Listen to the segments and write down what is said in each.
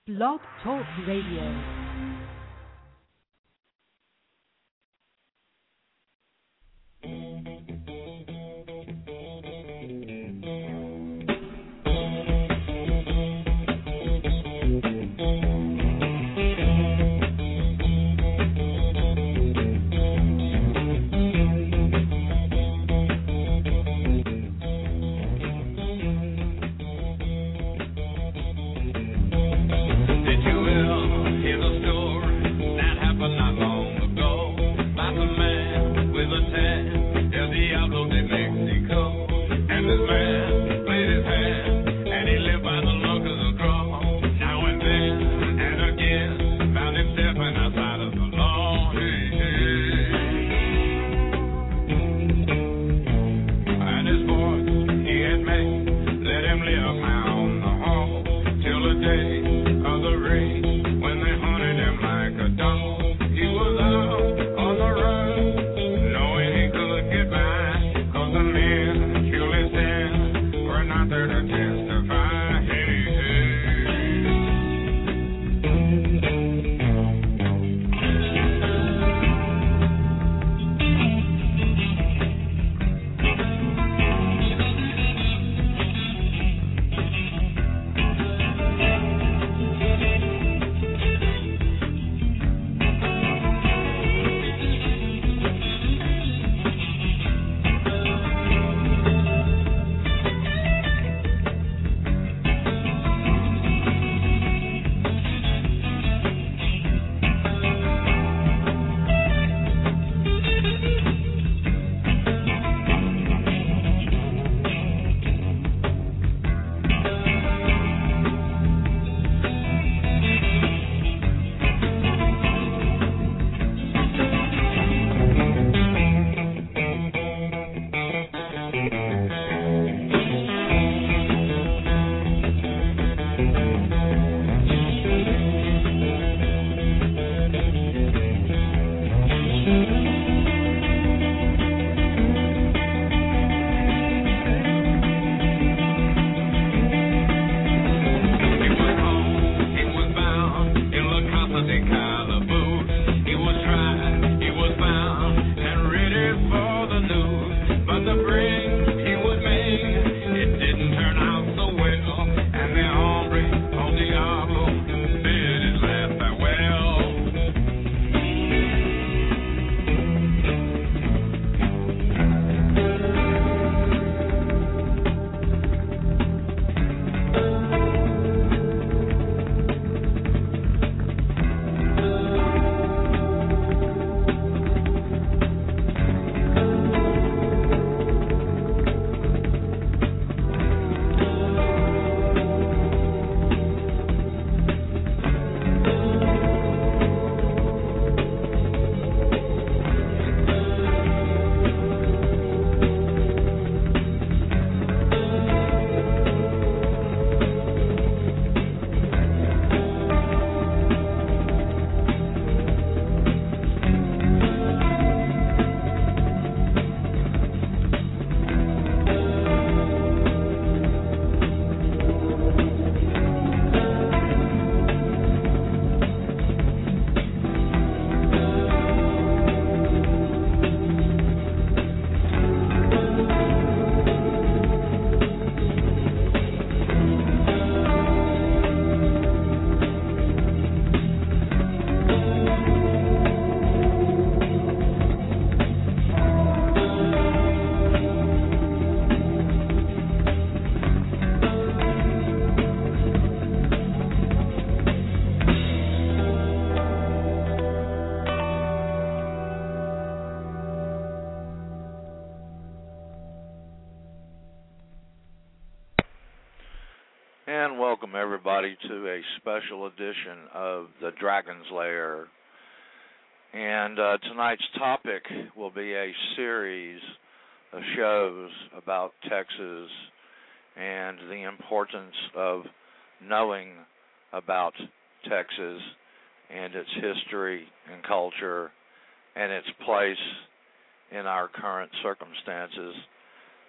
Blog Talk Radio. And welcome everybody to a special edition of the Dragon's Lair. And tonight's topic will be a series of shows about Texas and the importance of knowing about Texas and its history and culture and its place in our current circumstances.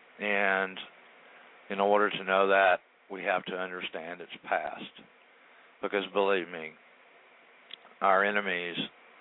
And in order to know that, we have to understand its past. because believe me, our enemies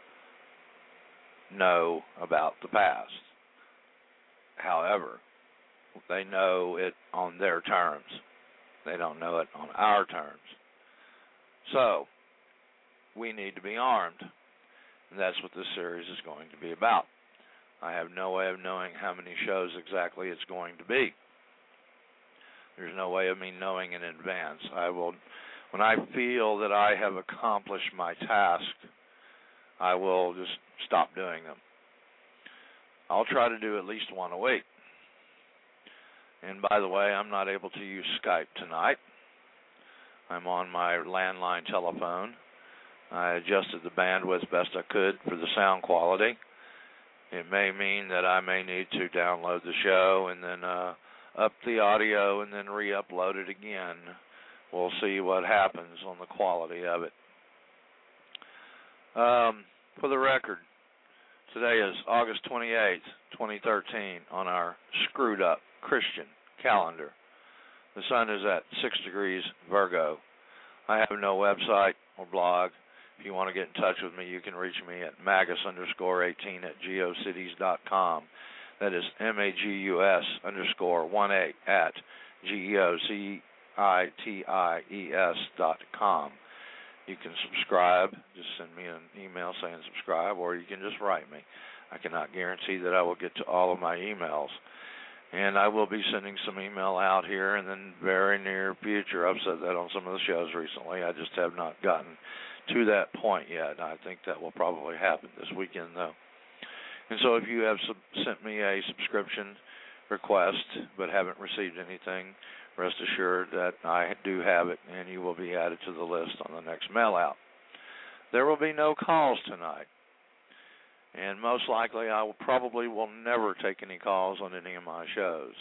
know about the past. However, they know it on their terms. They don't know it on our terms. So, we need to be armed. And that's what this series is going to be about. I have no way of knowing how many shows exactly it's going to be. There's no way of me knowing in advance. When I feel that I have accomplished my task, I will just stop doing them. I'll try to do at least one a week. And by the way, I'm not able to use Skype tonight. I'm on my landline telephone. I adjusted the bandwidth best I could for the sound quality. It may mean that I may need to download the show and then up the audio and then re-upload it again. We'll see what happens on the quality of it. For the record, today is August 28th, 2013, on our screwed up Christian calendar. The sun is at 6 degrees Virgo. I have no website or blog. If you want to get in touch with me, you can reach me at magus_18@geocities.com. That is magus_18@geocities.com. You can subscribe. Just send me an email saying subscribe, or you can just write me. I cannot guarantee that I will get to all of my emails. And I will be sending some email out here in the very near future. I've said that on some of the shows recently. I just have not gotten to that point yet. I think that will probably happen this weekend, though. And so if you have sent me a subscription request but haven't received anything, rest assured that I do have it, and you will be added to the list on the next mail out. There will be no calls tonight. And most likely I will never take any calls on any of my shows.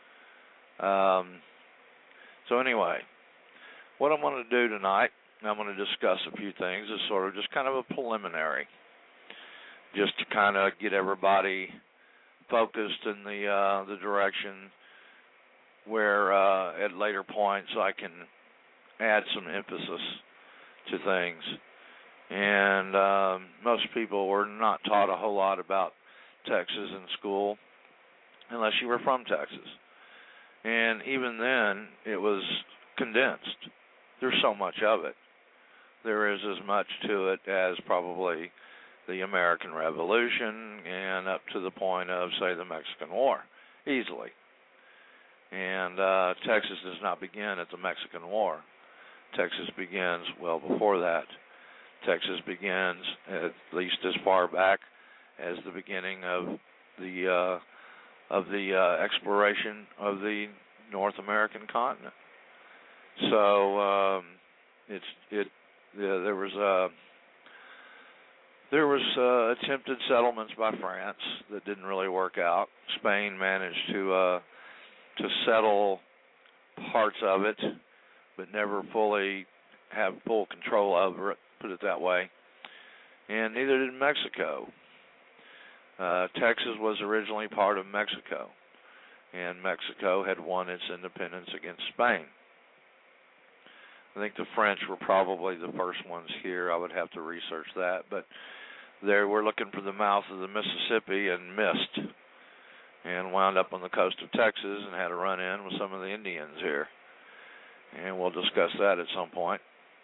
So anyway, what I'm going to do tonight, I'm going to discuss a few things as sort of just kind of a preliminary, just to kind of get everybody focused in the direction where at later points I can add some emphasis to things. And most people were not taught a whole lot about Texas in school unless you were from Texas. And even then, it was condensed. There's so much of it. There is as much to it as probably the American Revolution and up to the point of, say, the Mexican War, easily. And Texas does not begin at the Mexican War. Texas begins well before that. Texas begins at least as far back as the beginning of the exploration of the North American continent. So there was attempted settlements by France that didn't really work out. Spain managed to settle parts of it, but never fully have full control over it, put it that way. And neither did Mexico. Texas was originally part of Mexico, and Mexico had won its independence against Spain. I think the French were probably the first ones here. I would have to research that, but they were looking for the mouth of the Mississippi and missed, and wound up on the coast of Texas and had a run-in with some of the Indians here. And we'll discuss that at some point.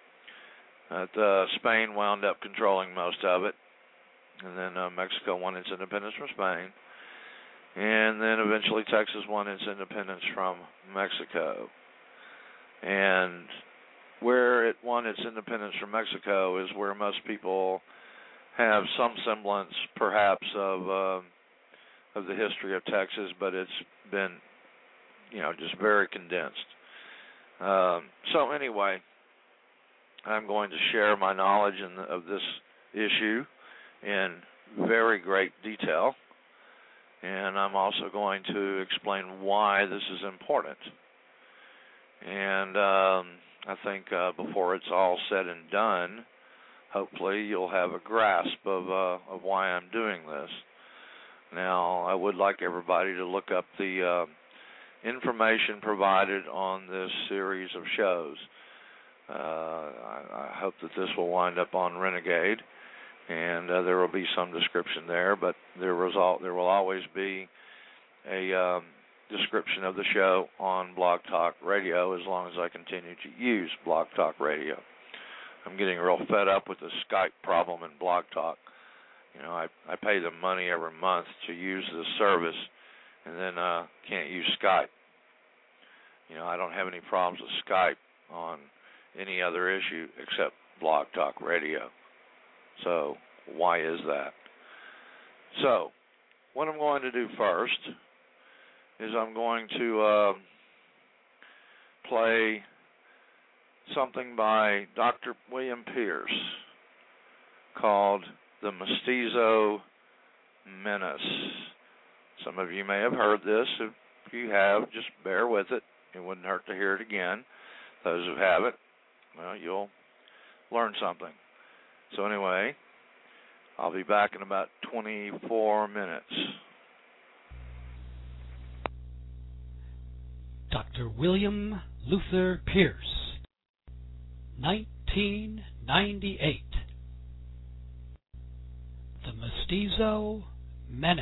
Spain wound up controlling most of it, and then Mexico won its independence from Spain, and then eventually Texas won its independence from Mexico. And where it won its independence from Mexico is where most people have some semblance, perhaps, of the history of Texas, but it's been, just very condensed. So anyway, I'm going to share my knowledge of this issue in very great detail, and I'm also going to explain why this is important. And I think before it's all said and done, hopefully you'll have a grasp of why I'm doing this. Now, I would like everybody to look up the information provided on this series of shows. I hope that this will wind up on Renegade, and there will be some description there, but there will always be a description of the show on Blog Talk Radio as long as I continue to use Blog Talk Radio. I'm getting real fed up with the Skype problem in Blog Talk. You know, I pay them money every month to use this service, and then can't use Skype. You know, I don't have any problems with Skype on any other issue except Blog Talk Radio. So why is that? So what I'm going to do first is I'm going to play something by Dr. William Pierce called The Mestizo Menace. Some of you may have heard this. If you have, just bear with it. It wouldn't hurt to hear it again. Those who have it, well, you'll learn something. So anyway, I'll be back in about 24 minutes. Dr. William Luther Pierce, 1998. The Mestizo Menace.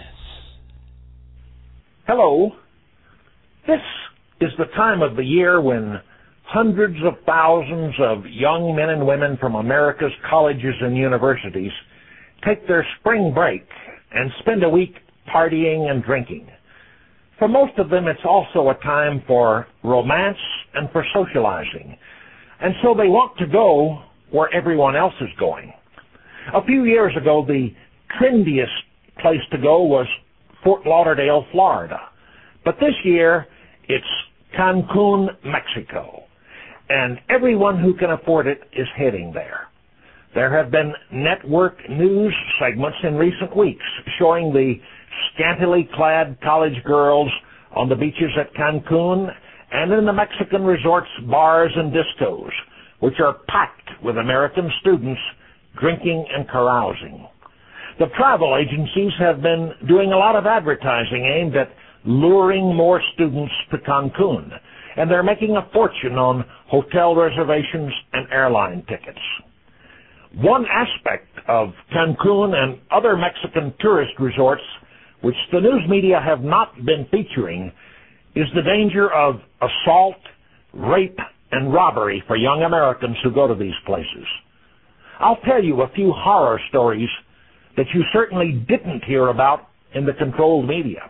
Hello. This is the time of the year when hundreds of thousands of young men and women from America's colleges and universities take their spring break and spend a week partying and drinking. For most of them, it's also a time for romance and for socializing. And so they want to go where everyone else is going. A few years ago, the trendiest place to go was Fort Lauderdale, Florida. But this year, it's Cancun, Mexico. And everyone who can afford it is heading there. There have been network news segments in recent weeks showing the scantily clad college girls on the beaches at Cancun and in the Mexican resorts' bars and discos, which are packed with American students drinking and carousing. The travel agencies have been doing a lot of advertising aimed at luring more students to Cancun, and they're making a fortune on hotel reservations and airline tickets. One aspect of Cancun and other Mexican tourist resorts which the news media have not been featuring is the danger of assault, rape, and robbery for young Americans who go to these places. I'll tell you a few horror stories that you certainly didn't hear about in the controlled media.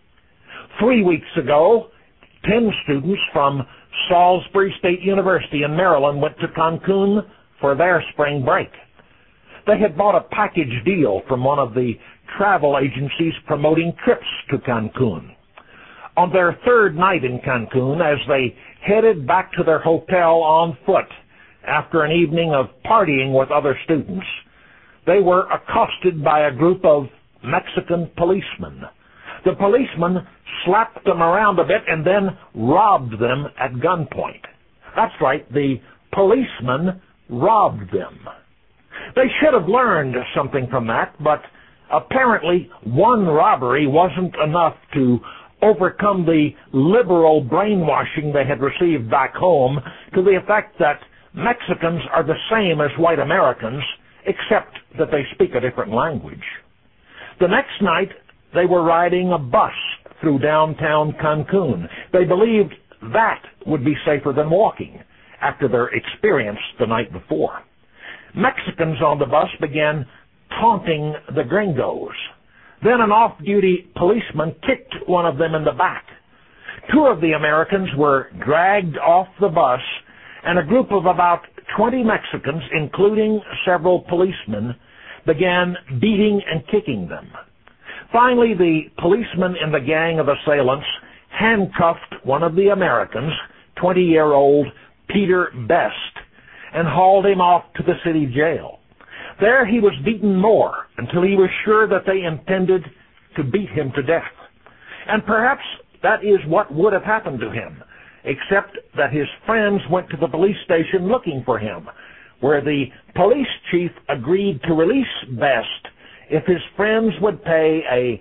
3 weeks ago, 10 students from Salisbury State University in Maryland went to Cancun for their spring break. They had bought a package deal from one of the travel agencies promoting trips to Cancun. On their third night in Cancun, as they headed back to their hotel on foot after an evening of partying with other students, they were accosted by a group of Mexican policemen. The policemen slapped them around a bit and then robbed them at gunpoint. That's right, the policemen robbed them. They should have learned something from that, but apparently one robbery wasn't enough to overcome the liberal brainwashing they had received back home to the effect that Mexicans are the same as white Americans, except that they speak a different language. The next night, they were riding a bus through downtown Cancun. They believed that would be safer than walking after their experience the night before. Mexicans on the bus began taunting the gringos. Then an off-duty policeman kicked one of them in the back. 2 of the Americans were dragged off the bus, and a group of about 20 Mexicans, including several policemen, began beating and kicking them. Finally, the policeman in the gang of assailants handcuffed one of the Americans, 20-year-old Peter Best, and hauled him off to the city jail. There he was beaten more until he was sure that they intended to beat him to death. And perhaps that is what would have happened to him, except that his friends went to the police station looking for him, where the police chief agreed to release Best if his friends would pay a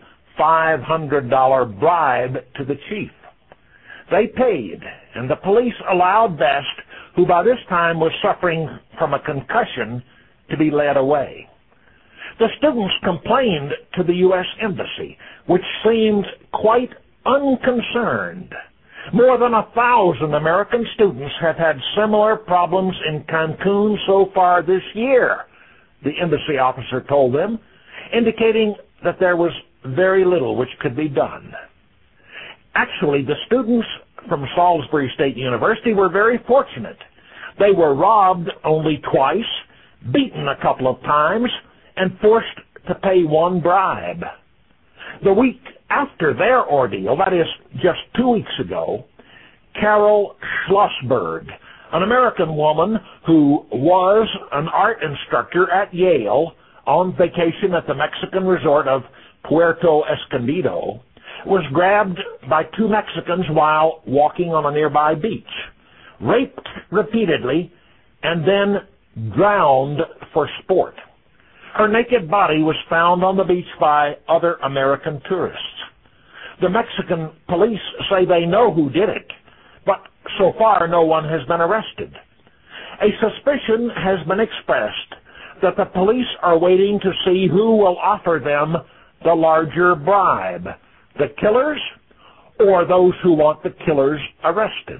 $500 bribe to the chief. They paid, and the police allowed Best, who by this time was suffering from a concussion, to be led away. The students complained to the U.S. Embassy, which seemed quite unconcerned. More than 1,000 American students have had similar problems in Cancun so far this year, the embassy officer told them, indicating that there was very little which could be done. Actually, the students from Salisbury State University were very fortunate. They were robbed only twice, beaten a couple of times, and forced to pay one bribe. The week after their ordeal, that is, just 2 weeks ago, Carol Schlossberg, an American woman who was an art instructor at Yale on vacation at the Mexican resort of Puerto Escondido, was grabbed by 2 Mexicans while walking on a nearby beach, raped repeatedly, and then drowned for sport. Her naked body was found on the beach by other American tourists. The Mexican police say they know who did it, but so far no one has been arrested. A suspicion has been expressed that the police are waiting to see who will offer them the larger bribe, the killers or those who want the killers arrested.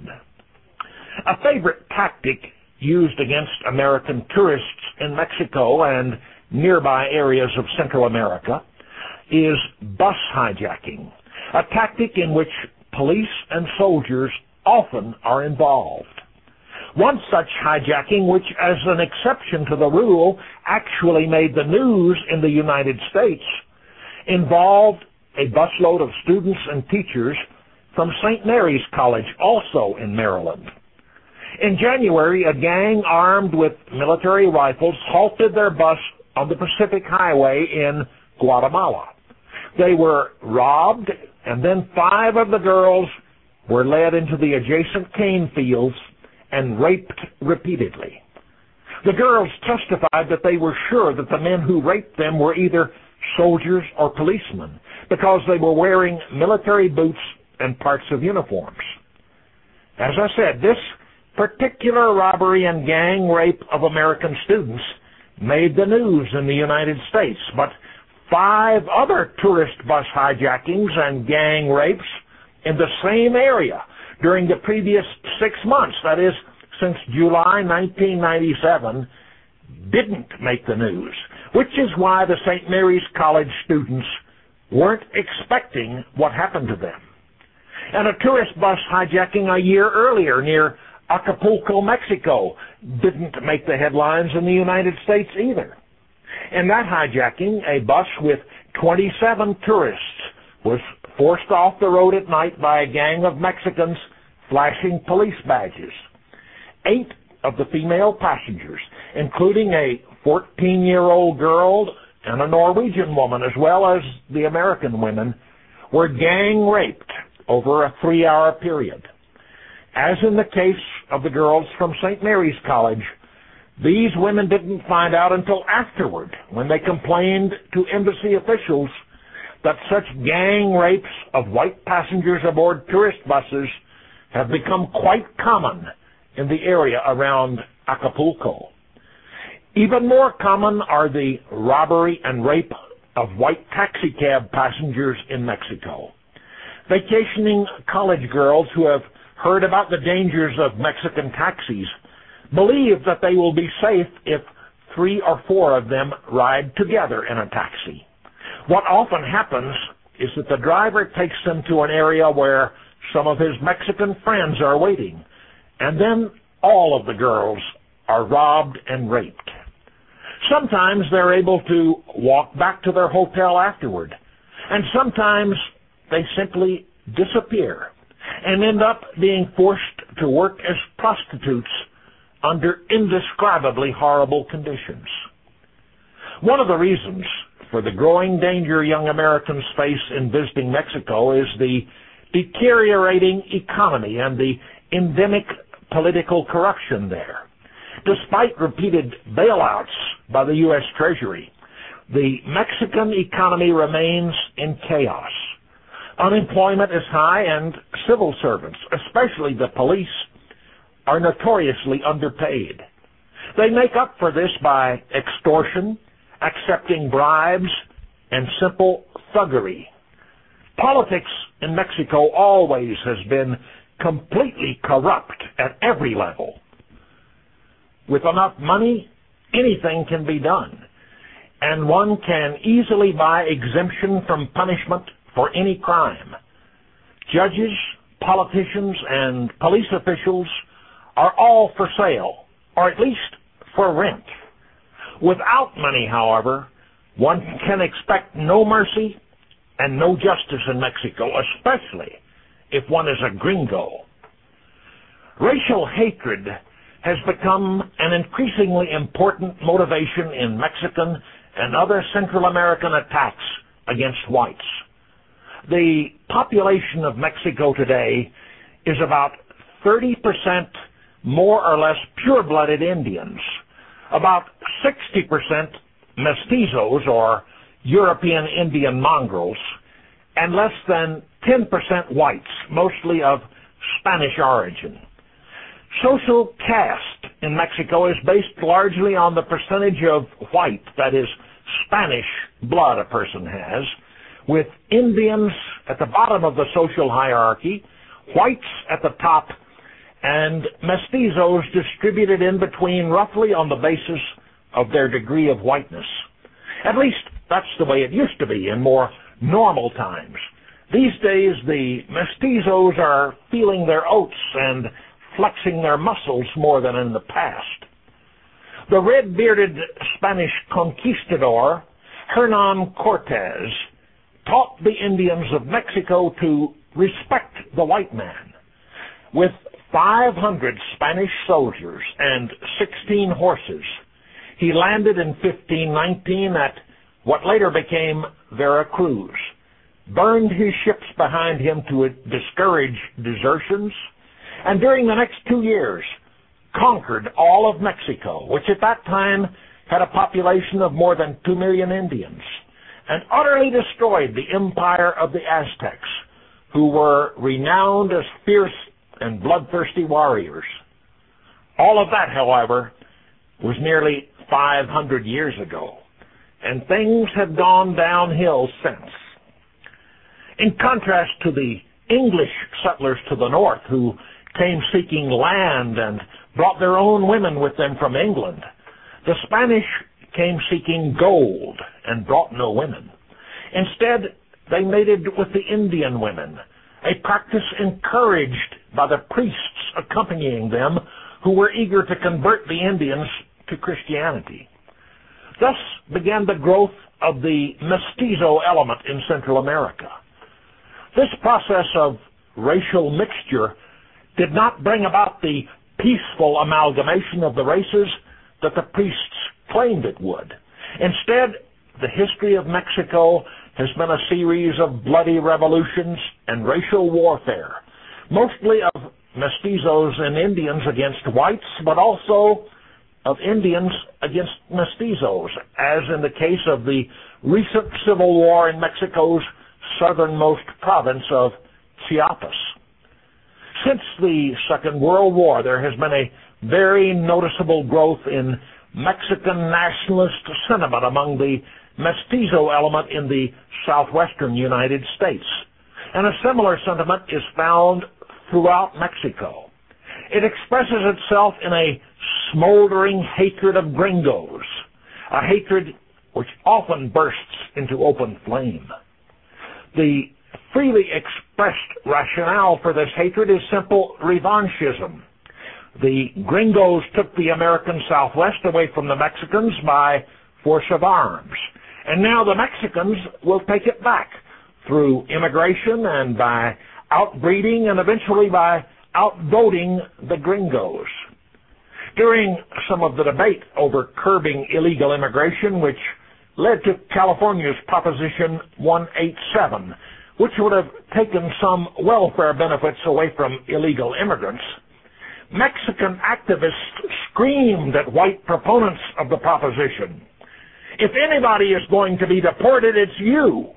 A favorite tactic used against American tourists in Mexico and nearby areas of Central America is bus hijacking, a tactic in which police and soldiers often are involved. One such hijacking, which as an exception to the rule actually made the news in the United States, involved a busload of students and teachers from St. Mary's College, also in Maryland. In January, a gang armed with military rifles halted their bus on the Pacific Highway in Guatemala. They were robbed, and then 5 of the girls were led into the adjacent cane fields and raped repeatedly. The girls testified that they were sure that the men who raped them were either soldiers or policemen because they were wearing military boots and parts of uniforms. As I said, this particular robbery and gang rape of American students made the news in the United States, but 5 other tourist bus hijackings and gang rapes in the same area during the previous 6 months, that is, since July 1997, didn't make the news, which is why the St. Mary's College students weren't expecting what happened to them. And a tourist bus hijacking a year earlier near Acapulco, Mexico, didn't make the headlines in the United States either. In that hijacking, a bus with 27 tourists was forced off the road at night by a gang of Mexicans flashing police badges. 8 of the female passengers, including a 14-year-old girl and a Norwegian woman, as well as the American women, were gang raped over a 3-hour period. As in the case of the girls from St. Mary's College, these women didn't find out until afterward, when they complained to embassy officials that such gang rapes of white passengers aboard tourist buses have become quite common in the area around Acapulco. Even more common are the robbery and rape of white taxicab passengers in Mexico. Vacationing college girls who have heard about the dangers of Mexican taxis believe that they will be safe if 3 or 4 of them ride together in a taxi. What often happens is that the driver takes them to an area where some of his Mexican friends are waiting, and then all of the girls are robbed and raped. Sometimes they're able to walk back to their hotel afterward, and sometimes they simply disappear and end up being forced to work as prostitutes under indescribably horrible conditions. One of the reasons for the growing danger young Americans face in visiting Mexico is the deteriorating economy and the endemic political corruption there. Despite repeated bailouts by the U.S. Treasury, the Mexican economy remains in chaos. Unemployment is high, and civil servants, especially the police, are notoriously underpaid. They make up for this by extortion, accepting bribes, and simple thuggery. Politics in Mexico always has been completely corrupt at every level. With enough money, anything can be done, and one can easily buy exemption from punishment for any crime. Judges, politicians, and police officials are all for sale, or at least for rent. Without money, however, one can expect no mercy and no justice in Mexico, especially if one is a gringo. Racial hatred has become an increasingly important motivation in Mexican and other Central American attacks against whites. The population of Mexico today is about 30% more or less pure-blooded Indians, about 60% mestizos or European Indian mongrels, and less than 10% whites, mostly of Spanish origin. Social caste in Mexico is based largely on the percentage of white, that is, Spanish blood a person has, with Indians at the bottom of the social hierarchy, whites at the top, and mestizos distributed in between roughly on the basis of their degree of whiteness. At least that's the way it used to be in more normal times. These days the mestizos are feeling their oats and flexing their muscles more than in the past. The red-bearded Spanish conquistador, Hernan Cortez, taught the Indians of Mexico to respect the white man. With 500 Spanish soldiers and 16 horses, he landed in 1519 at what later became Veracruz, burned his ships behind him to discourage desertions, and during the next 2 years conquered all of Mexico, which at that time had a population of more than 2 million Indians, and utterly destroyed the empire of the Aztecs, who were renowned as fierce and bloodthirsty warriors. All of that, however, was nearly 500 years ago, and things have gone downhill since. In contrast to the English settlers to the north, who came seeking land and brought their own women with them from England, the Spanish came seeking gold and brought no women. Instead, they mated with the Indian women, a practice encouraged by the priests accompanying them, who were eager to convert the Indians to Christianity. Thus began the growth of the mestizo element in Central America. This process of racial mixture did not bring about the peaceful amalgamation of the races that the priests claimed it would. Instead, the history of Mexico has been a series of bloody revolutions and racial warfare, mostly of mestizos and Indians against whites, but also of Indians against mestizos, as in the case of the recent civil war in Mexico's southernmost province of Chiapas. Since the Second World War, there has been a very noticeable growth in Mexican nationalist sentiment among the mestizo element in the southwestern United States, and a similar sentiment is found throughout Mexico. It expresses itself in a smoldering hatred of gringos, a hatred which often bursts into open flame. The freely expressed rationale for this hatred is simple revanchism. The gringos took the American Southwest away from the Mexicans by force of arms, and now the Mexicans will take it back through immigration and by outbreeding and eventually by outvoting the gringos. During some of the debate over curbing illegal immigration, which led to California's Proposition 187, which would have taken some welfare benefits away from illegal immigrants, Mexican activists screamed at white proponents of the proposition, "If anybody is going to be deported, it's you."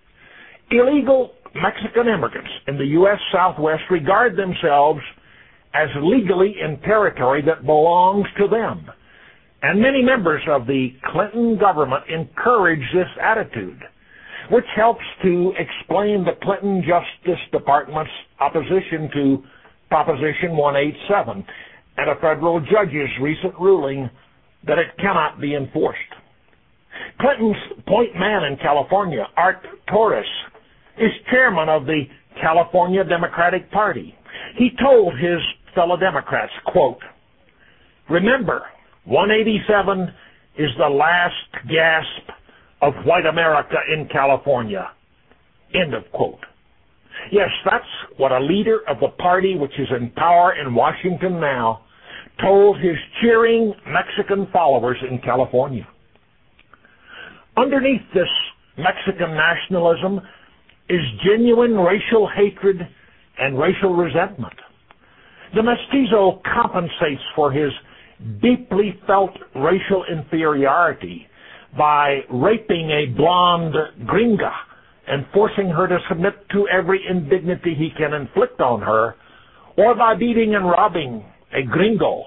Illegal Mexican immigrants in the U.S. Southwest regard themselves as legally in territory that belongs to them. And many members of the Clinton government encourage this attitude, which helps to explain the Clinton Justice Department's opposition to Proposition 187 and a federal judge's recent ruling that it cannot be enforced. Clinton's point man in California, Art Torres, is chairman of the California Democratic Party. He told his fellow Democrats, quote, "Remember, 187 is the last gasp of white America in California." End of quote. Yes, that's what a leader of the party which is in power in Washington now told his cheering Mexican followers in California. Underneath this Mexican nationalism is genuine racial hatred and racial resentment. The mestizo compensates for his deeply felt racial inferiority by raping a blonde gringa and forcing her to submit to every indignity he can inflict on her, or by beating and robbing a gringo.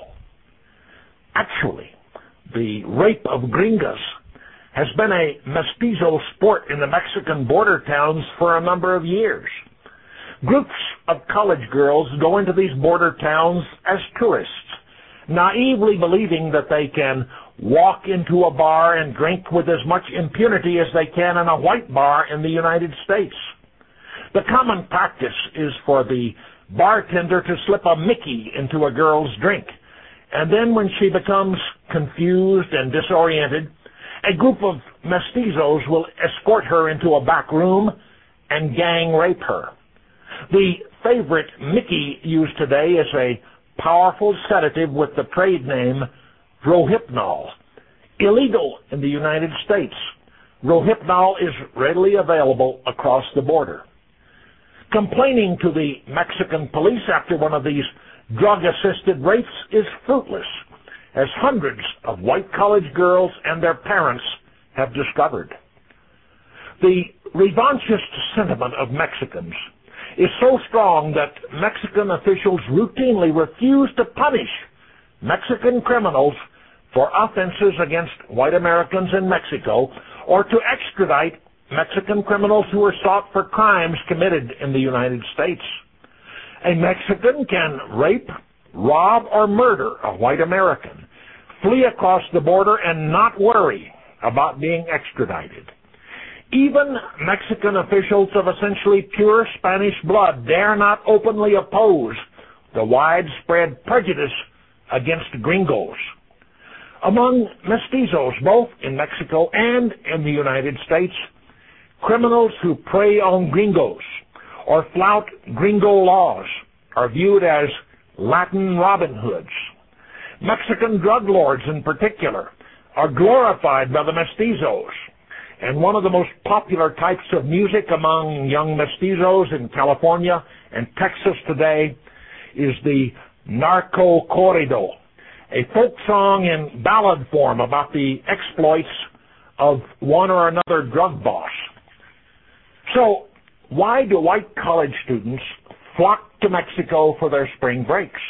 Actually, the rape of gringas has been a mestizo sport in the Mexican border towns for a number of years. Groups of college girls go into these border towns as tourists, naively believing that they can walk into a bar and drink with as much impunity as they can in a white bar in the United States. The common practice is for the bartender to slip a Mickey into a girl's drink, and then when she becomes confused and disoriented, a group of mestizos will escort her into a back room and gang rape her. The favorite Mickey used today is a powerful sedative with the trade name Rohypnol. Illegal in the United States, Rohypnol is readily available across the border. Complaining to the Mexican police after one of these drug-assisted rapes is fruitless, as hundreds of white college girls and their parents have discovered. The revanchist sentiment of Mexicans is so strong that Mexican officials routinely refuse to punish Mexican criminals for offenses against white Americans in Mexico, or to extradite Mexican criminals who are sought for crimes committed in the United States. A Mexican can rape, rob, or murder a white American, flee across the border, and not worry about being extradited. Even Mexican officials of essentially pure Spanish blood dare not openly oppose the widespread prejudice against gringos. Among mestizos, both in Mexico and in the United States, criminals who prey on gringos or flout gringo laws are viewed as Latin Robin Hoods. Mexican drug lords in particular are glorified by the mestizos, and one of the most popular types of music among young mestizos in California and Texas today is the narco corrido, a folk song in ballad form about the exploits of one or another drug boss. So, why do white college students flock to Mexico for their spring breaks?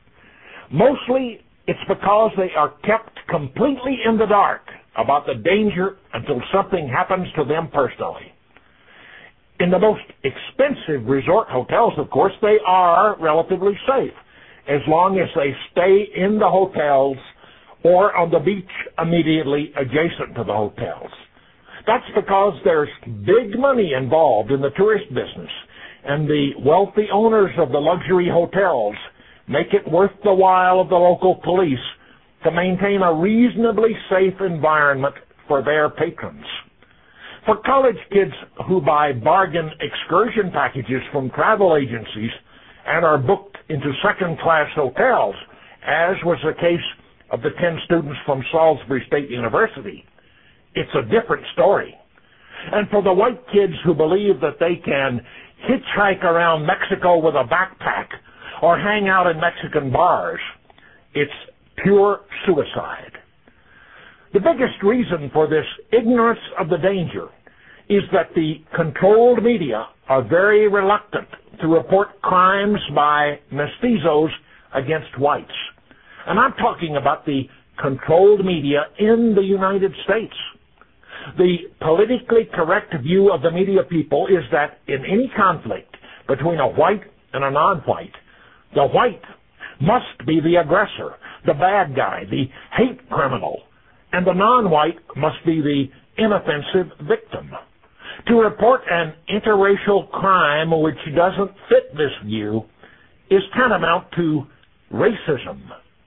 Mostly, it's because they are kept completely in the dark about the danger until something happens to them personally. In the most expensive resort hotels, of course, they are relatively safe, as long as they stay in the hotels or on the beach immediately adjacent to the hotels. That's because there's big money involved in the tourist business, and the wealthy owners of the luxury hotels make it worth the while of the local police to maintain a reasonably safe environment for their patrons. For college kids who buy bargain excursion packages from travel agencies and are booked into second-class hotels, as was the case of the 10 students from Salisbury State University, it's a different story. And for the white kids who believe that they can hitchhike around Mexico with a backpack or hang out in Mexican bars, it's pure suicide. The biggest reason for this ignorance of the danger is that the controlled media are very reluctant to report crimes by mestizos against whites. And I'm talking about the controlled media in the United States. The politically correct view of the media people is that in any conflict between a white and a non-white, the white must be the aggressor, the bad guy, the hate criminal, and the non-white must be the inoffensive victim. To report an interracial crime which doesn't fit this view is tantamount to racism.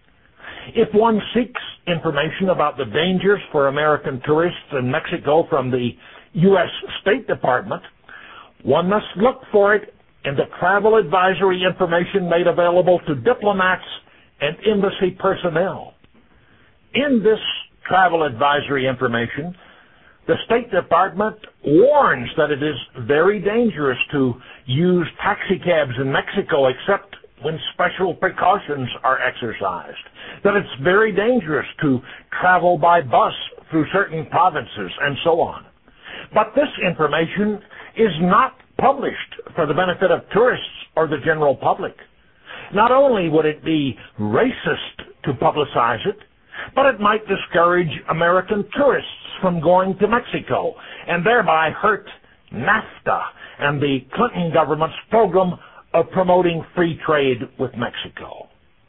If one seeks information about the dangers for American tourists in Mexico from the U.S. State Department, one must look for it in the travel advisory information made available to diplomats and embassy personnel. In this travel advisory information, the State Department warns that it is very dangerous to use taxicabs in Mexico except when special precautions are exercised, that it's very dangerous to travel by bus through certain provinces, and so on. But this information is not published for the benefit of tourists or the general public. Not only would it be racist to publicize it, but it might discourage American tourists from going to Mexico and thereby hurt NAFTA and the Clinton government's program of promoting free trade with Mexico.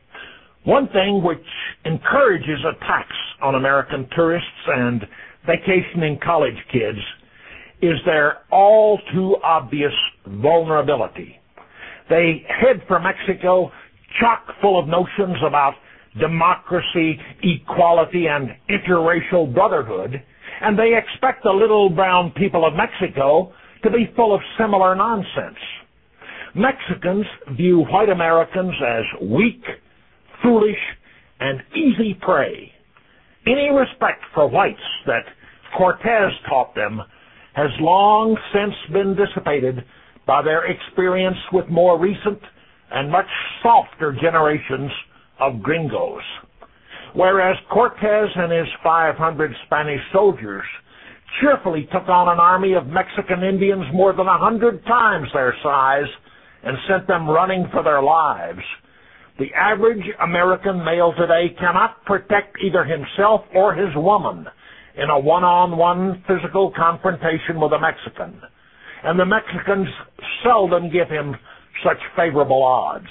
One thing which encourages attacks on American tourists and vacationing college kids is their all too obvious vulnerability. They head for Mexico chock full of notions about democracy, equality, and interracial brotherhood, and they expect the little brown people of Mexico to be full of similar nonsense. Mexicans view white Americans as weak, foolish, and easy prey. Any respect for whites that Cortez taught them has long since been dissipated by their experience with more recent and much softer generations of gringos. Whereas Cortez and his 500 Spanish soldiers cheerfully took on an army of Mexican Indians more than 100 times their size and sent them running for their lives, the average American male today cannot protect either himself or his woman in a one-on-one physical confrontation with a Mexican, and the Mexicans seldom give him such favorable odds.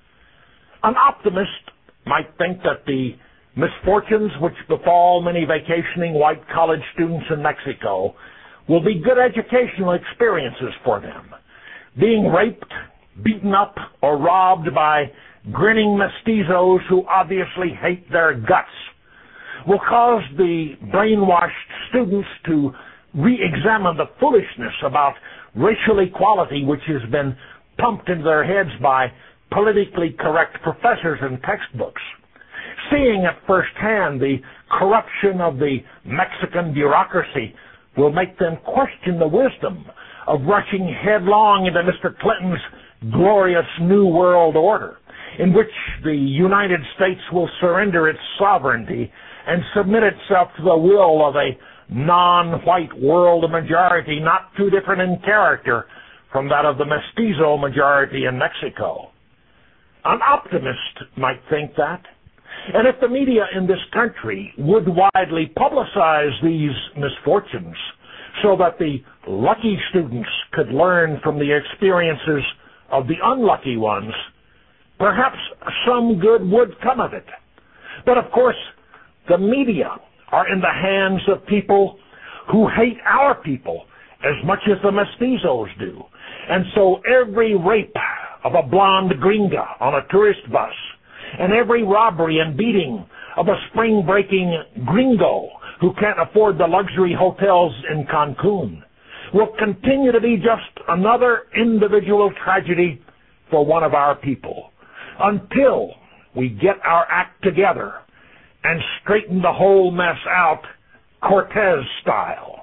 An optimist might think that the misfortunes which befall many vacationing white college students in Mexico will be good educational experiences for them. Being raped, beaten up, or robbed by grinning mestizos who obviously hate their guts will cause the brainwashed students to re-examine the foolishness about racial equality which has been pumped into their heads by politically correct professors in textbooks. Seeing at first hand the corruption of the Mexican bureaucracy will make them question the wisdom of rushing headlong into Mr. Clinton's glorious New World Order, in which the United States will surrender its sovereignty and submit itself to the will of a non-white world majority not too different in character from that of the mestizo majority in Mexico. An optimist might think that. And if the media in this country would widely publicize these misfortunes so that the lucky students could learn from the experiences of the unlucky ones, perhaps some good would come of it. But of course, the media are in the hands of people who hate our people as much as the mestizos do. And so every rape of a blonde gringa on a tourist bus and every robbery and beating of a spring-breaking gringo who can't afford the luxury hotels in Cancun will continue to be just another individual tragedy for one of our people until we get our act together and straighten the whole mess out Cortez style.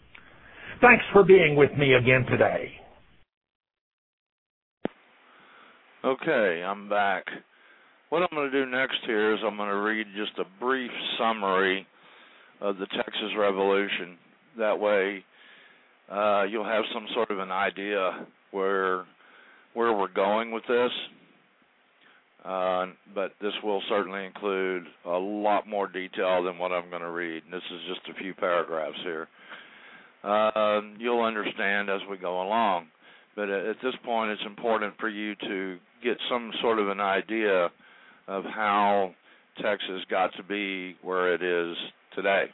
Thanks for being with me again today. Okay, I'm back. What I'm going to do next here is I'm going to read just a brief summary of the Texas Revolution. That way you'll have some sort of an idea where we're going with this. but this will certainly include a lot more detail than what I'm going to read. This is just a few paragraphs here. You'll understand as we go along, but at this point it's important for you to get some sort of an idea of how Texas got to be where it is today.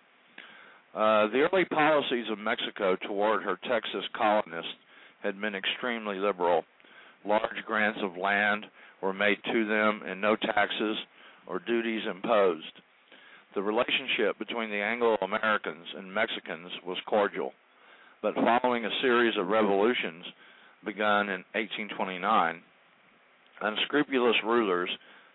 The early policies of Mexico toward her Texas colonists had been extremely liberal. Large grants of land were made to them and no taxes or duties imposed. The relationship between the Anglo-Americans and Mexicans was cordial, but following a series of revolutions begun in 1829, unscrupulous rulers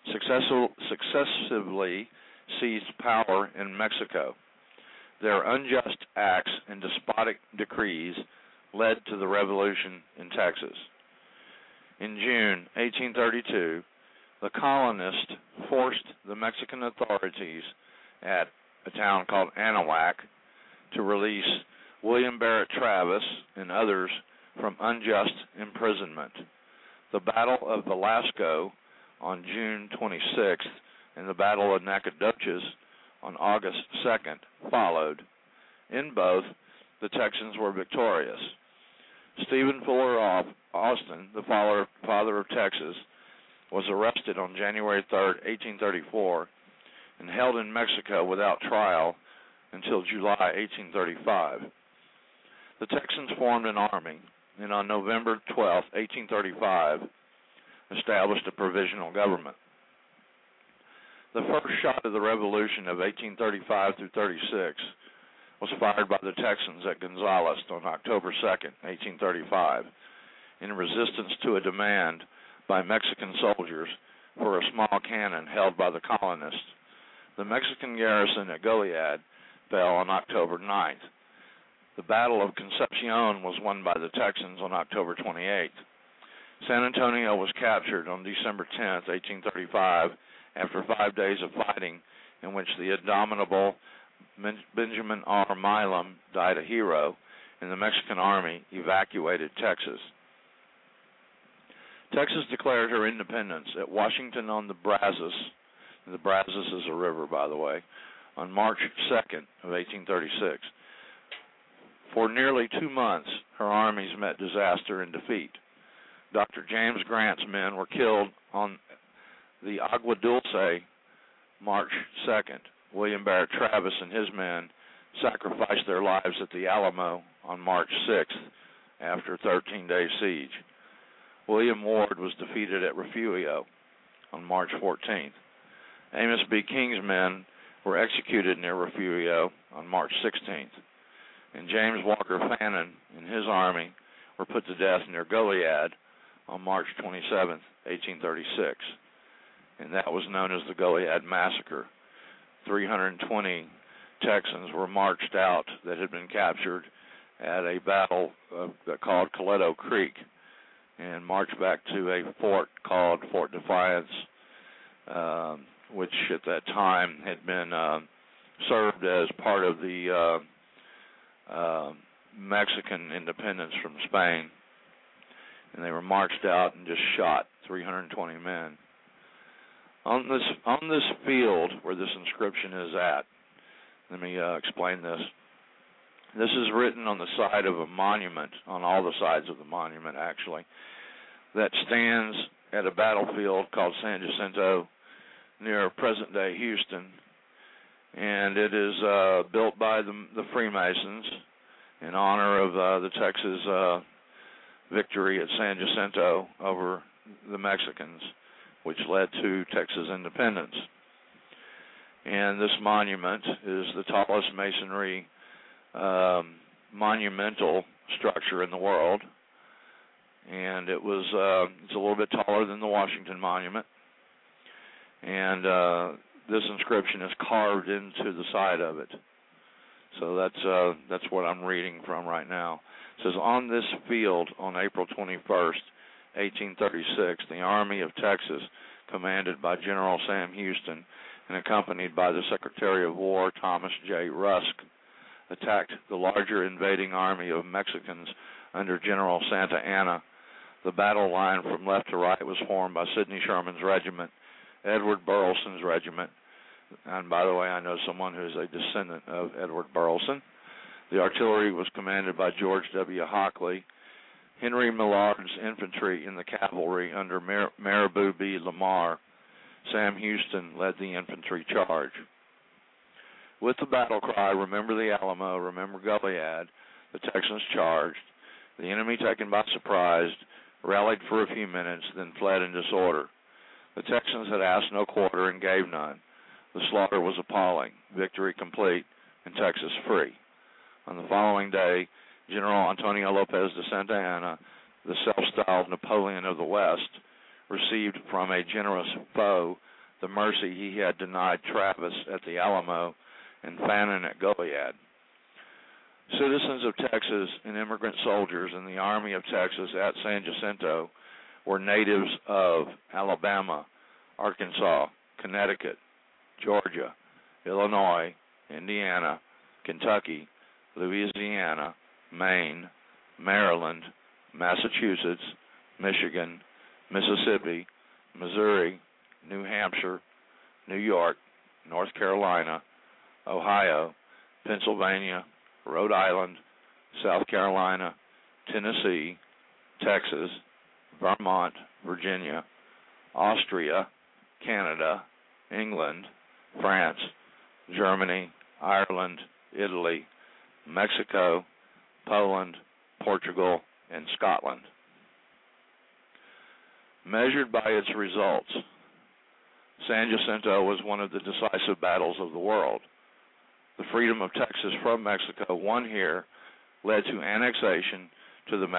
successively seized power in Mexico. Their unjust acts and despotic decrees led to the revolution in Texas. In June 1832, the colonists forced the Mexican authorities at a town called Anahuac to release William Barrett Travis and others from unjust imprisonment. The Battle of Velasco on June 26th and the Battle of Nacogdoches on August 2nd followed. In both, the Texans were victorious. Stephen Fuller Austin, the father of Texas, was arrested on January 3, 1834, and held in Mexico without trial until July 1835. The Texans formed an army, and on November 12, 1835, established a provisional government. The first shot of the Revolution of 1835 through 36 was fired by the Texans at Gonzales on October 2, 1835, in resistance to a demand by Mexican soldiers for a small cannon held by the colonists. The Mexican garrison at Goliad fell on October 9th. The Battle of Concepcion was won by the Texans on October 28th. San Antonio was captured on December 10, 1835, after 5 days of fighting in which the indomitable Benjamin R. Milam died a hero, and the Mexican army evacuated Texas. Texas declared her independence at Washington on the Brazos. The Brazos is a river, by the way, on March 2nd of 1836. For nearly 2 months, her armies met disaster and defeat. Dr. James Grant's men were killed on the Agua Dulce March 2nd. William Barrett Travis and his men sacrificed their lives at the Alamo on March 6th after a 13-day siege. William Ward was defeated at Refugio on March 14th. Amos B. King's men were executed near Refugio on March 16th. And James Walker Fannin and his army were put to death near Goliad on March 27th, 1836. And that was known as the Goliad Massacre. 320 Texans were marched out that had been captured at a battle called Coleto Creek and marched back to a fort called Fort Defiance, which at that time had been served as part of the Mexican independence from Spain. And they were marched out and just shot, 320 men. On this field where this inscription is at, let me explain this. This is written on the side of a monument, on all the sides of the monument actually, that stands at a battlefield called San Jacinto near present-day Houston. And it is built by the Freemasons in honor of the Texas victory at San Jacinto over the Mexicans, which led to Texas independence. And this monument is the tallest masonry monumental structure in the world. And it's a little bit taller than the Washington Monument. And this inscription is carved into the side of it. So that's what I'm reading from right now. It says, on this field on April 21st, 1836, the Army of Texas, commanded by General Sam Houston and accompanied by the Secretary of War Thomas J. Rusk, attacked the larger invading army of Mexicans under General Santa Anna The battle line from left to right was formed by Sidney Sherman's regiment, Edward Burleson's regiment, and by the way, I know someone who's a descendant of Edward Burleson. The artillery was commanded by George W. Hockley, Henry Millard's infantry in the cavalry under Marabou B. Lamar. Sam Houston led the infantry charge. With the battle cry, "Remember the Alamo, remember Goliad," the Texans charged. The enemy, taken by surprise, rallied for a few minutes, then fled in disorder. The Texans had asked no quarter and gave none. The slaughter was appalling, victory complete, and Texas free. On the following day, General Antonio Lopez de Santa Anna, the self-styled Napoleon of the West, received from a generous foe the mercy he had denied Travis at the Alamo and Fannin at Goliad. Citizens of Texas and immigrant soldiers in the Army of Texas at San Jacinto were natives of Alabama, Arkansas, Connecticut, Georgia, Illinois, Indiana, Kentucky, Louisiana, Maine, Maryland, Massachusetts, Michigan, Mississippi, Missouri, New Hampshire, New York, North Carolina, Ohio, Pennsylvania, Rhode Island, South Carolina, Tennessee, Texas, Vermont, Virginia, Austria, Canada, England, France, Germany, Ireland, Italy, Mexico, Poland, Portugal, and Scotland. Measured by its results, San Jacinto was one of the decisive battles of the world. The freedom of Texas from Mexico won here led to annexation to the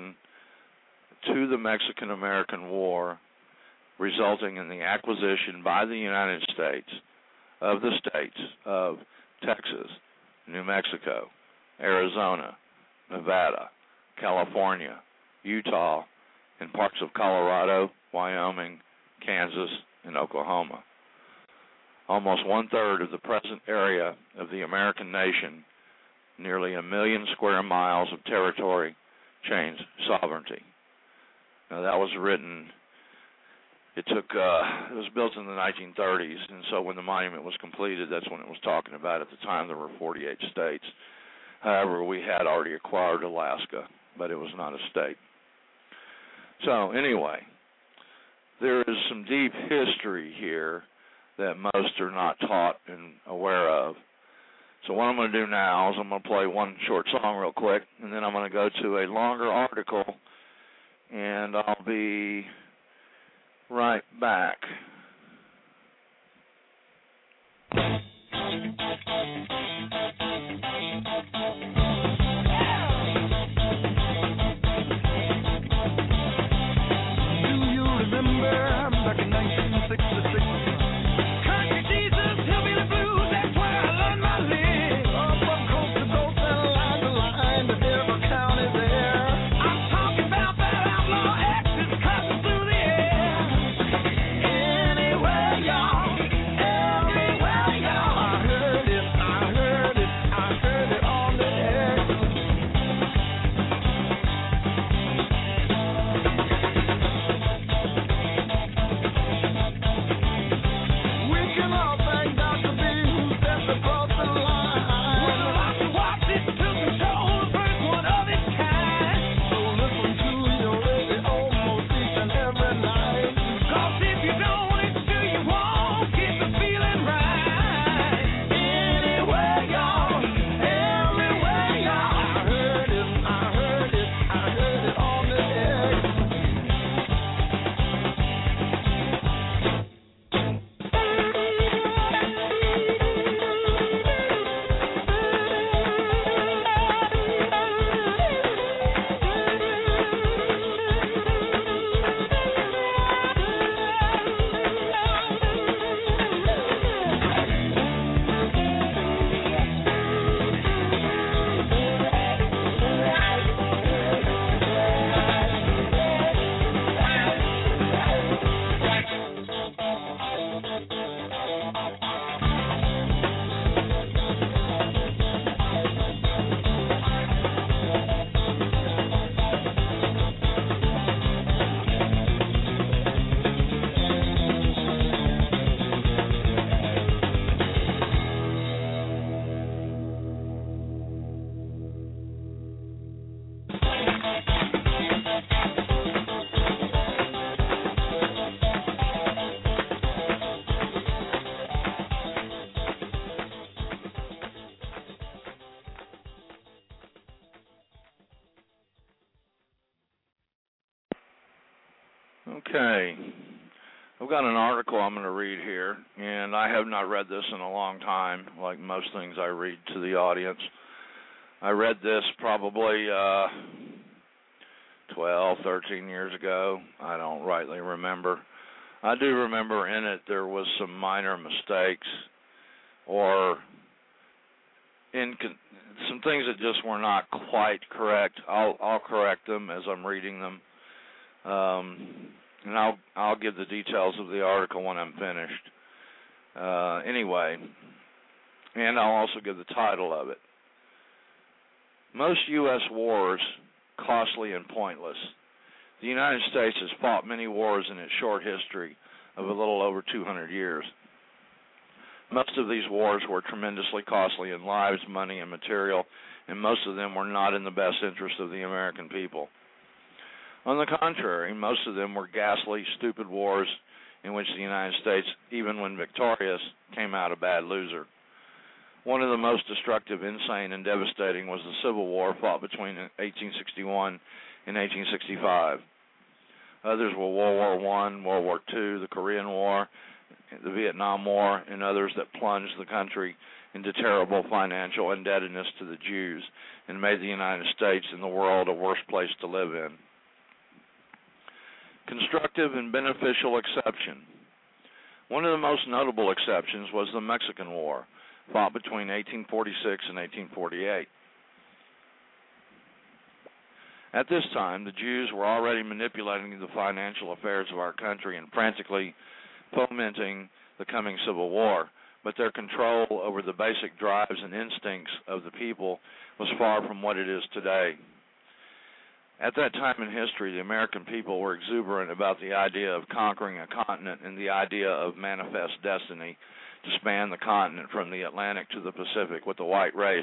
Mexican-American War, resulting in the acquisition by the United States of the states of Texas, New Mexico, Arizona, Nevada, California, Utah, and parts of Colorado, Wyoming, Kansas, and Oklahoma. Almost one-third of the present area of the American nation, nearly 1 million square miles of territory, changed sovereignty. Now that was written, it was built in the 1930s, and so when the monument was completed, that's when it was talking about. At the time, there were 48 states. However, we had already acquired Alaska, but it was not a state. So anyway, there is some deep history here that most are not taught and aware of. So what I'm going to do now is I'm going to play one short song real quick, and then I'm going to go to a longer article, and I'll be right back. Anywhere, y'all. Okay. I've got an article I'm going to read here, and I have not read this in a long time, like most things I read to the audience. I read this probably 12, 13 years ago. I don't rightly remember. I do remember in it there was some minor mistakes or some things that just were not quite correct. I'll correct them as I'm reading them, and I'll give the details of the article when I'm finished. Anyway, and I'll also give the title of it. Most U.S. wars costly and pointless. The United States has fought many wars in its short history of a little over 200 years. Most of these wars were tremendously costly in lives, money, and material, and most of them were not in the best interest of the American people. On the contrary, most of them were ghastly, stupid wars in which the United States, even when victorious, came out a bad loser. One of the most destructive, insane, and devastating was the Civil War fought between 1861 and 1865. Others were World War I, World War II, the Korean War, the Vietnam War, and others that plunged the country into terrible financial indebtedness to the Jews and made the United States and the world a worse place to live in. Constructive and beneficial exception. One of the most notable exceptions was the Mexican War, fought between 1846 and 1848. At this time, the Jews were already manipulating the financial affairs of our country and frantically fomenting the coming Civil War, but their control over the basic drives and instincts of the people was far from what it is today. At that time in history, the American people were exuberant about the idea of conquering a continent and the idea of manifest destiny to span the continent from the Atlantic to the Pacific with the white race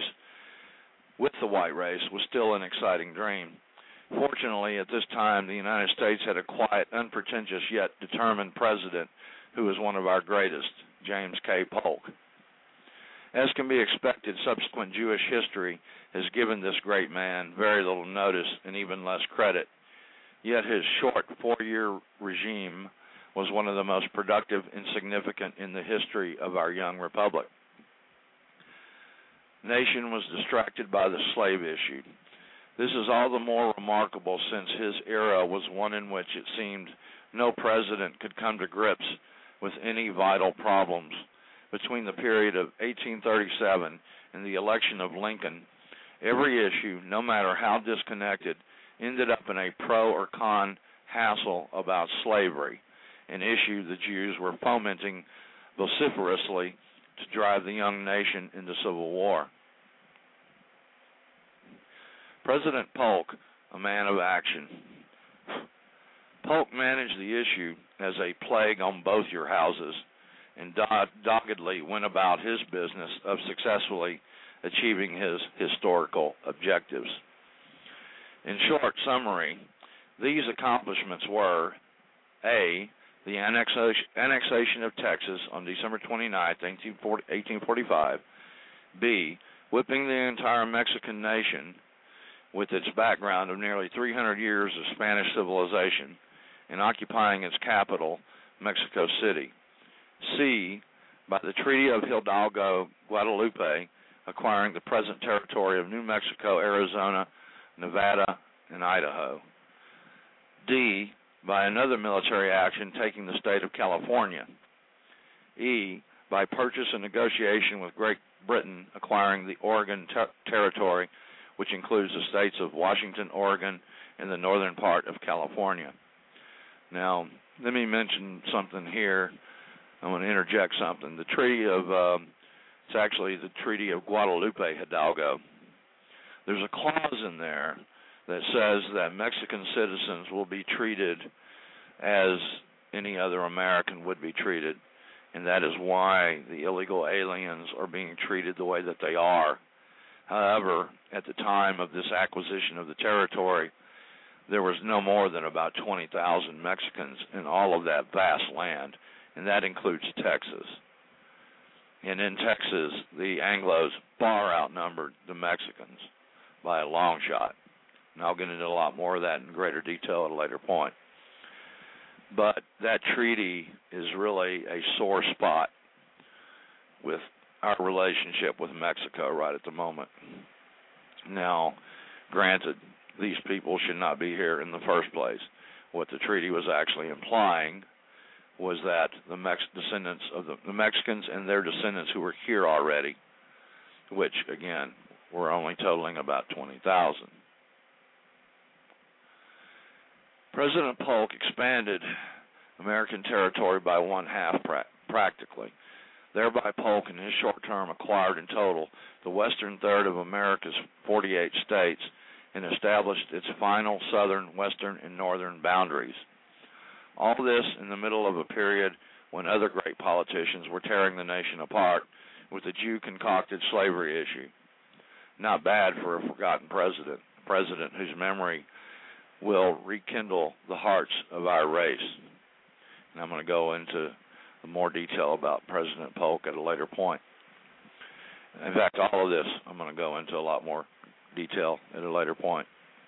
was still an exciting dream. Fortunately, at this time, the United States had a quiet, unpretentious, yet determined president who was one of our greatest, James K. Polk. As can be expected, subsequent Jewish history has given this great man very little notice and even less credit. Yet his short 4-year regime was one of the most productive and significant in the history of our young republic. The nation was distracted by the slave issue. This is all the more remarkable since his era was one in which it seemed no president could come to grips with any vital problems. Between the period of 1837 and the election of Lincoln, every issue, no matter how disconnected, ended up in a pro or con hassle about slavery, an issue the Jews were fomenting vociferously to drive the young nation into civil war. President Polk, a man of action. Polk managed the issue as a plague on both your houses and doggedly went about his business of successfully achieving his historical objectives. In short summary, these accomplishments were: A, the annexation of Texas on December 29, 1845, B, whipping the entire Mexican nation with its background of nearly 300 years of Spanish civilization and occupying its capital, Mexico City. C, by the Treaty of Hidalgo, Guadalupe, acquiring the present territory of New Mexico, Arizona, Nevada, and Idaho. D, by another military action taking the state of California. E, by purchase and negotiation with Great Britain acquiring the Oregon territory, which includes the states of Washington, Oregon, and the northern part of California. Now, let me mention something here. I want to interject something. The Treaty of, it's actually the Treaty of Guadalupe Hidalgo. There's a clause in there that says that Mexican citizens will be treated as any other American would be treated, and that is why the illegal aliens are being treated the way that they are. However, at the time of this acquisition of the territory, there was no more than about 20,000 Mexicans in all of that vast land, and that includes Texas. And in Texas, the Anglos far outnumbered the Mexicans by a long shot. And I'll get into a lot more of that in greater detail at a later point. But that treaty is really a sore spot with our relationship with Mexico right at the moment. Now, granted, these people should not be here in the first place. What the treaty was actually implying was that the descendants of the Mexicans and their descendants who were here already, which, again, were only totaling about 20,000. President Polk expanded American territory by one-half practically. Thereby, Polk, in his short term, acquired in total the western third of America's 48 states and established its final southern, western, and northern boundaries. All this in the middle of a period when other great politicians were tearing the nation apart with the Jew-concocted slavery issue. Not bad for a forgotten president, a president whose memory will rekindle the hearts of our race. And I'm going to go into more detail about President Polk at a later point. In fact, all of this I'm going to go into a lot more detail at a later point.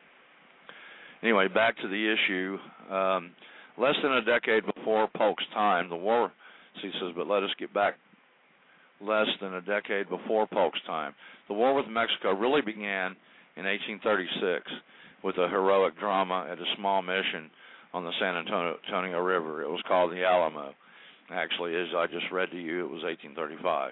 Anyway, back to the issue. Less than a decade before Polk's time, the war, he says, but let us get back less than a decade before Polk's time. The war with Mexico really began in 1836 with a heroic drama at a small mission on the San Antonio River. It was called the Alamo. Actually, as I just read to you, it was 1835.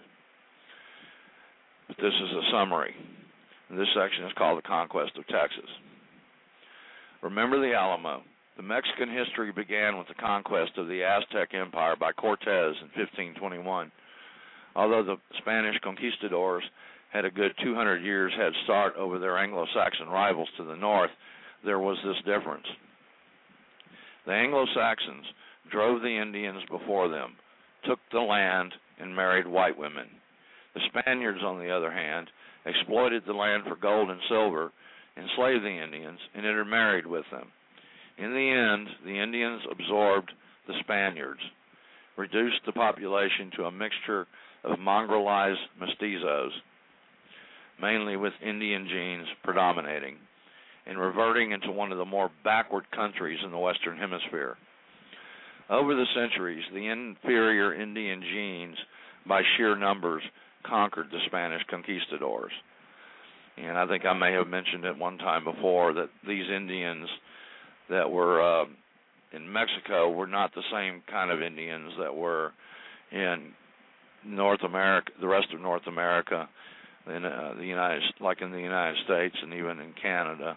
But this is a summary. And this section is called The Conquest of Texas. Remember the Alamo. The Mexican history began with the conquest of the Aztec Empire by Cortez in 1521. Although the Spanish conquistadors had a good 200 years head start over their Anglo-Saxon rivals to the north, there was this difference. The Anglo-Saxons drove the Indians before them, took the land, and married white women. The Spaniards, on the other hand, exploited the land for gold and silver, enslaved the Indians, and intermarried with them. In the end, the Indians absorbed the Spaniards, reduced the population to a mixture of mongrelized mestizos, mainly with Indian genes predominating, and reverting into one of the more backward countries in the Western Hemisphere. Over the centuries, the inferior Indian genes, by sheer numbers, conquered the Spanish conquistadors. And I think I may have mentioned at one time before that these Indians that were in Mexico were not the same kind of Indians that were in North America, the rest of North America, in the United States and even in Canada.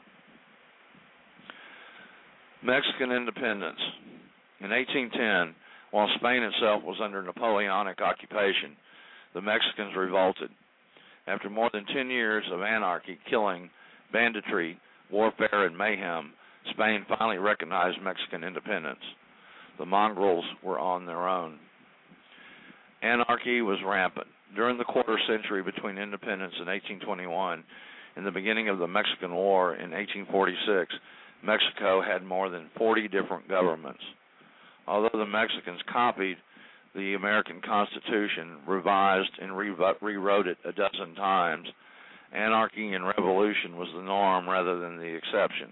Mexican independence. In 1810, while Spain itself was under Napoleonic occupation, the Mexicans revolted. After more than 10 years of anarchy, killing, banditry, warfare, and mayhem, Spain finally recognized Mexican independence. The mongrels were on their own. Anarchy was rampant. During the quarter century between independence in 1821 and the beginning of the Mexican War in 1846, Mexico had more than 40 different governments. Although the Mexicans copied the American Constitution, revised and rewrote it a dozen times, anarchy and revolution was the norm rather than the exception.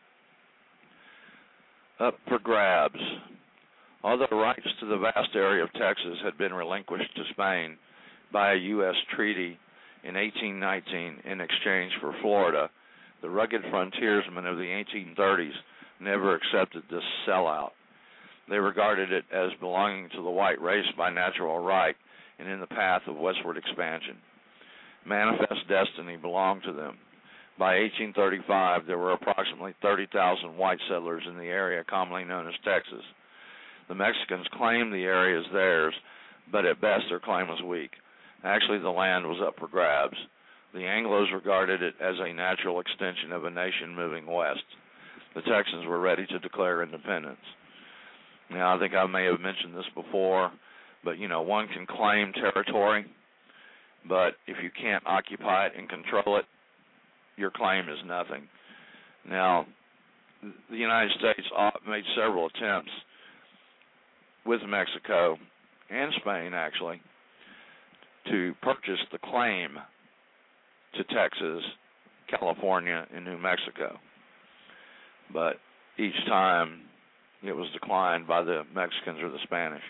Up for grabs. Although rights to the vast area of Texas had been relinquished to Spain by a U.S. treaty in 1819 in exchange for Florida, the rugged frontiersmen of the 1830s never accepted this sellout. They regarded it as belonging to the white race by natural right and in the path of westward expansion. Manifest destiny belonged to them. By 1835, there were approximately 30,000 white settlers in the area commonly known as Texas. The Mexicans claimed the area as theirs, but at best their claim was weak. Actually, the land was up for grabs. The Anglos regarded it as a natural extension of a nation moving west. The Texans were ready to declare independence. Now, I think I may have mentioned this before, but, one can claim territory, but if you can't occupy it and control it, your claim is nothing. Now, the United States made several attempts with Mexico and Spain, actually, to purchase the claim to Texas, California, and New Mexico. But each time it was declined by the Mexicans or the Spanish.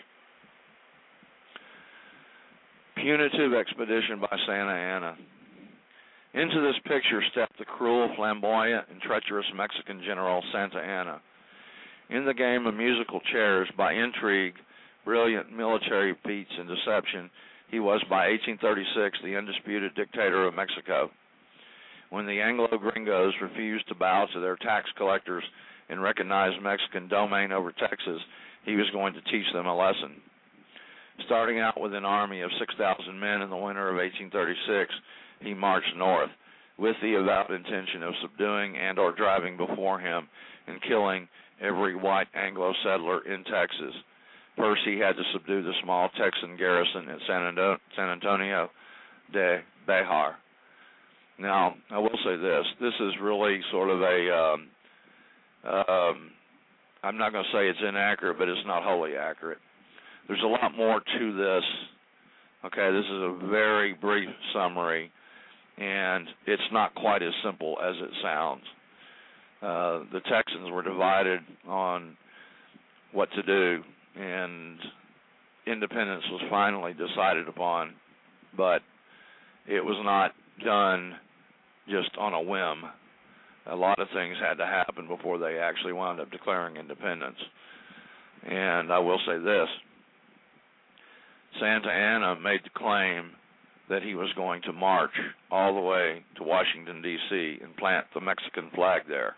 Punitive expedition by Santa Anna. Into this picture stepped the cruel, flamboyant, and treacherous Mexican general Santa Anna. In the game of musical chairs, by intrigue, brilliant military feats, and deception, he was by 1836 the undisputed dictator of Mexico. When the Anglo-Gringos refused to bow to their tax collectors and recognize Mexican domain over Texas, he was going to teach them a lesson. Starting out with an army of 6,000 men in the winter of 1836, he marched north with the avowed intention of subduing and or driving before him and killing every white Anglo settler in Texas. First, he had to subdue the small Texan garrison at San Antonio de Bejar. Now, I will say this. This is really sort of a, I'm not going to say it's inaccurate, but it's not wholly accurate. There's a lot more to this. Okay, this is a very brief summary, and it's not quite as simple as it sounds. The Texans were divided on what to do, and independence was finally decided upon, but it was not done just on a whim. A lot of things had to happen before they actually wound up declaring independence. And I will say this. Santa Anna made the claim that he was going to march all the way to Washington, D.C. and plant the Mexican flag there.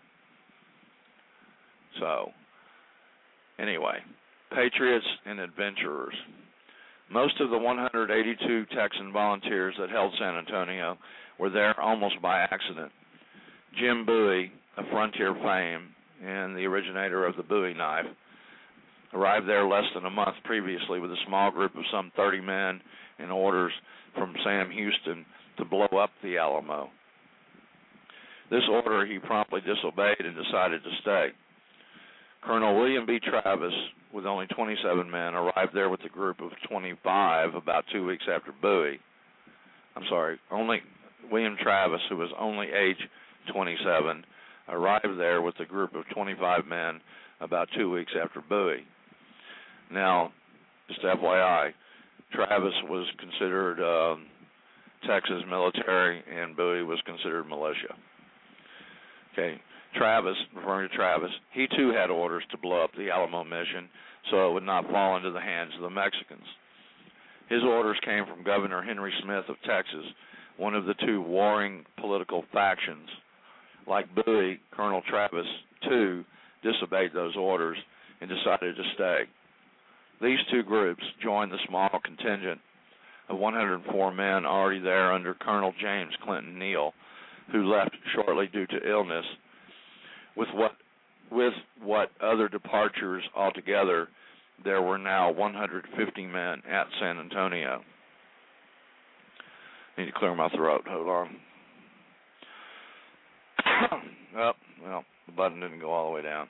So, anyway, patriots and adventurers. Most of the 182 Texan volunteers that held San Antonio were there almost by accident. Jim Bowie, a frontier fame and the originator of the Bowie knife, arrived there less than a month previously with a small group of some 30 men and orders from Sam Houston to blow up the Alamo. This order he promptly disobeyed and decided to stay. Colonel William B. Travis, with only 27 men, arrived there with a group of 25 about 2 weeks after Bowie. Only William Travis, who was only age 27, arrived there with a group of 25 men about 2 weeks after Bowie. Now, just FYI, Travis was considered Texas military, and Bowie was considered militia. Okay, Travis, referring to Travis, he too had orders to blow up the Alamo mission so it would not fall into the hands of the Mexicans. His orders came from Governor Henry Smith of Texas, one of the two warring political factions. Like Bowie, Colonel Travis, too, disobeyed those orders and decided to stay. These two groups joined the small contingent of 104 men already there under Colonel James Clinton Neal, who left shortly due to illness. With what other departures altogether, there were now 150 men at San Antonio. Need to clear my throat. Hold on. Well, the button didn't go all the way down.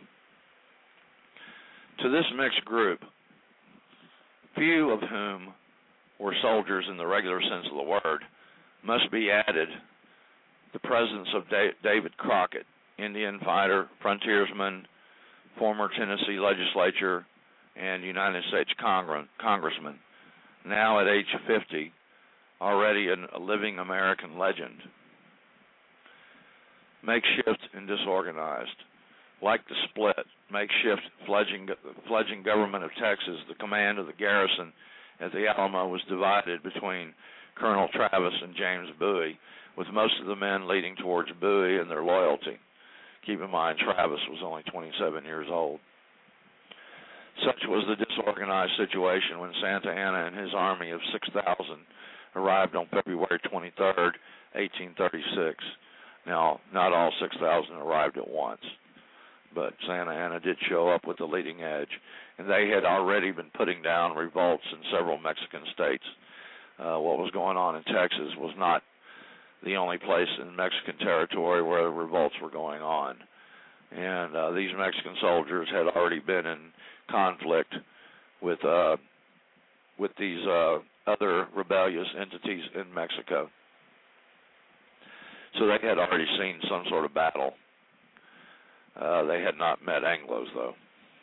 To this mixed group, few of whom were soldiers in the regular sense of the word, must be added the presence of David Crockett, Indian fighter, frontiersman, former Tennessee legislature, and United States congressman, now at age 50, already a living American legend. Makeshift and disorganized. Like the split, makeshift fledgling government of Texas, the command of the garrison at the Alamo was divided between Colonel Travis and James Bowie, with most of the men leading towards Bowie and their loyalty. Keep in mind, Travis was only 27 years old. Such was the disorganized situation when Santa Anna and his army of 6,000 arrived on February 23rd, 1836. Now, not all 6,000 arrived at once, but Santa Anna did show up with the leading edge, and they had already been putting down revolts in several Mexican states. What was going on in Texas was not the only place in Mexican territory where the revolts were going on. And these Mexican soldiers had already been in conflict with these other rebellious entities in Mexico. So they had already seen some sort of battle. They had not met Anglos, though.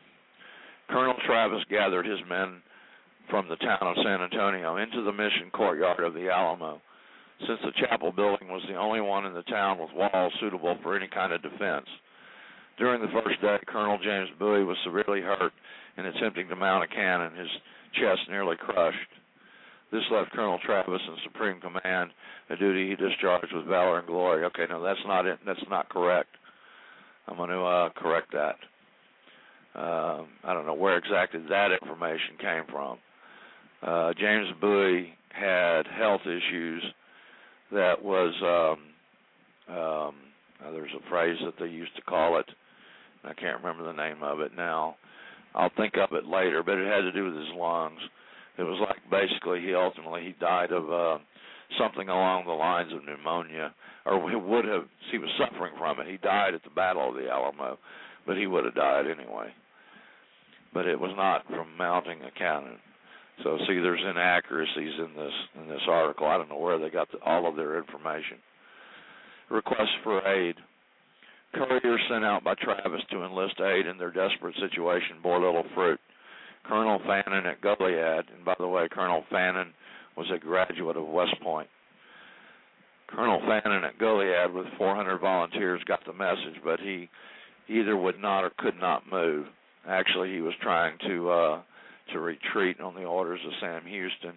Colonel Travis gathered his men from the town of San Antonio into the mission courtyard of the Alamo, since the chapel building was the only one in the town with walls suitable for any kind of defense. During the first day, Colonel James Bowie was severely hurt in attempting to mount a cannon, his chest nearly crushed. This left Colonel Travis in supreme command, a duty he discharged with valor and glory. Okay, no, that's not it. That's not correct. I'm going to correct that. I don't know where exactly that information came from. James Bowie had health issues that was, there's a phrase that they used to call it. I can't remember the name of it now. I'll think of it later, but it had to do with his lungs. It was like basically he died of something along the lines of pneumonia, or he was suffering from it. He died at the Battle of the Alamo, but he would have died anyway. But it was not from mounting a cannon. So see, there's inaccuracies in this article. I don't know where they got all of their information. Request for aid. Couriers sent out by Travis to enlist aid in their desperate situation bore little fruit. Colonel Fannin at Goliad, and by the way, Colonel Fannin was a graduate of West Point. Colonel Fannin at Goliad with 400 volunteers got the message, but he either would not or could not move. Actually, he was trying to retreat on the orders of Sam Houston,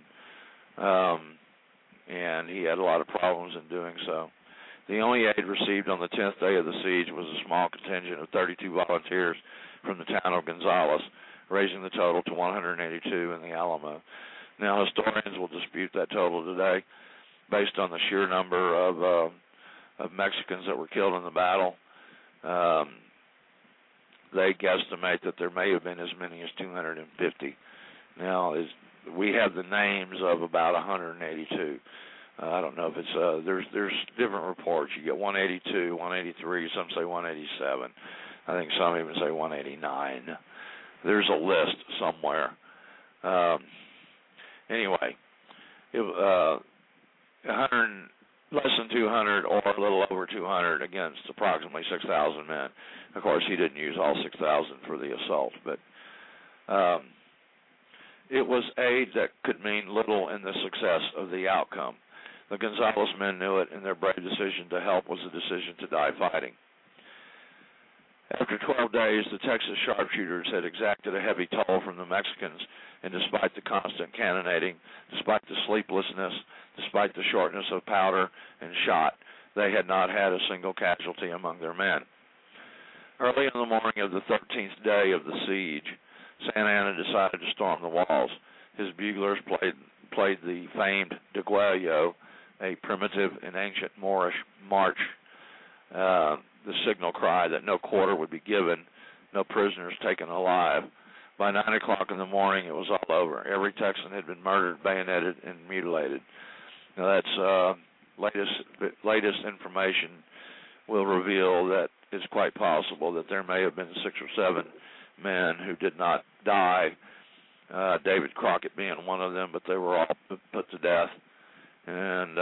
and he had a lot of problems in doing so. The only aid received on the 10th day of the siege was a small contingent of 32 volunteers from the town of Gonzales, raising the total to 182 in the Alamo. Now, historians will dispute that total today based on the sheer number of Mexicans that were killed in the battle. They guesstimate that there may have been as many as 250. Now, we have the names of about 182. I don't know if it's there's different reports. You get 182, 183, some say 187. I think some even say 189. There's a list somewhere. Anyway, less than 200 or a little over 200 against approximately 6,000 men. Of course, he didn't use all 6,000 for the assault, but it was aid that could mean little in the success of the outcome. The Gonzales men knew it, and their brave decision to help was a decision to die fighting. After 12 days, the Texas sharpshooters had exacted a heavy toll from the Mexicans, and despite the constant cannonading, despite the sleeplessness, despite the shortness of powder and shot, they had not had a single casualty among their men. Early in the morning of the 13th day of the siege, Santa Anna decided to storm the walls. His buglers played the famed Deguello, a primitive and ancient Moorish march, the signal cry that no quarter would be given, no prisoners taken alive. By 9 o'clock in the morning, it was all over. Every Texan had been murdered, bayoneted, and mutilated. Now, that's latest information will reveal that it's quite possible that there may have been 6 or 7 men who did not die, David Crockett being one of them, but they were all put to death. And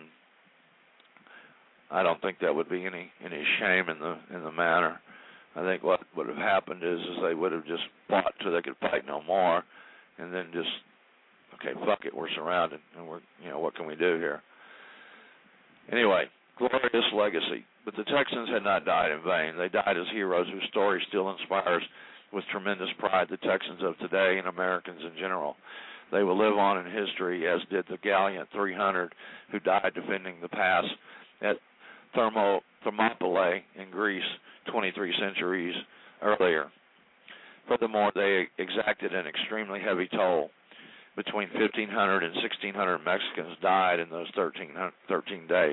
I don't think that would be any shame in the matter. I think what would have happened is they would have just fought till they could fight no more, and then just, okay, fuck it, we're surrounded, and what can we do here? Anyway, glorious legacy. But the Texans had not died in vain. They died as heroes whose story still inspires with tremendous pride the Texans of today and Americans in general. They will live on in history, as did the gallant 300 who died defending the pass at Thermopylae in Greece 23 centuries earlier. Furthermore, they exacted an extremely heavy toll. Between 1,500 and 1,600 Mexicans died in those 13 days.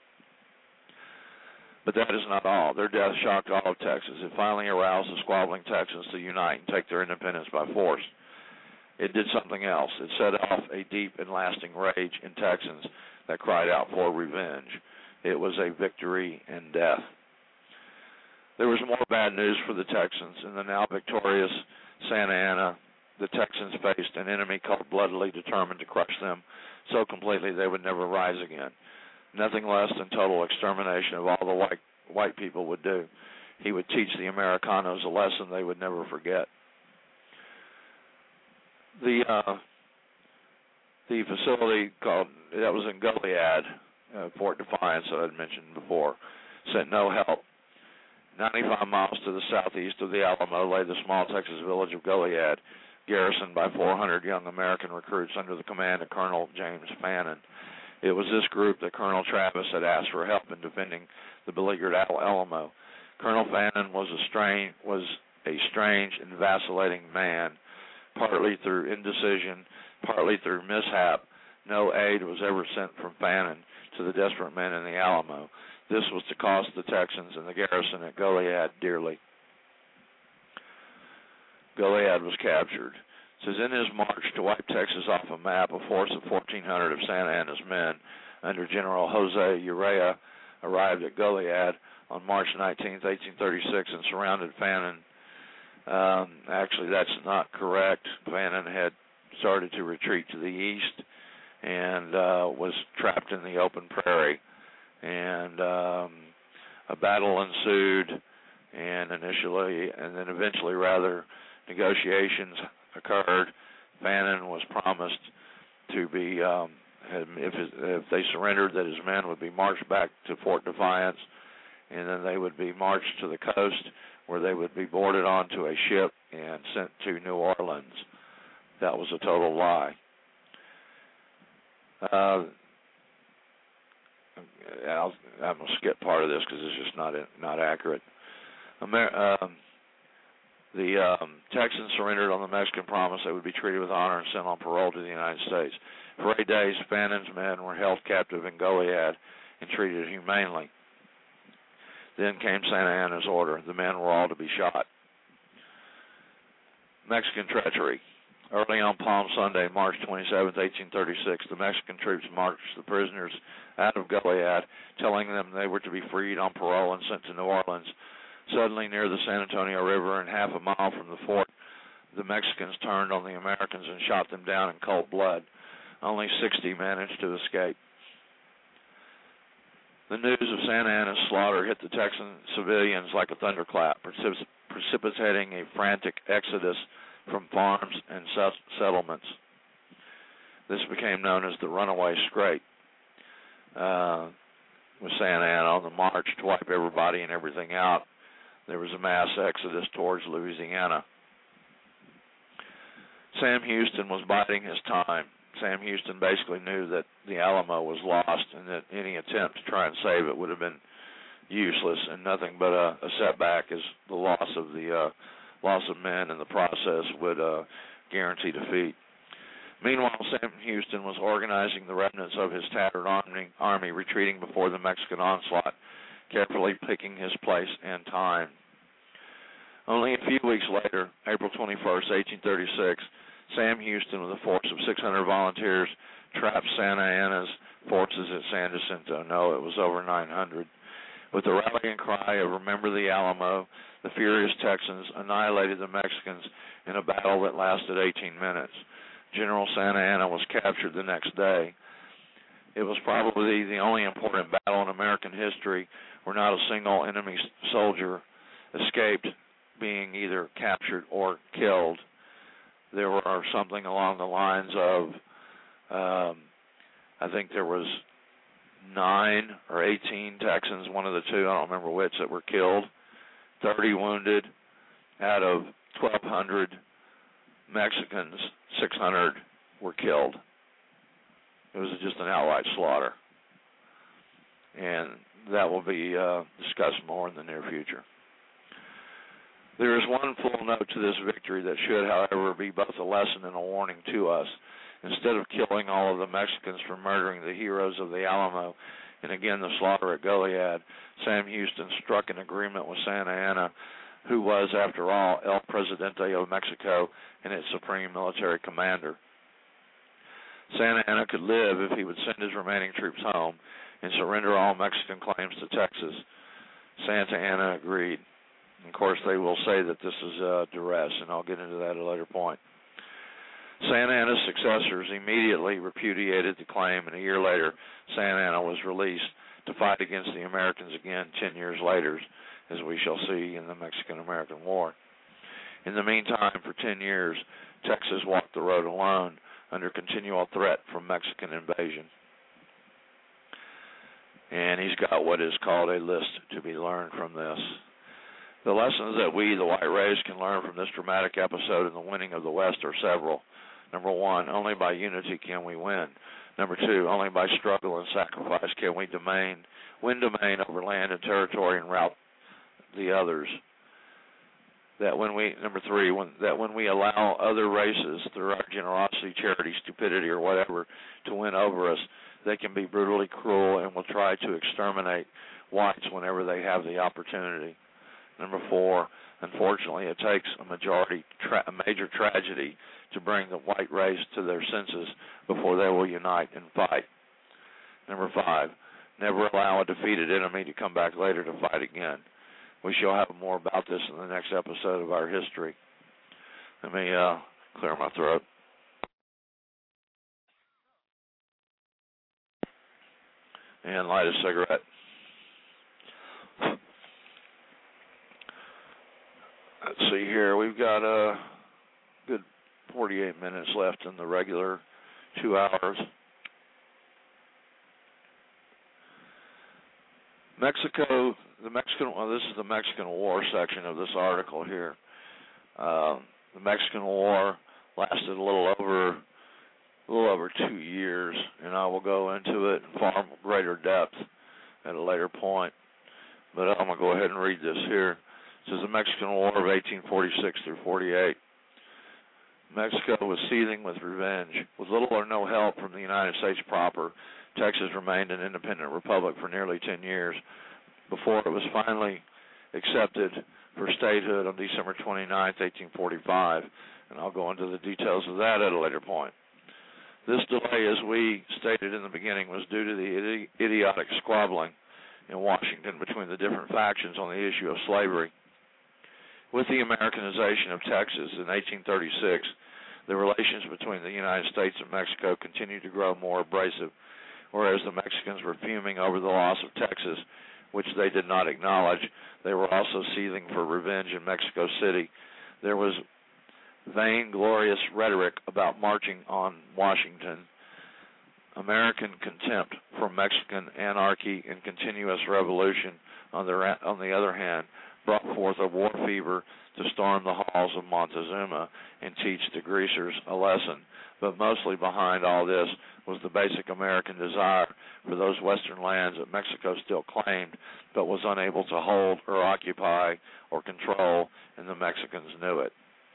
But that is not all. Their death shocked all of Texas. It finally aroused the squabbling Texans to unite and take their independence by force. It did something else. It set off a deep and lasting rage in Texans that cried out for revenge. It was a victory in death. There was more bad news for the Texans. In the now victorious Santa Anna, the Texans faced an enemy cold-bloodedly determined to crush them so completely they would never rise again. Nothing less than total extermination of all the white people would do. He would teach the Americanos a lesson they would never forget. The facility that was in Goliad, Fort Defiance, that I'd mentioned before, sent no help. 95 miles to the southeast of the Alamo lay the small Texas village of Goliad, garrisoned by 400 young American recruits under the command of Colonel James Fannin. It was this group that Colonel Travis had asked for help in defending the beleaguered Alamo. Colonel Fannin was a strange and vacillating man, partly through indecision, partly through mishap. No aid was ever sent from Fannin to the desperate men in the Alamo. This was to cost the Texans and the garrison at Goliad dearly. Goliad was captured. It says, in his march to wipe Texas off a map, a force of 1,400 of Santa Anna's men under General Jose Urrea arrived at Goliad on March 19, 1836, and surrounded Fannin. Actually, that's not correct. Fannin had started to retreat to the east and was trapped in the open prairie. And a battle ensued, and then eventually, negotiations occurred. Fannin was promised to be, if they surrendered, that his men would be marched back to Fort Defiance, and then they would be marched to the coast, where they would be boarded onto a ship and sent to New Orleans. That was a total lie. I'm going to skip part of this because it's just not accurate. The Texans surrendered on the Mexican promise they would be treated with honor and sent on parole to the United States. For 8 days, Fannin's men were held captive in Goliad and treated humanely. Then came Santa Anna's order. The men were all to be shot. Mexican treachery. Early on Palm Sunday, March 27, 1836, the Mexican troops marched the prisoners out of Goliad, telling them they were to be freed on parole and sent to New Orleans. Suddenly, near the San Antonio River and half a mile from the fort, the Mexicans turned on the Americans and shot them down in cold blood. Only 60 managed to escape. The news of Santa Anna's slaughter hit the Texan civilians like a thunderclap, precipitating a frantic exodus from farms and settlements. This became known as the Runaway Scrape. With Santa Anna on the march to wipe everybody and everything out, there was a mass exodus towards Louisiana. Sam Houston was biding his time. Sam Houston basically knew that the Alamo was lost and that any attempt to try and save it would have been useless and nothing but a setback, as the loss of men in the process would guarantee defeat. Meanwhile, Sam Houston was organizing the remnants of his tattered army retreating before the Mexican onslaught, carefully picking his place and time. Only a few weeks later, April 21st, 1836, Sam Houston, with a force of 600 volunteers, trapped Santa Anna's forces at San Jacinto. No, it was over 900. With the rallying cry of "Remember the Alamo," the furious Texans annihilated the Mexicans in a battle that lasted 18 minutes. General Santa Anna was captured the next day. It was probably the only important battle in American history where not a single enemy soldier escaped being either captured or killed. There were something along the lines of, I think there was 9 or 18 Texans, one of the two, I don't remember which, that were killed, 30 wounded. Out of 1,200 Mexicans, 600 were killed. It was just an outright slaughter. And that will be discussed more in the near future. There is one full note to this victory that should, however, be both a lesson and a warning to us. Instead of killing all of the Mexicans for murdering the heroes of the Alamo, and again the slaughter at Goliad, Sam Houston struck an agreement with Santa Anna, who was, after all, El Presidente of Mexico and its supreme military commander. Santa Anna could live if he would send his remaining troops home and surrender all Mexican claims to Texas. Santa Anna agreed. Of course, they will say that this is duress, and I'll get into that at a later point. Santa Anna's successors immediately repudiated the claim, and a year later, Santa Anna was released to fight against the Americans again 10 years later, as we shall see in the Mexican-American War. In the meantime, for 10 years, Texas walked the road alone under continual threat from Mexican invasion. And he's got what is called a list to be learned from this. The lessons that we, the white race, can learn from this dramatic episode in the winning of the West are several. Number one, only by unity can we win. Number two, only by struggle and sacrifice can we win domain over land and territory and rout the others. Number three, when we allow other races through our generosity, charity, stupidity, or whatever to win over us, they can be brutally cruel and will try to exterminate whites whenever they have the opportunity. Number four, unfortunately, it takes a major tragedy to bring the white race to their senses before they will unite and fight. Number five, never allow a defeated enemy to come back later to fight again. We shall have more about this in the next episode of our history. Let me clear my throat. And light a cigarette. Let's see here. We've got a good 48 minutes left in the regular 2 hours. Mexico, this is the Mexican War section of this article here. The Mexican War lasted a little over 2 years, and I will go into it in far greater depth at a later point. But I'm going to go ahead and read this here. This is the Mexican War of 1846 through 48. Mexico was seething with revenge. With little or no help from the United States proper, Texas remained an independent republic for nearly 10 years before it was finally accepted for statehood on December 29, 1845, and I'll go into the details of that at a later point. This delay, as we stated in the beginning, was due to the idiotic squabbling in Washington between the different factions on the issue of slavery. With the Americanization of Texas in 1836, the relations between the United States and Mexico continued to grow more abrasive, whereas the Mexicans were fuming over the loss of Texas, which they did not acknowledge. They were also seething for revenge in Mexico City. There was vainglorious rhetoric about marching on Washington. American contempt for Mexican anarchy and continuous revolution, on the other hand, brought forth a war fever to storm the halls of Montezuma and teach the greasers a lesson. But mostly behind all this was the basic American desire for those western lands that Mexico still claimed but was unable to hold or occupy or control, and the Mexicans knew it.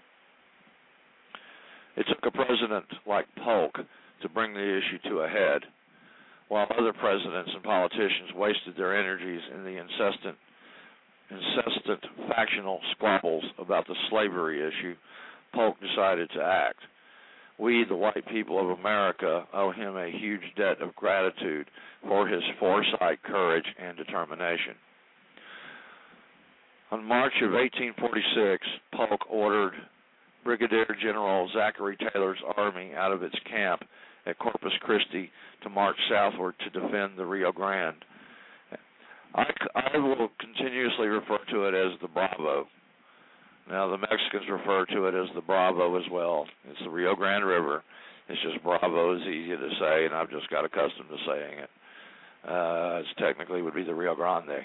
It took a president like Polk to bring the issue to a head. While other presidents and politicians wasted their energies in the incessant factional squabbles about the slavery issue, Polk decided to act. We, the white people of America, owe him a huge debt of gratitude for his foresight, courage, and determination. On March of 1846, Polk ordered Brigadier General Zachary Taylor's army out of its camp at Corpus Christi to march southward to defend the Rio Grande. I will continuously refer to it as the Bravo. Now, the Mexicans refer to it as the Bravo as well. It's the Rio Grande River. It's just Bravo is easy to say, and I've just got accustomed to saying it. It technically would be the Rio Grande.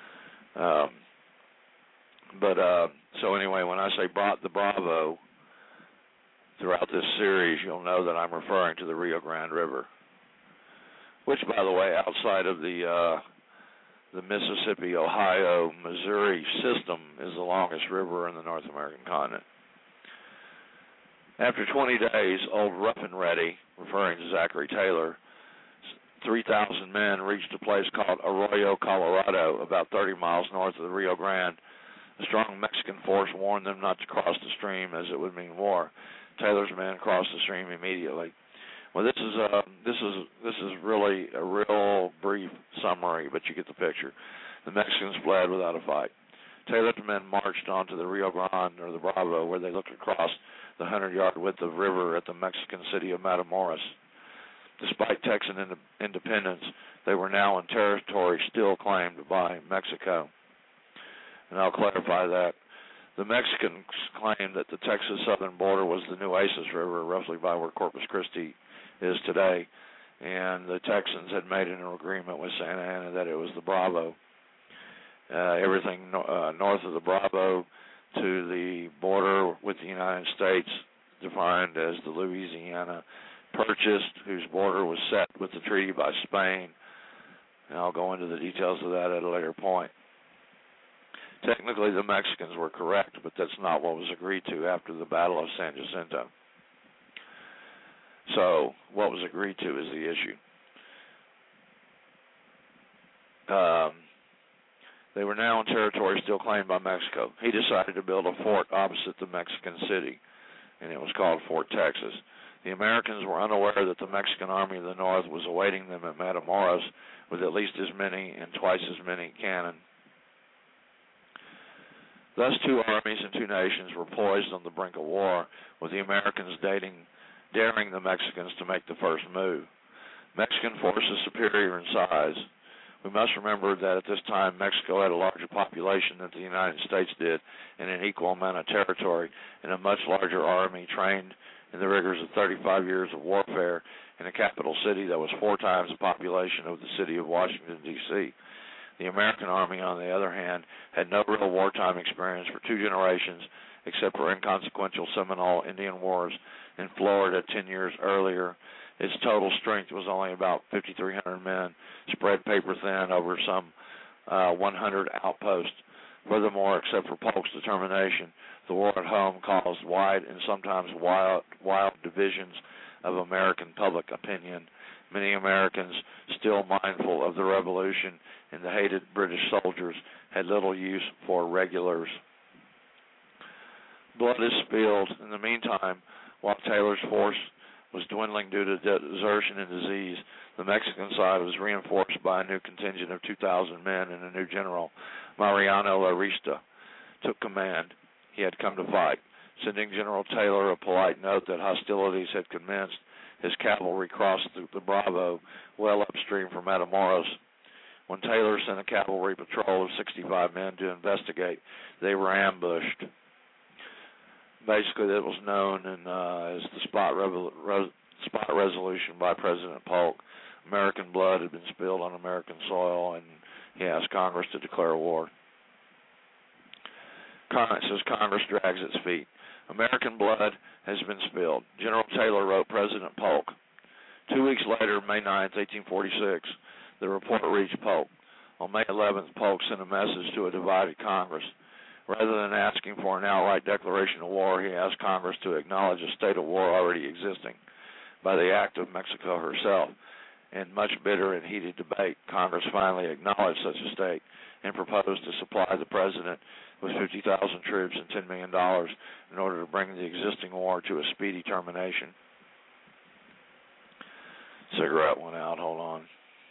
So anyway, when I say the Bravo, throughout this series, you'll know that I'm referring to the Rio Grande River, which, by the way, outside of the Mississippi, Ohio, Missouri system is the longest river in the North American continent. After 20 days, old Rough and Ready, referring to Zachary Taylor, 3,000 men reached a place called Arroyo, Colorado, about 30 miles north of the Rio Grande. A strong Mexican force warned them not to cross the stream, as it would mean war. Taylor's men crossed the stream immediately. Well, this is really a real brief summary, but you get the picture. The Mexicans fled without a fight. Taylor's men marched onto the Rio Grande, or the Bravo, where they looked across the 100-yard width of river at the Mexican city of Matamoros. Despite Texan independence, they were now in territory still claimed by Mexico. And I'll clarify that. The Mexicans claimed that the Texas southern border was the Nueces River, roughly by where Corpus Christi is today, and the Texans had made an agreement with Santa Anna that it was the Bravo. Everything north of the Bravo to the border with the United States, defined as the Louisiana Purchase, whose border was set with the treaty by Spain. And I'll go into the details of that at a later point. Technically, the Mexicans were correct, but that's not what was agreed to after the Battle of San Jacinto. So, what was agreed to is the issue. They were now in territory still claimed by Mexico. He decided to build a fort opposite the Mexican city, and it was called Fort Texas. The Americans were unaware that the Mexican Army of the North was awaiting them at Matamoros with at least as many and twice as many cannon. Thus, two armies and two nations were poised on the brink of war, with the Americans daring the Mexicans to make the first move. Mexican forces superior in size. We must remember that at this time Mexico had a larger population than the United States did, and an equal amount of territory, and a much larger army trained in the rigors of 35 years of warfare in a capital city that was 4 times the population of the city of Washington, D.C. The American Army, on the other hand, had no real wartime experience for 2 generations, except for inconsequential Seminole Indian wars in Florida 10 years earlier. Its total strength was only about 5,300 men, spread paper thin over some 100 outposts. Furthermore, except for Polk's determination, the war at home caused wide and sometimes wild divisions of American public opinion. Many Americans, still mindful of the Revolution and the hated British soldiers, had little use for regulars. Blood is spilled. In the meantime, while Taylor's force was dwindling due to desertion and disease, the Mexican side was reinforced by a new contingent of 2,000 men, and a new general, Mariano Arista, took command. He had come to fight. Sending General Taylor a polite note that hostilities had commenced, his cavalry crossed the Bravo well upstream from Matamoros. When Taylor sent a cavalry patrol of 65 men to investigate, they were ambushed. Basically, that was known as the spot resolution by President Polk. American blood had been spilled on American soil, and he asked Congress to declare war. Congress drags its feet. American blood has been spilled. General Taylor wrote President Polk. 2 weeks later, May 9, 1846, the report reached Polk. On May 11th, Polk sent a message to a divided Congress. Rather than asking for an outright declaration of war, he asked Congress to acknowledge a state of war already existing by the act of Mexico herself. In much bitter and heated debate, Congress finally acknowledged such a state and proposed to supply the President with 50,000 troops and $10 million in order to bring the existing war to a speedy termination. Cigarette went out, hold on.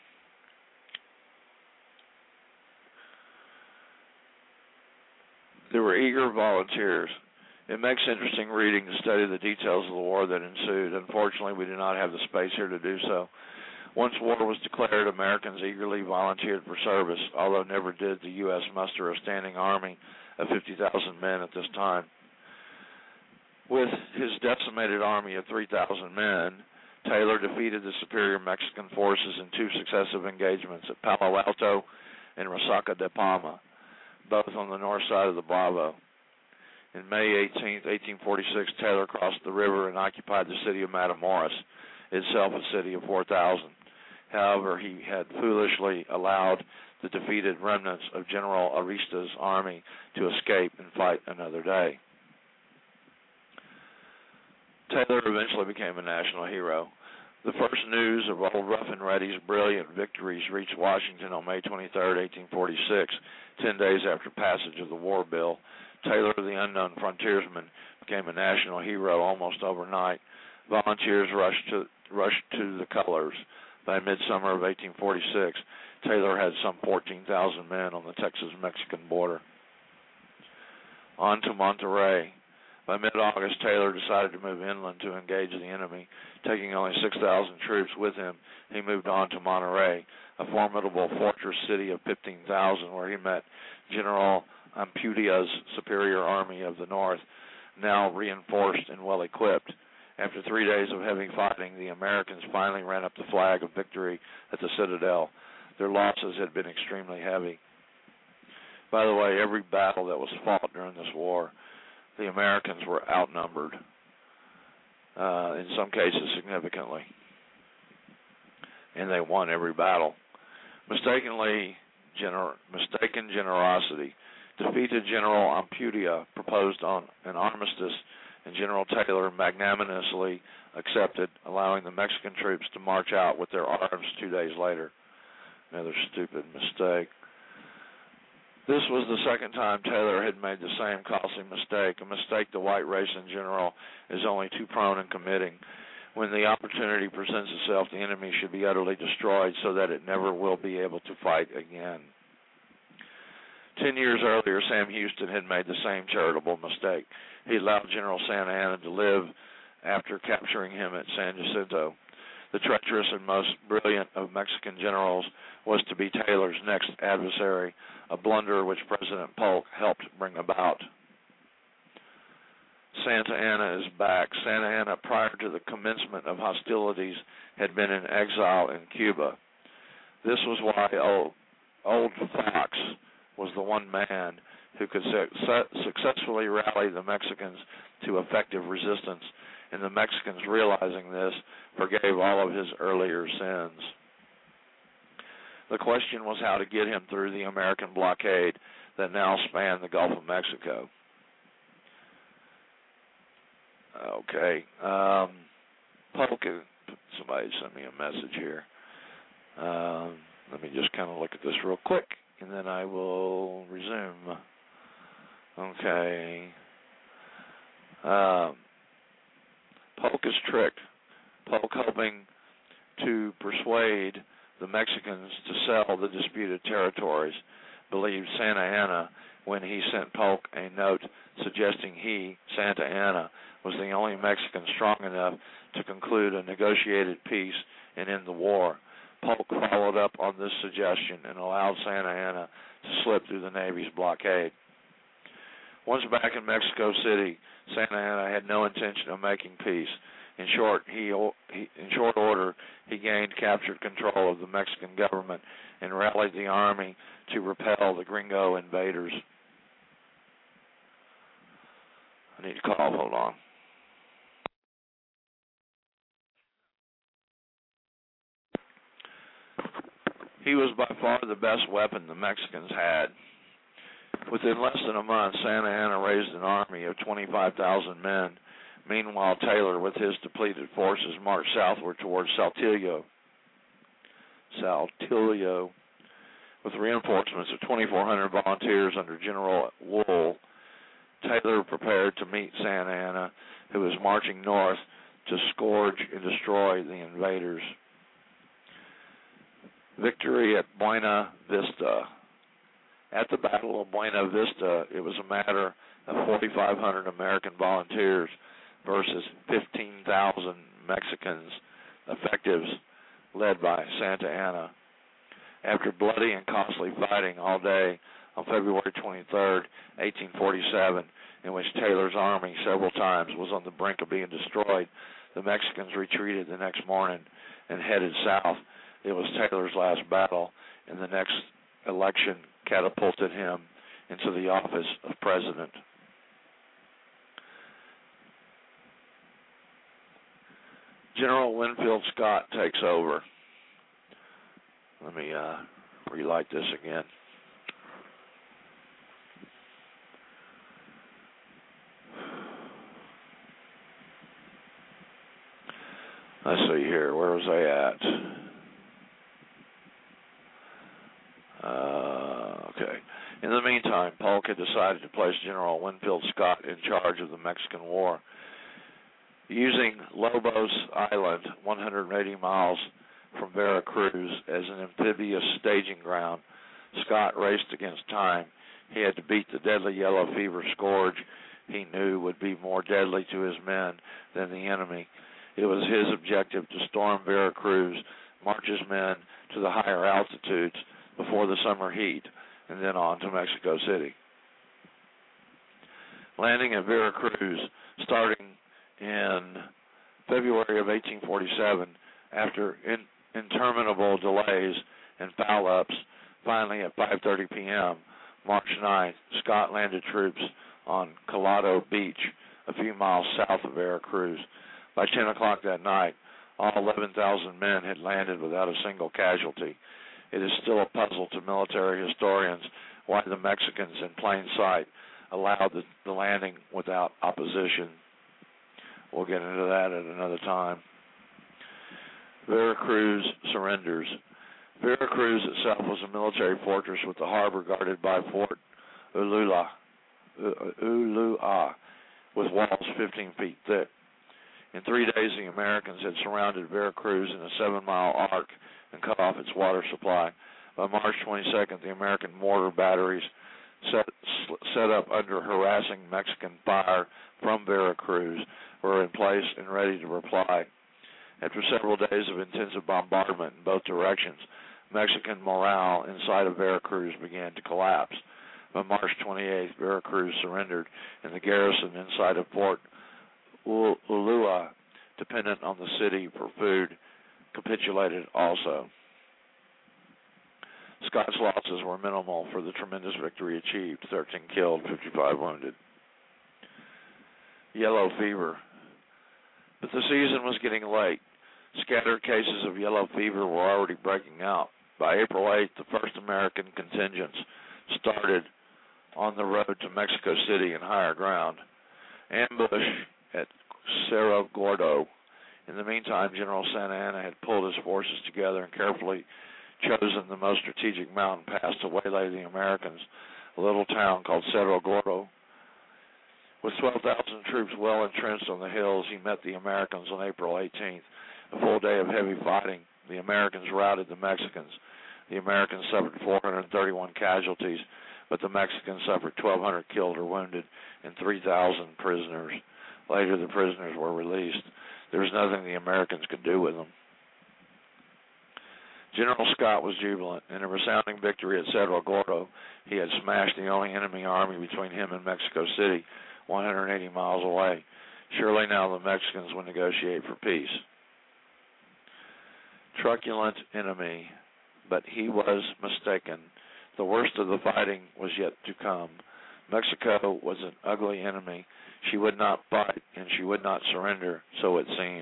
There were eager volunteers. It makes interesting reading to study the details of the war that ensued. Unfortunately, we do not have the space here to do so. Once war was declared, Americans eagerly volunteered for service, although never did the U.S. muster a standing army of 50,000 men at this time. With his decimated army of 3,000 men, Taylor defeated the superior Mexican forces in 2 successive engagements at Palo Alto and Resaca de Palma, both on the north side of the Bravo. In May 18, 1846, Taylor crossed the river and occupied the city of Matamoros, itself a city of 4,000. However, he had foolishly allowed the defeated remnants of General Arista's army to escape and fight another day. Taylor eventually became a national hero. The first news of Old Rough and Ready's brilliant victories reached Washington on May 23, 1846, 10 days after passage of the war bill. Taylor, the unknown frontiersman, became a national hero almost overnight. Volunteers rushed to the colors. By midsummer of 1846, Taylor had some 14,000 men on the Texas-Mexican border. On to Monterrey. By mid-August, Taylor decided to move inland to engage the enemy. Taking only 6,000 troops with him, he moved on to Monterrey, a formidable fortress city of 15,000, where he met General Amputia's superior army of the north, now reinforced and well equipped. After 3 days of heavy fighting, the Americans finally ran up the flag of victory at the Citadel. Their losses had been extremely heavy. By the way, every battle that was fought during this war, the Americans were outnumbered, in some cases significantly, and they won every battle. Mistaken generosity. Defeated General Ampudia proposed on an armistice, and General Taylor magnanimously accepted, allowing the Mexican troops to march out with their arms 2 days later. Another stupid mistake. This was the second time Taylor had made the same costly mistake, a mistake the white race in general is only too prone in committing. When the opportunity presents itself, the enemy should be utterly destroyed so that it never will be able to fight again. 10 years earlier, Sam Houston had made the same charitable mistake. He allowed General Santa Anna to live after capturing him at San Jacinto. The treacherous and most brilliant of Mexican generals was to be Taylor's next adversary, a blunder which President Polk helped bring about. Santa Anna is back. Santa Anna, prior to the commencement of hostilities, had been in exile in Cuba. This was why Old Fox was the one man who could successfully rally the Mexicans to effective resistance, and the Mexicans, realizing this, forgave all of his earlier sins. The question was how to get him through the American blockade that now spanned the Gulf of Mexico. Okay. Polk, somebody sent me a message here. Let me just kind of look at this real quick, and then I will resume. Okay. Polk is tricked. Polk, hoping to persuade the Mexicans to sell the disputed territories, believed Santa Anna when he sent Polk a note suggesting he, Santa Anna, was the only Mexican strong enough to conclude a negotiated peace and end the war. Polk followed up on this suggestion and allowed Santa Anna to slip through the Navy's blockade. Once back in Mexico City, Santa Anna had no intention of making peace. In short order, he gained captured control of the Mexican government and rallied the army to repel the gringo invaders. I need to call. Hold on. He was by far the best weapon the Mexicans had. Within less than a month, Santa Anna raised an army of 25,000 men. Meanwhile, Taylor, with his depleted forces, marched southward towards Saltillo. With reinforcements of 2,400 volunteers under General Wool, Taylor prepared to meet Santa Anna, who was marching north to scourge and destroy the invaders. Victory at Buena Vista. At the Battle of Buena Vista, it was a matter of 4,500 American volunteers versus 15,000 Mexicans, effectives led by Santa Anna. After bloody and costly fighting all day on February 23, 1847, in which Taylor's army several times was on the brink of being destroyed, the Mexicans retreated the next morning and headed south. It was Taylor's last battle, and the next election catapulted him into the office of president. General Winfield Scott takes over. Let me relight this again. Let's see here. Where was I at? Okay. In the meantime, Polk had decided to place General Winfield Scott in charge of the Mexican War. Using Lobos Island, 180 miles from Veracruz, as an amphibious staging ground, Scott raced against time. He had to beat the deadly yellow fever scourge he knew would be more deadly to his men than the enemy. It was his objective to storm Veracruz, march his men to the higher altitudes before the summer heat, and then on to Mexico City. landing at Veracruz starting in February of 1847 after interminable delays and foul-ups. Finally, at 5:30 p.m., March 9th, Scott landed troops on Collado Beach, a few miles south of Veracruz. By 10 o'clock that night, all 11,000 men had landed without a single casualty. It is still a puzzle to military historians why the Mexicans in plain sight allowed the landing without opposition. We'll get into that at another time. Veracruz surrenders. Veracruz itself was a military fortress with the harbor guarded by Fort Ulua, with walls 15 feet thick. In 3 days, the Americans had surrounded Veracruz in a 7-mile arc and cut off its water supply. By March 22nd, the American mortar batteries set up under harassing Mexican fire from Veracruz were in place and ready to reply. After several days of intensive bombardment in both directions, Mexican morale inside of Veracruz began to collapse. By March 28th, Veracruz surrendered, and the garrison inside of Fort Ulua, dependent on the city for food, capitulated also. Scott's losses were minimal for the tremendous victory achieved, 13 killed, 55 wounded. Yellow fever. But the season was getting late. Scattered cases of yellow fever were already breaking out. By April 8th, the first American contingents started on the road to Mexico City in higher ground. Ambush at Cerro Gordo. In the meantime, General Santa Anna had pulled his forces together and carefully chosen the most strategic mountain pass to waylay the Americans, a little town called Cerro Gordo. With 12,000 troops well entrenched on the hills, he met the Americans on April 18th. A full day of heavy fighting, the Americans routed the Mexicans. The Americans suffered 431 casualties, but the Mexicans suffered 1,200 killed or wounded and 3,000 prisoners. Later, the prisoners were released. There was nothing the Americans could do with them. General Scott was jubilant. In a resounding victory at Cerro Gordo, he had smashed the only enemy army between him and Mexico City, 180 miles away. Surely now the Mexicans would negotiate for peace. Truculent enemy, but he was mistaken. The worst of the fighting was yet to come. Mexico was an ugly enemy. She would not fight, and she would not surrender, so it seemed.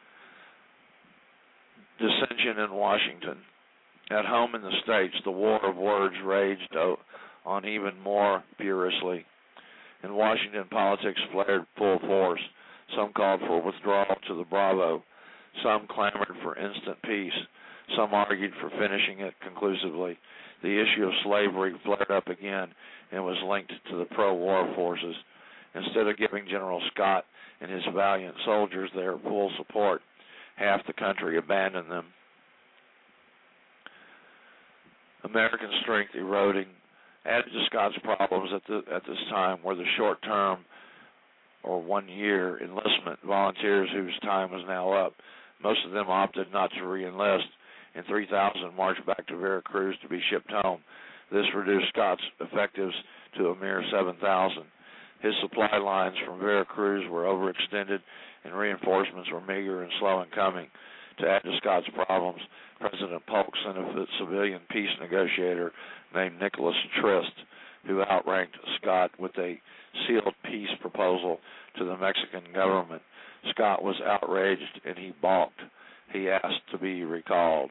Dissension in Washington. At home in the States, the war of words raged on even more furiously. In Washington, politics flared full force. Some called for withdrawal to the Bravo. Some clamored for instant peace. Some argued for finishing it conclusively. The issue of slavery flared up again and was linked to the pro-war forces. Instead of giving General Scott and his valiant soldiers their full support, half the country abandoned them. American strength eroding. Added to Scott's problems at this time were the short-term or 1-year enlistment volunteers whose time was now up. Most of them opted not to re-enlist, and 3,000 marched back to Veracruz to be shipped home. This reduced Scott's effectives to a mere 7,000. His supply lines from Veracruz were overextended, and reinforcements were meager and slow in coming. To add to Scott's problems, President Polk sent a civilian peace negotiator named Nicholas Trist, who outranked Scott with a sealed peace proposal to the Mexican government. Scott was outraged, and he balked. He asked to be recalled.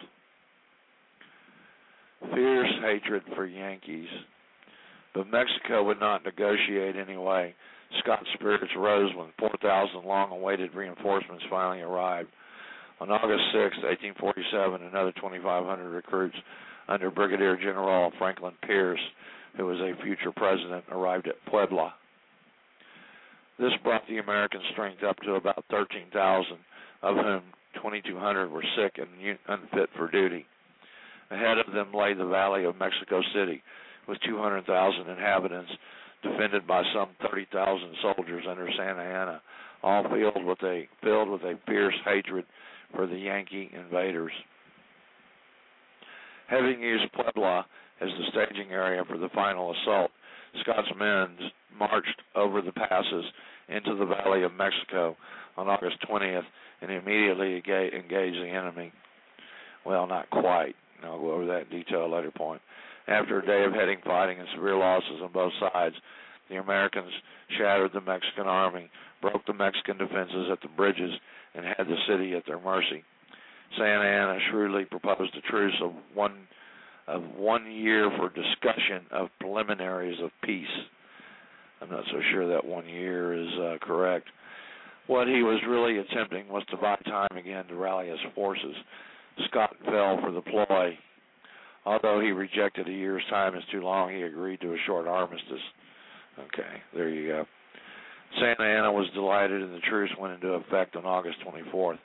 Fierce hatred for Yankees. But Mexico would not negotiate anyway. Scott's spirits rose when 4,000 long-awaited reinforcements finally arrived. On August 6, 1847, another 2,500 recruits under Brigadier General Franklin Pierce, who was a future president, arrived at Puebla. This brought the American strength up to about 13,000, of whom 2,200 were sick and unfit for duty. Ahead of them lay the Valley of Mexico City, with 200,000 inhabitants, defended by some 30,000 soldiers under Santa Anna, all filled with a fierce hatred for the Yankee invaders. Having used Puebla as the staging area for the final assault, Scott's men marched over the passes into the Valley of Mexico on August 20th and immediately engaged the enemy. Well, not quite. I'll go over that in detail at a later point. After a day of heading fighting and severe losses on both sides, the Americans shattered the Mexican army, broke the Mexican defenses at the bridges, and had the city at their mercy. Santa Anna shrewdly proposed a truce of one year for discussion of preliminaries of peace. I'm not so sure that 1 year is correct. What he was really attempting was to buy time again to rally his forces. Scott fell for the ploy. Although he rejected a year's time as too long, he agreed to a short armistice. Okay, there you go. Santa Anna was delighted, and the truce went into effect on August 24th.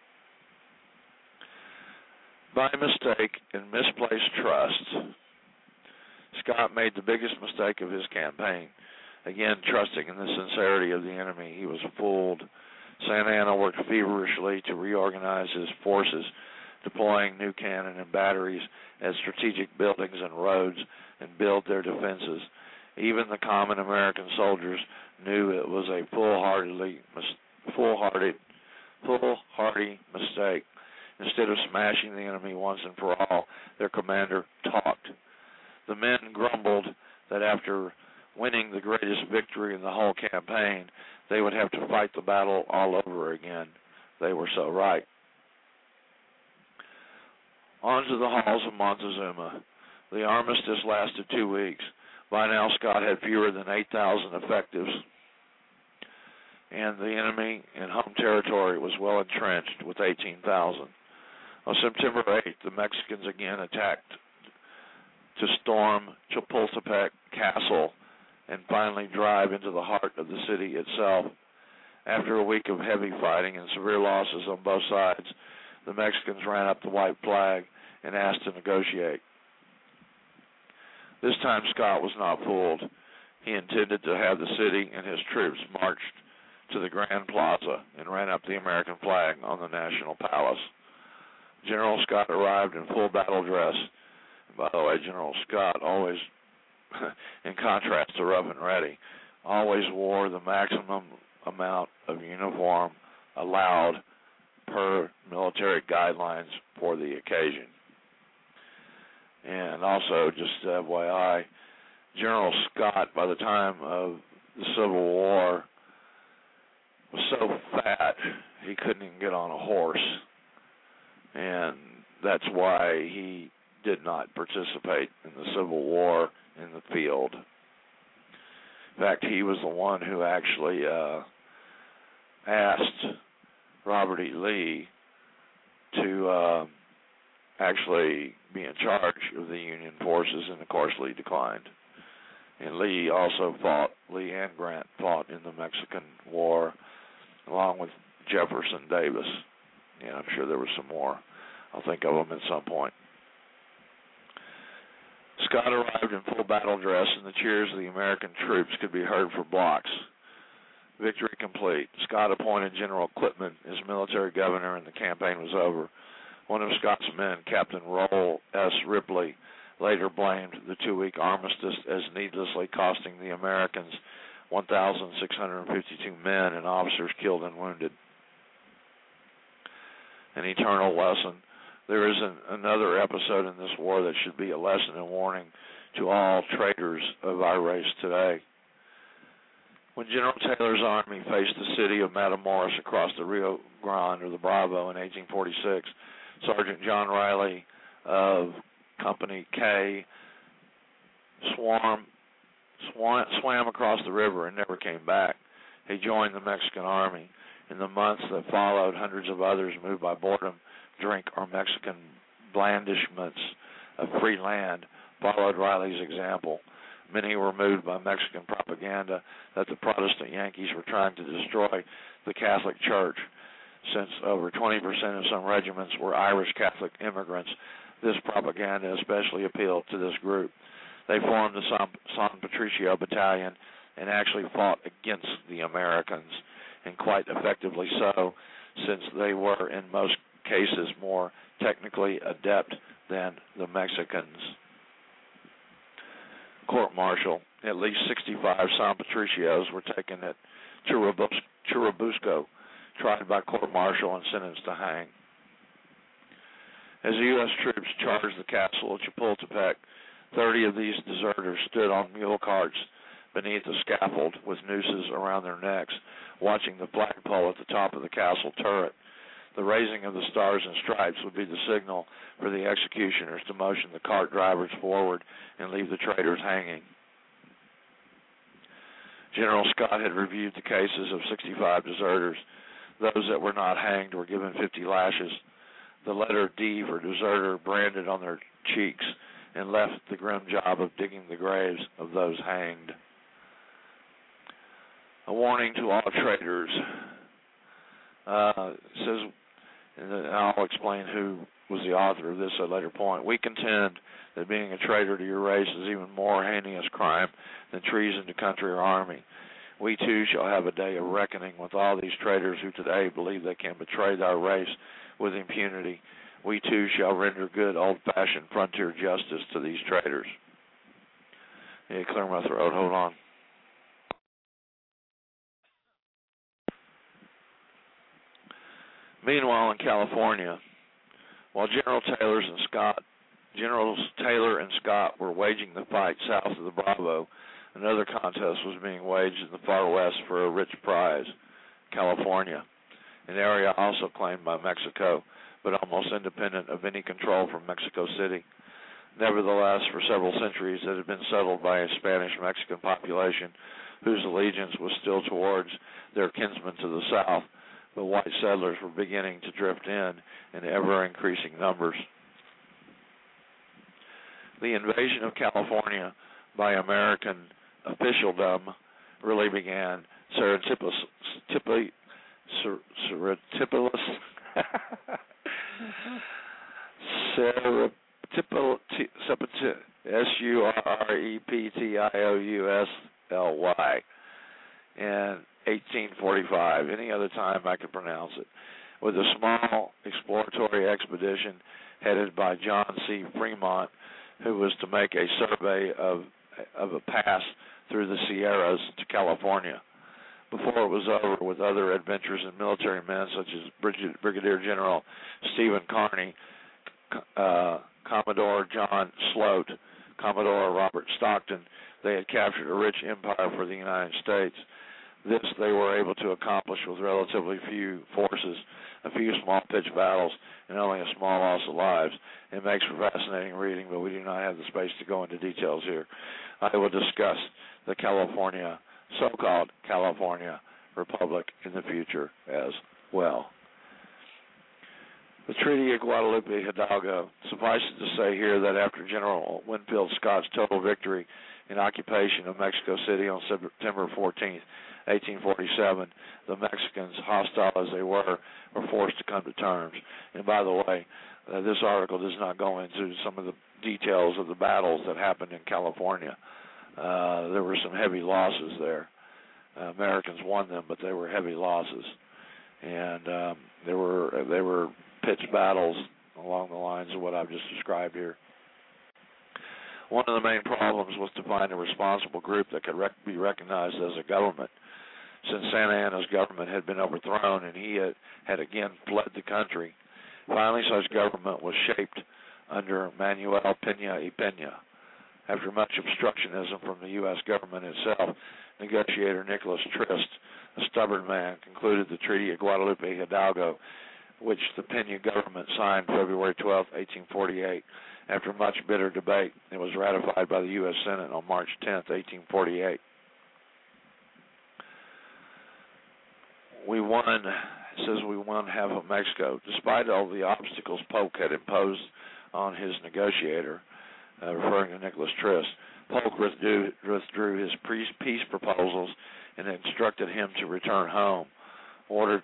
By mistake and misplaced trust, Scott made the biggest mistake of his campaign. Again, trusting in the sincerity of the enemy, he was fooled. Santa Anna worked feverishly to reorganize his forces, deploying new cannon and batteries at strategic buildings and roads, and build their defenses. Even the common American soldiers knew it was a foolhardy mistake. Instead of smashing the enemy once and for all, their commander talked. The men grumbled that after winning the greatest victory in the whole campaign, they would have to fight the battle all over again. They were so right. On to the halls of Montezuma. The armistice lasted 2 weeks. By now, Scott had fewer than 8,000 effectives, and the enemy in home territory was well entrenched with 18,000. On September 8th, the Mexicans again attacked to storm Chapultepec Castle and finally drive into the heart of the city itself. After a week of heavy fighting and severe losses on both sides, the Mexicans ran up the white flag and asked to negotiate. This time Scott was not fooled. He intended to have the city and his troops marched to the Grand Plaza and ran up the American flag on the National Palace. General Scott arrived in full battle dress. By the way, General Scott always, in contrast to Rough and Ready, always wore the maximum amount of uniform allowed per military guidelines for the occasion. And also, just FYI, General Scott, by the time of the Civil War, was so fat he couldn't even get on a horse. And that's why he did not participate in the Civil War in the field. In fact, he was the one who actually asked Robert E. Lee to actually be in charge of the Union forces, and of course Lee declined. And Lee and Grant fought in the Mexican War, along with Jefferson Davis. Yeah, I'm sure there was some more. I'll think of them at some point. Scott arrived in full battle dress, and the cheers of the American troops could be heard for blocks. Victory complete. Scott appointed General Quitman as military governor, and the campaign was over. One of Scott's men, Captain Roll S. Ripley, later blamed the 2-week armistice as needlessly costing the Americans 1,652 men and officers killed and wounded. An eternal lesson. There is another episode in this war that should be a lesson and warning to all traitors of our race today. When General Taylor's army faced the city of Matamoros across the Rio Grande or the Bravo in 1846, Sergeant John Riley of Company K swam across the river and never came back. He joined the Mexican army. In the months that followed, hundreds of others moved by boredom, drink, or Mexican blandishments of free land followed Riley's example. Many were moved by Mexican propaganda that the Protestant Yankees were trying to destroy the Catholic Church. Since over 20% of some regiments were Irish Catholic immigrants, this propaganda especially appealed to this group. They formed the San Patricio Battalion and actually fought against the Americans, and quite effectively so, since they were in most cases more technically adept than the Mexicans. court-martial. At least 65 San Patricios were taken at Churubusco, tried by court-martial and sentenced to hang. As the U.S. troops charged the castle of Chapultepec, 30 of these deserters stood on mule carts beneath the scaffold with nooses around their necks, watching the flagpole at the top of the castle turret. The raising of the stars and stripes would be the signal for the executioners to motion the cart drivers forward and leave the traitors hanging. General Scott had reviewed the cases of 65 deserters. Those that were not hanged were given 50 lashes, the letter D for deserter branded on their cheeks, and left the grim job of digging the graves of those hanged. A warning to all traitors. It says, and I'll explain who was the author of this at a later point. We contend that being a traitor to your race is even more heinous crime than treason to country or army. We too shall have a day of reckoning with all these traitors who today believe they can betray our race with impunity. We too shall render good old-fashioned frontier justice to these traitors. Yeah, clear my throat. Hold on. Meanwhile, in California, while Generals Taylor and Scott were waging the fight south of the Bravo, another contest was being waged in the far west for a rich prize, California, an area also claimed by Mexico, but almost independent of any control from Mexico City. Nevertheless, for several centuries it had been settled by a Spanish-Mexican population whose allegiance was still towards their kinsmen to the south, but white settlers were beginning to drift in ever-increasing numbers. The invasion of California by American officialdom really began surreptitiously in 1845, any other time I could pronounce it, with a small exploratory expedition headed by John C. Fremont, who was to make a survey of a pass through the Sierras to California. Before it was over, with other adventurers and military men such as Brigadier General Stephen Kearny, Commodore John Sloat, Commodore Robert Stockton, they had captured a rich empire for the United States. This they were able to accomplish with relatively few forces, a few small pitched battles, and only a small loss of lives. It makes for fascinating reading, but we do not have the space to go into details here. I will discuss the so-called California Republic in the future as well. The Treaty of Guadalupe Hidalgo. Suffice it to say here that after General Winfield Scott's total victory in occupation of Mexico City on September 14th, 1847, the Mexicans, hostile as they were forced to come to terms. And by the way, this article does not go into some of the details of the battles that happened in California. There were some heavy losses there. Americans won them, but they were heavy losses, and they were pitched battles along the lines of what I've just described here. One of the main problems was to find a responsible group that could be recognized as a government. Since Santa Anna's government had been overthrown and he had again fled the country, finally such government was shaped under Manuel Peña y Peña. After much obstructionism from the U.S. government itself, negotiator Nicholas Trist, a stubborn man, concluded the Treaty of Guadalupe Hidalgo, which the Peña government signed February 12, 1848. After much bitter debate, it was ratified by the U.S. Senate on March 10, 1848. We won half of Mexico. Despite all the obstacles Polk had imposed on his negotiator, referring to Nicholas Trist, Polk withdrew his peace proposals and instructed him to return home. Orders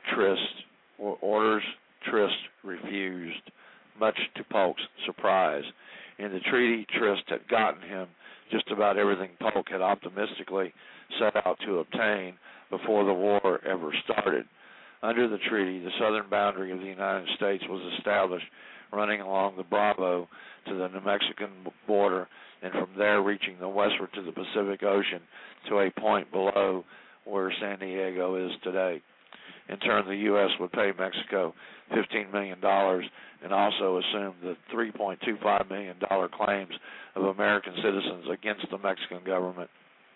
Trist refused, much to Polk's surprise. In the treaty, Trist had gotten him just about everything Polk had optimistically set out to obtain before the war ever started. Under the treaty, the southern boundary of the United States was established, running along the Bravo to the New Mexican border, and from there reaching the westward to the Pacific Ocean to a point below where San Diego is today. In turn, the U.S. would pay Mexico $15 million and also assume the $3.25 million claims of American citizens against the Mexican government.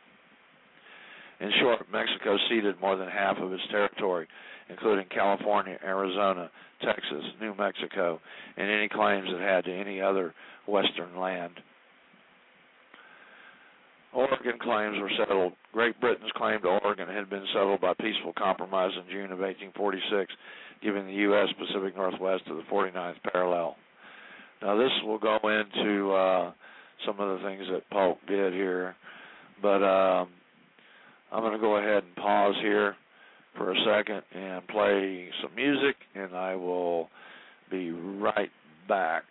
In short, Mexico ceded more than half of its territory, including California, Arizona, Texas, New Mexico, and any claims it had to any other western land. Oregon claims were settled. Great Britain's claim to Oregon had been settled by peaceful compromise in June of 1846, giving the U.S. Pacific Northwest to the 49th parallel. Now, this will go into some of the things that Polk did here, but I'm going to go ahead and pause here for a second and play some music, and I will be right back.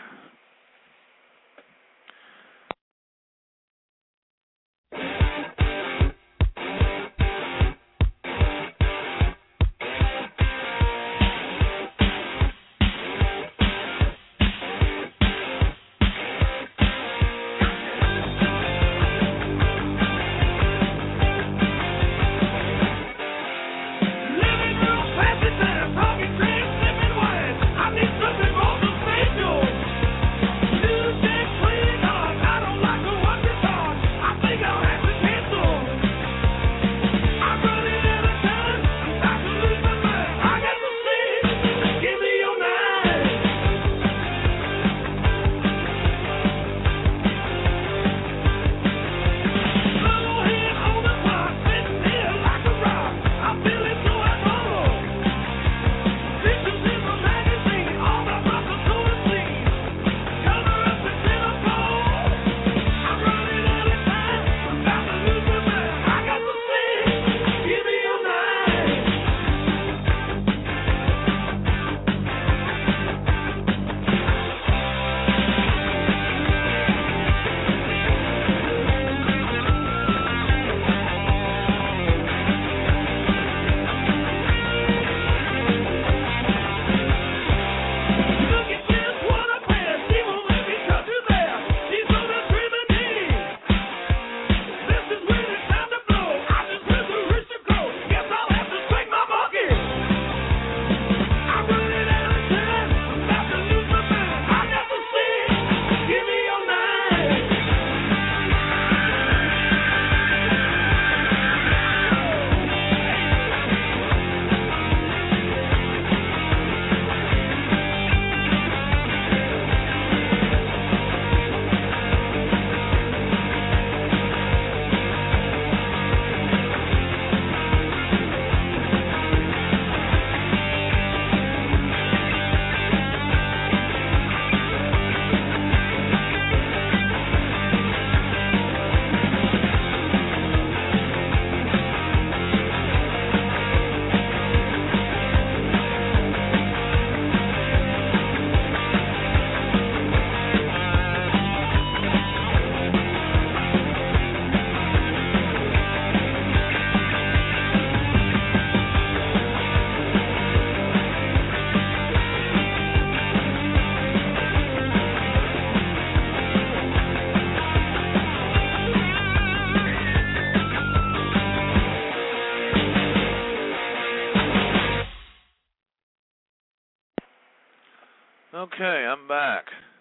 Okay, I'm back.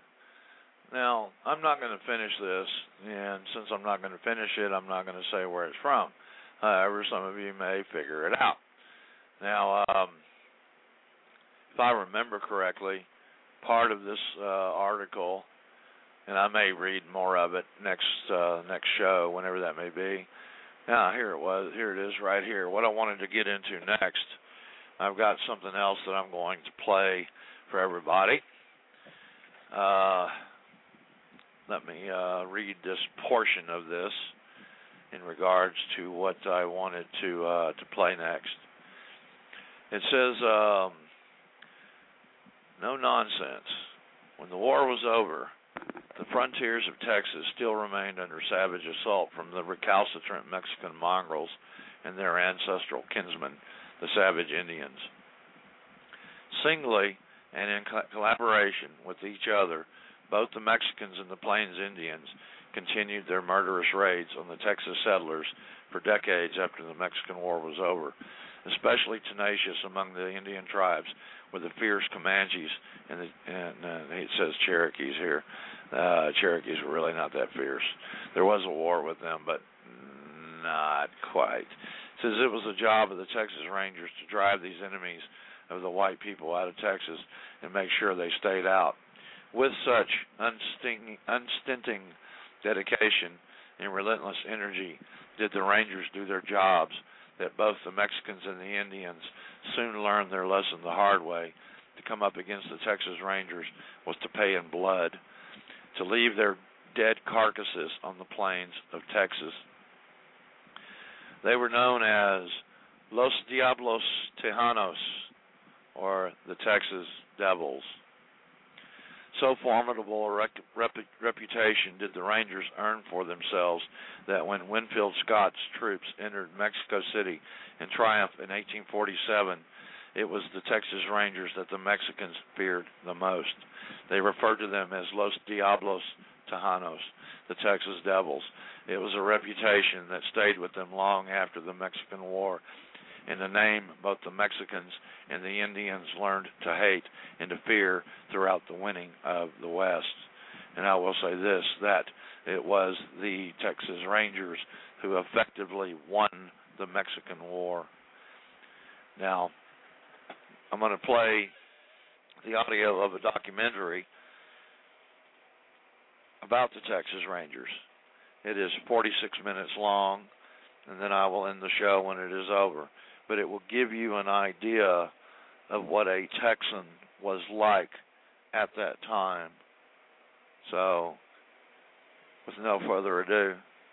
Now, I'm not going to finish this, and since I'm not going to finish it, I'm not going to say where it's from. However, some of you may figure it out. Now, if I remember correctly, part of this article, and I may read more of it next show, whenever that may be. Now, here it is right here. What I wanted to get into next, I've got something else that I'm going to play for everybody. Let me read this portion of this in regards to what I wanted to play next. It says, no nonsense. When the war was over, the frontiers of Texas still remained under savage assault from the recalcitrant Mexican mongrels and their ancestral kinsmen, the savage Indians. Singly, and in collaboration with each other, both the Mexicans and the Plains Indians continued their murderous raids on the Texas settlers for decades after the Mexican War was over. Especially tenacious among the Indian tribes were the fierce Comanches, and it says Cherokees here. Cherokees were really not that fierce. There was a war with them, but not quite. It says it was the job of the Texas Rangers to drive these enemies of the white people out of Texas and make sure they stayed out. With such unstinting dedication and relentless energy did the Rangers do their jobs that both the Mexicans and the Indians soon learned their lesson the hard way. To come up against the Texas Rangers was to pay in blood, to leave their dead carcasses on the plains of Texas. They were known as Los Diablos Tejanos, or the Texas Devils. So formidable a reputation did the Rangers earn for themselves that when Winfield Scott's troops entered Mexico City in triumph in 1847, it was the Texas Rangers that the Mexicans feared the most. They referred to them as Los Diablos Tejanos, the Texas Devils. It was a reputation that stayed with them long after the Mexican War, and the name both the Mexicans and the Indians learned to hate and to fear throughout the winning of the West. And I will say this, that it was the Texas Rangers who effectively won the Mexican War. Now, I'm going to play the audio of a documentary about the Texas Rangers. It is 46 minutes long, and then I will end the show when it is over. But it will give you an idea of what a Texan was like at that time. So, with no further ado,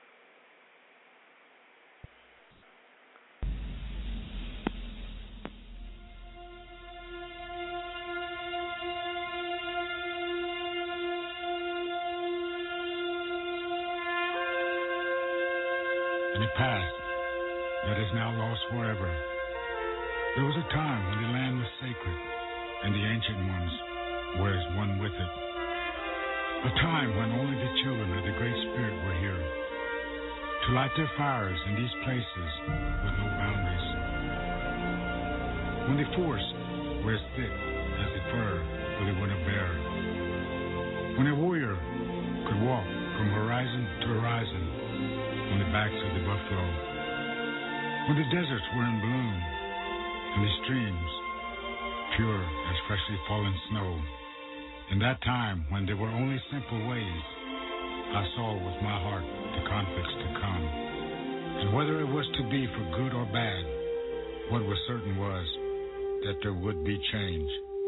in a past that is now lost forever, there was a time when the land was sacred and the ancient ones were as one with it. A time when only the children of the Great Spirit were here to light their fires in these places with no boundaries. When the forests were as thick as the fur of the winter bear. When a warrior could walk from horizon to horizon on the backs of the buffalo. When the deserts were in bloom and the streams pure as freshly fallen snow. In that time when there were only simple ways, I saw with my heart the conflicts to come. And whether it was to be for good or bad, what was certain was that there would be change.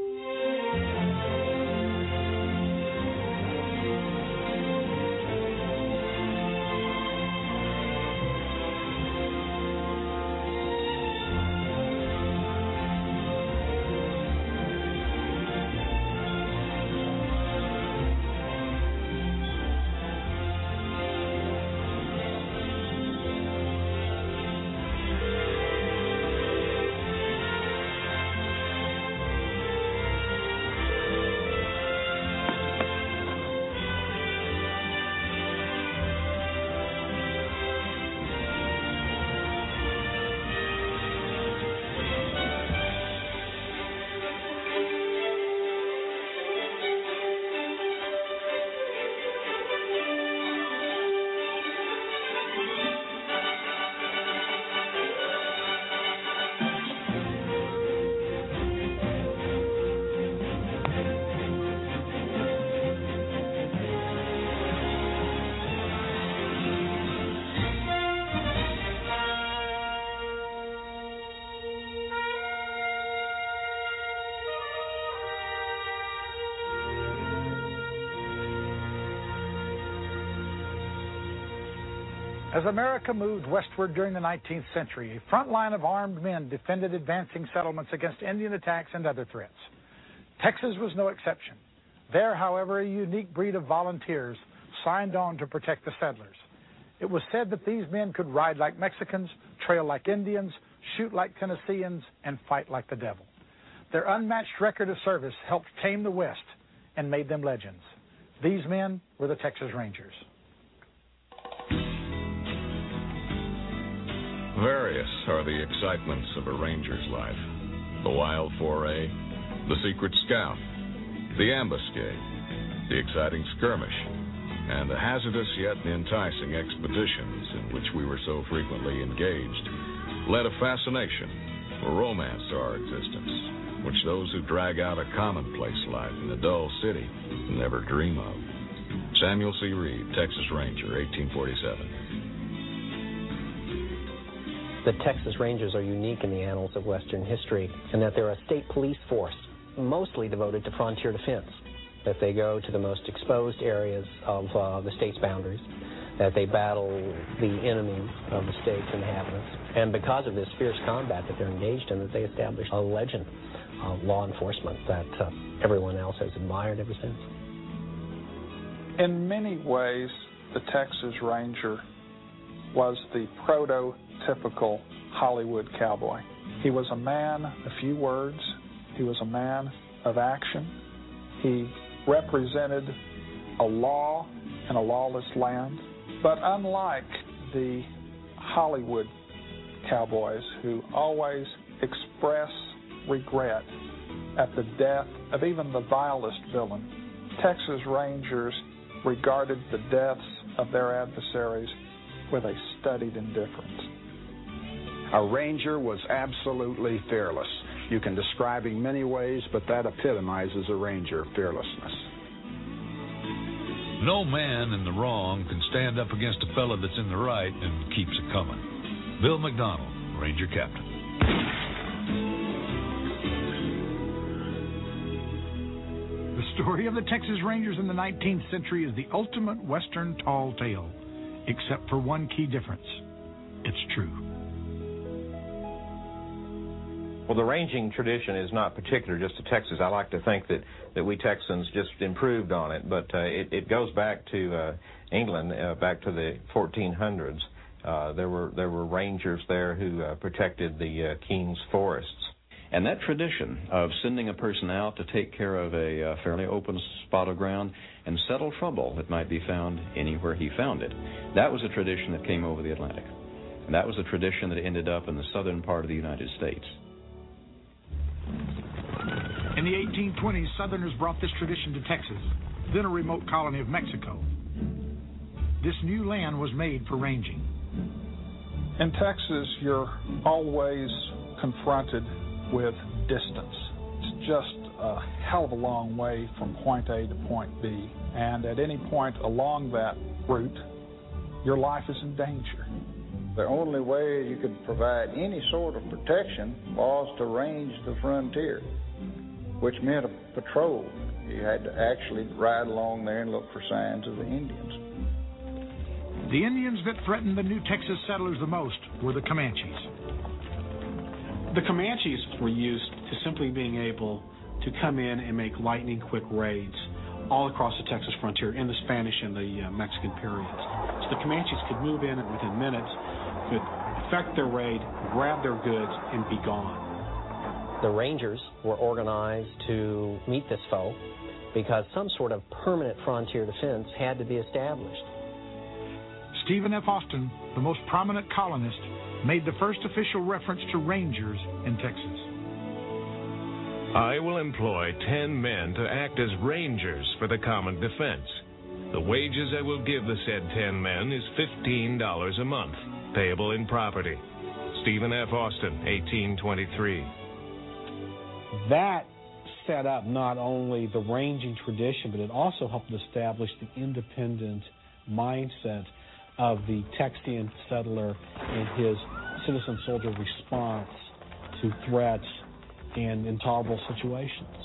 As America moved westward during the 19th century, a front line of armed men defended advancing settlements against Indian attacks and other threats. Texas was no exception. There, however, a unique breed of volunteers signed on to protect the settlers. It was said that these men could ride like Mexicans, trail like Indians, shoot like Tennesseans, and fight like the devil. Their unmatched record of service helped tame the West and made them legends. These men were the Texas Rangers. Various are the excitements of a ranger's life. The wild foray, the secret scout, the ambuscade, the exciting skirmish, and the hazardous yet enticing expeditions in which we were so frequently engaged led a fascination or romance to our existence, which those who drag out a commonplace life in a dull city never dream of. Samuel C. Reed, Texas Ranger, 1847. The Texas Rangers are unique in the annals of Western history in that they're a state police force mostly devoted to frontier defense, that they go to the most exposed areas of the state's boundaries, that they battle the enemies of the state's inhabitants, and because of this fierce combat that they're engaged in, that they establish a legend of law enforcement that everyone else has admired ever since. In many ways, the Texas Ranger was the prototypical Hollywood cowboy. He was a man of few words. He was a man of action. He represented a law in a lawless land. But unlike the Hollywood cowboys who always express regret at the death of even the vilest villain, Texas Rangers regarded the deaths of their adversaries with a studied indifference. A ranger was absolutely fearless. You can describe him many ways, but that epitomizes a ranger, fearlessness. No man in the wrong can stand up against a fella that's in the right and keeps it coming. Bill McDonald, Ranger Captain. The story of the Texas Rangers in the 19th century is the ultimate Western tall tale, except for one key difference. It's true. Well, the ranging tradition is not particular just to Texas. I like to think that we Texans just improved on it, but it goes back to England, back to the 1400s. There were rangers there who protected the king's forests. And that tradition of sending a person out to take care of a fairly open spot of ground and settle trouble that might be found anywhere he found it, that was a tradition that came over the Atlantic. And that was a tradition that ended up in the southern part of the United States. In the 1820s, Southerners brought this tradition to Texas, then a remote colony of Mexico. This new land was made for ranging. In Texas, you're always confronted with distance. It's just a hell of a long way from point A to point B, and at any point along that route, your life is in danger. The only way you could provide any sort of protection was to range the frontier, which meant a patrol. You had to actually ride along there and look for signs of the Indians. The Indians that threatened the new Texas settlers the most were the Comanches. The Comanches were used to simply being able to come in and make lightning-quick raids all across the Texas frontier in the Spanish and the Mexican periods. So the Comanches could move in within minutes, could effect their raid, grab their goods, and be gone. The Rangers were organized to meet this foe because some sort of permanent frontier defense had to be established. Stephen F. Austin, the most prominent colonist, made the first official reference to Rangers in Texas. I will employ 10 men to act as Rangers for the common defense. The wages I will give the said 10 men is $15 a month, payable in property. Stephen F. Austin, 1823. That set up not only the ranging tradition, but it also helped establish the independent mindset of the Texian settler and his citizen soldier response to threats and intolerable situations.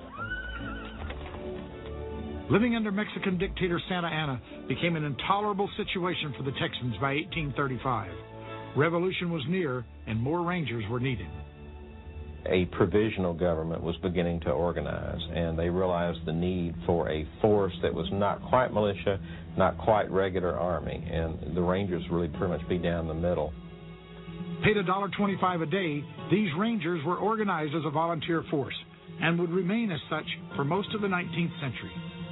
Living under Mexican dictator Santa Anna became an intolerable situation for the Texans by 1835. Revolution was near, and more Rangers were needed. A provisional government was beginning to organize, and they realized the need for a force that was not quite militia, not quite regular army, and the Rangers really pretty much be down the middle. Paid $1.25 a day, These Rangers were organized as a volunteer force and would remain as such for most of the 19th century.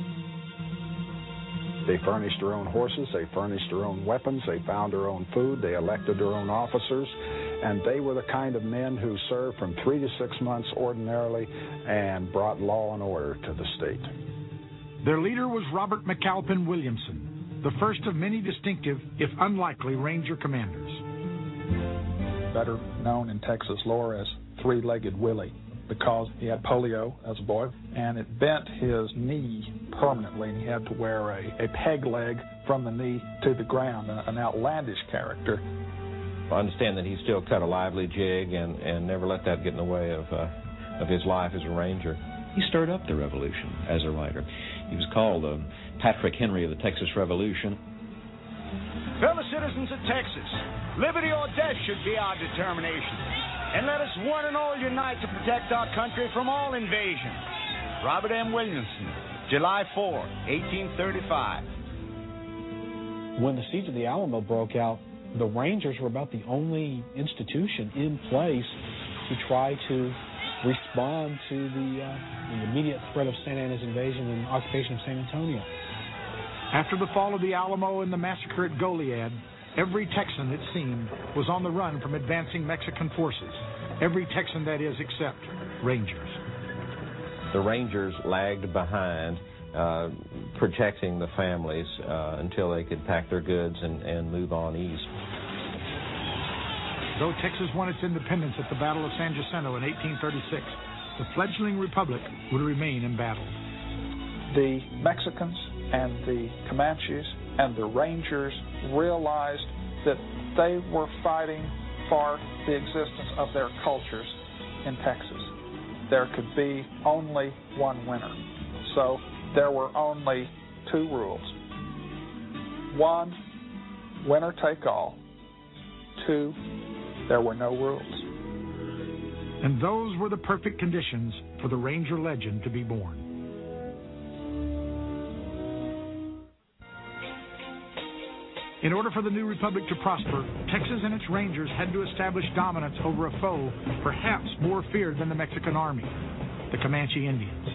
They furnished their own horses, they furnished their own weapons, they found their own food, they elected their own officers, and they were the kind of men who served from 3 to 6 months ordinarily and brought law and order to the state. Their leader was Robert McAlpin Williamson, the first of many distinctive, if unlikely, Ranger commanders. Better known in Texas lore as Three-Legged Willie, because he had polio as a boy, and it bent his knee permanently, and he had to wear a peg leg from the knee to the ground, an outlandish character. I understand that he still cut a lively jig and never let that get in the way of his life as a ranger. He stirred up the Revolution as a writer. He was called Patrick Henry of the Texas Revolution. Fellow citizens of Texas, liberty or death should be our determination. And let us one and all unite to protect our country from all invasion. Robert M. Williamson, July 4, 1835. When the Siege of the Alamo broke out, the Rangers were about the only institution in place to try to respond to the immediate threat of Santa Anna's invasion and occupation of San Antonio. After the fall of the Alamo and the massacre at Goliad, every Texan, it seemed, was on the run from advancing Mexican forces. Every Texan, that is, except Rangers. The Rangers lagged behind, protecting the families until they could pack their goods and move on east. Though Texas won its independence at the Battle of San Jacinto in 1836, the fledgling republic would remain embattled. The Mexicans and the Comanches and the Rangers realized that they were fighting for the existence of their cultures in Texas. There could be only one winner. So there were only two rules. 1, winner take all. 2, there were no rules. And those were the perfect conditions for the Ranger legend to be born. In order for the new republic to prosper, Texas and its Rangers had to establish dominance over a foe perhaps more feared than the Mexican army, the Comanche Indians.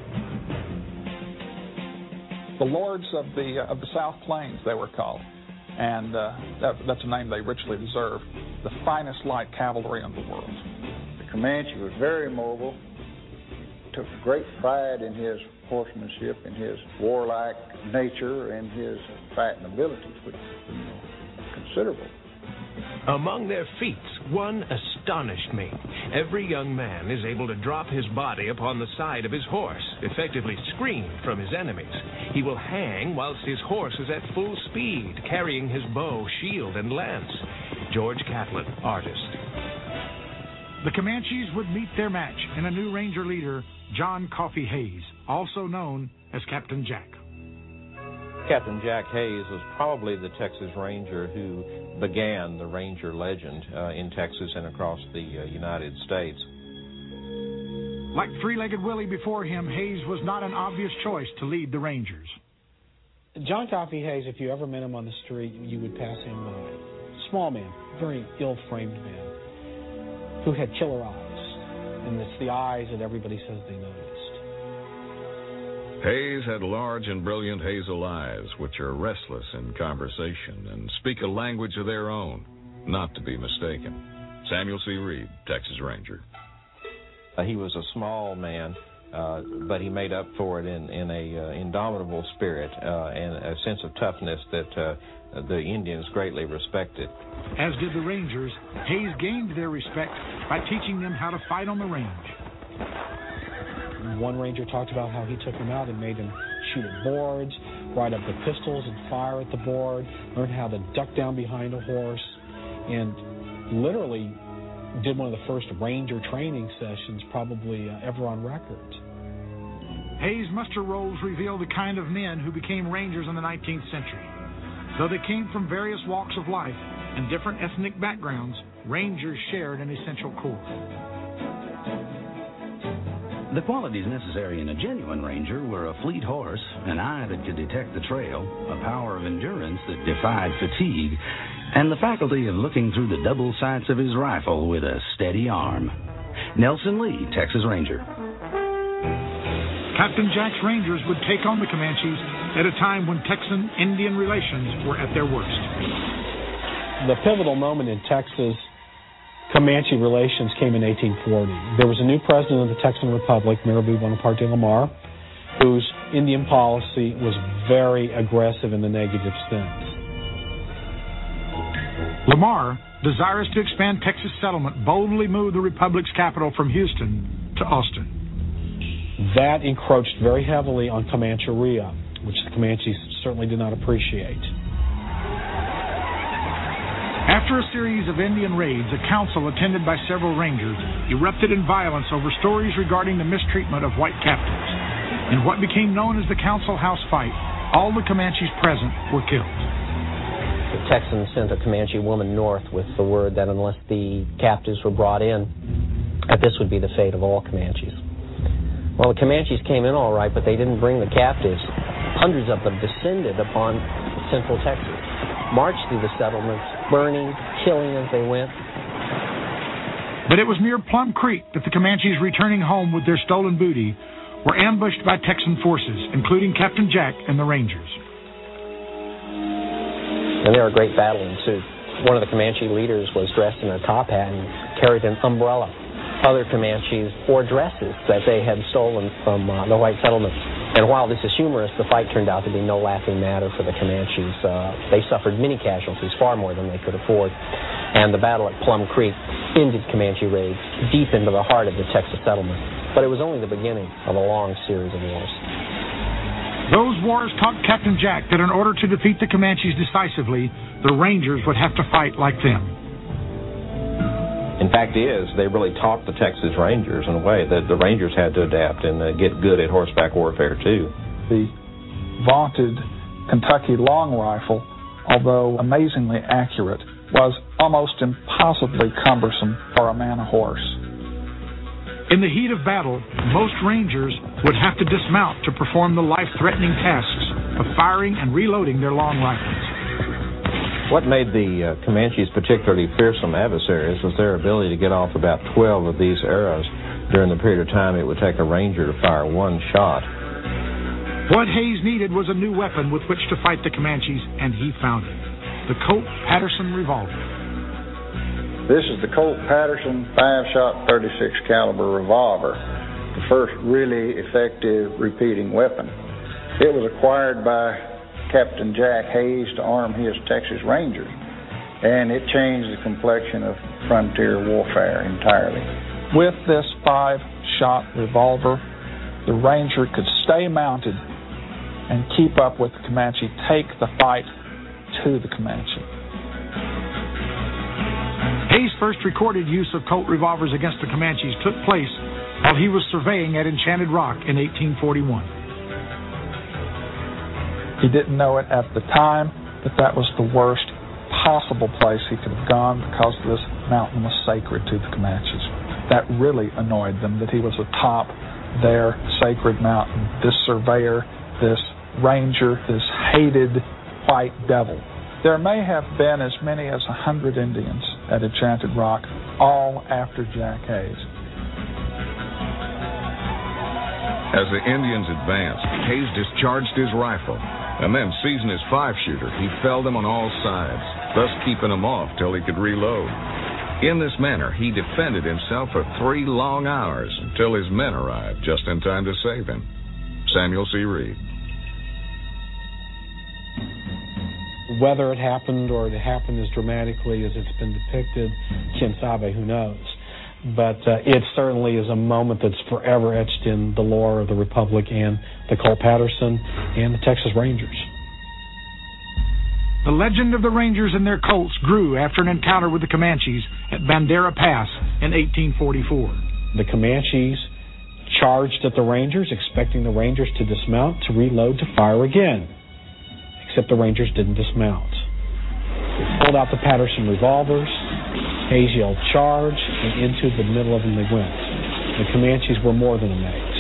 The Lords of the South Plains, they were called, and that's a name they richly deserve. The finest light cavalry in the world. The Comanche was very mobile, took great pride in his horsemanship, in his warlike nature, and his fighting abilities, which were considerable. Among their feats, one astonished me. Every young man is able to drop his body upon the side of his horse, effectively screened from his enemies. He will hang whilst his horse is at full speed, carrying his bow, shield, and lance. George Catlin, artist. The Comanches would meet their match in a new Ranger leader, John Coffee Hayes, also known as Captain Jack. Captain Jack Hayes was probably the Texas Ranger who began the Ranger legend in Texas and across the United States. Like Three-Legged Willie before him, Hayes was not an obvious choice to lead the Rangers. John Coffee Hayes, if you ever met him on the street, you would pass him by. Small man, very ill-framed man, who had killer eyes. And it's the eyes that everybody says they noticed. Hayes had large and brilliant hazel eyes, which are restless in conversation and speak a language of their own, not to be mistaken. Samuel C. Reed, Texas Ranger. He was a small man, but he made up for it in a indomitable spirit and a sense of toughness that the Indians greatly respected. As did the Rangers, Hayes gained their respect by teaching them how to fight on the range. One Ranger talked about how he took him out and made him shoot at boards, ride up the pistols and fire at the board, learn how to duck down behind a horse, and literally did one of the first Ranger training sessions probably ever on record. Hayes' muster rolls reveal the kind of men who became Rangers in the 19th century. Though they came from various walks of life and different ethnic backgrounds, Rangers shared an essential core. The qualities necessary in a genuine ranger were a fleet horse, an eye that could detect the trail, a power of endurance that defied fatigue, and the faculty of looking through the double sights of his rifle with a steady arm. Nelson Lee, Texas Ranger. Captain Jack's Rangers would take on the Comanches at a time when Texan-Indian relations were at their worst. The pivotal moment in Texas Comanche relations came in 1840. There was a new president of the Texan Republic, Mirabeau Bonaparte de Lamar, whose Indian policy was very aggressive in the negative sense. Lamar, desirous to expand Texas settlement, boldly moved the Republic's capital from Houston to Austin. That encroached very heavily on Comancheria, which the Comanches certainly did not appreciate. After a series of Indian raids, a council attended by several rangers erupted in violence over stories regarding the mistreatment of white captives. In what became known as the Council House Fight, all the Comanches present were killed. The Texans sent a Comanche woman north with the word that unless the captives were brought in, that this would be the fate of all Comanches. Well, the Comanches came in all right, but they didn't bring the captives. Hundreds of them descended upon central Texas, marched through the settlements, burning, killing as they went. But it was near Plum Creek that the Comanches, returning home with their stolen booty, were ambushed by Texan forces, including Captain Jack and the Rangers. And there a great battle ensued. One of the Comanche leaders was dressed in a top hat and carried an umbrella. Other Comanches wore dresses that they had stolen from the white settlements. And while this is humorous, the fight turned out to be no laughing matter for the Comanches. They suffered many casualties, far more than they could afford. And the battle at Plum Creek ended Comanche raids deep into the heart of the Texas settlement. But it was only the beginning of a long series of wars. Those wars taught Captain Jack that in order to defeat the Comanches decisively, the Rangers would have to fight like them. In fact, they really taught the Texas Rangers in a way that the Rangers had to adapt and get good at horseback warfare, too. The vaunted Kentucky long rifle, although amazingly accurate, was almost impossibly cumbersome for a man and horse. In the heat of battle, most Rangers would have to dismount to perform the life-threatening tasks of firing and reloading their long rifles. What made the Comanches particularly fearsome adversaries was their ability to get off about 12 of these arrows during the period of time it would take a ranger to fire one shot. What Hayes needed was a new weapon with which to fight the Comanches, and he found it, the Colt Patterson revolver. This is the Colt Patterson 5-shot 36 caliber revolver, the first really effective repeating weapon. It was acquired by Captain Jack Hayes to arm his Texas Rangers, and it changed the complexion of frontier warfare entirely. With this 5-shot revolver, the Ranger could stay mounted and keep up with the Comanche, take the fight to the Comanche. Hayes' first recorded use of Colt revolvers against the Comanches took place while he was surveying at Enchanted Rock in 1841. He didn't know it at the time, but that was the worst possible place he could have gone because this mountain was sacred to the Comanches. That really annoyed them, that he was atop their sacred mountain, this surveyor, this ranger, this hated white devil. There may have been as many as 100 Indians at Enchanted Rock, all after Jack Hayes. As the Indians advanced, Hayes discharged his rifle, and then seizing his 5-shooter, he felled them on all sides, thus keeping them off till he could reload. In this manner, he defended himself for 3 long hours until his men arrived just in time to save him. Samuel C. Reed. Whether it happened or it happened as dramatically as it's been depicted, quien sabe, who knows. But it certainly is a moment that's forever etched in the lore of the Republic and the Colt Patterson and the Texas Rangers. The legend of the Rangers and their Colts grew after an encounter with the Comanches at Bandera Pass in 1844. The Comanches charged at the Rangers, expecting the Rangers to dismount, to reload, to fire again. Except the Rangers didn't dismount. They pulled out the Patterson revolvers. Hayes yelled, "Charge," and into the middle of them they went. The Comanches were more than amazed.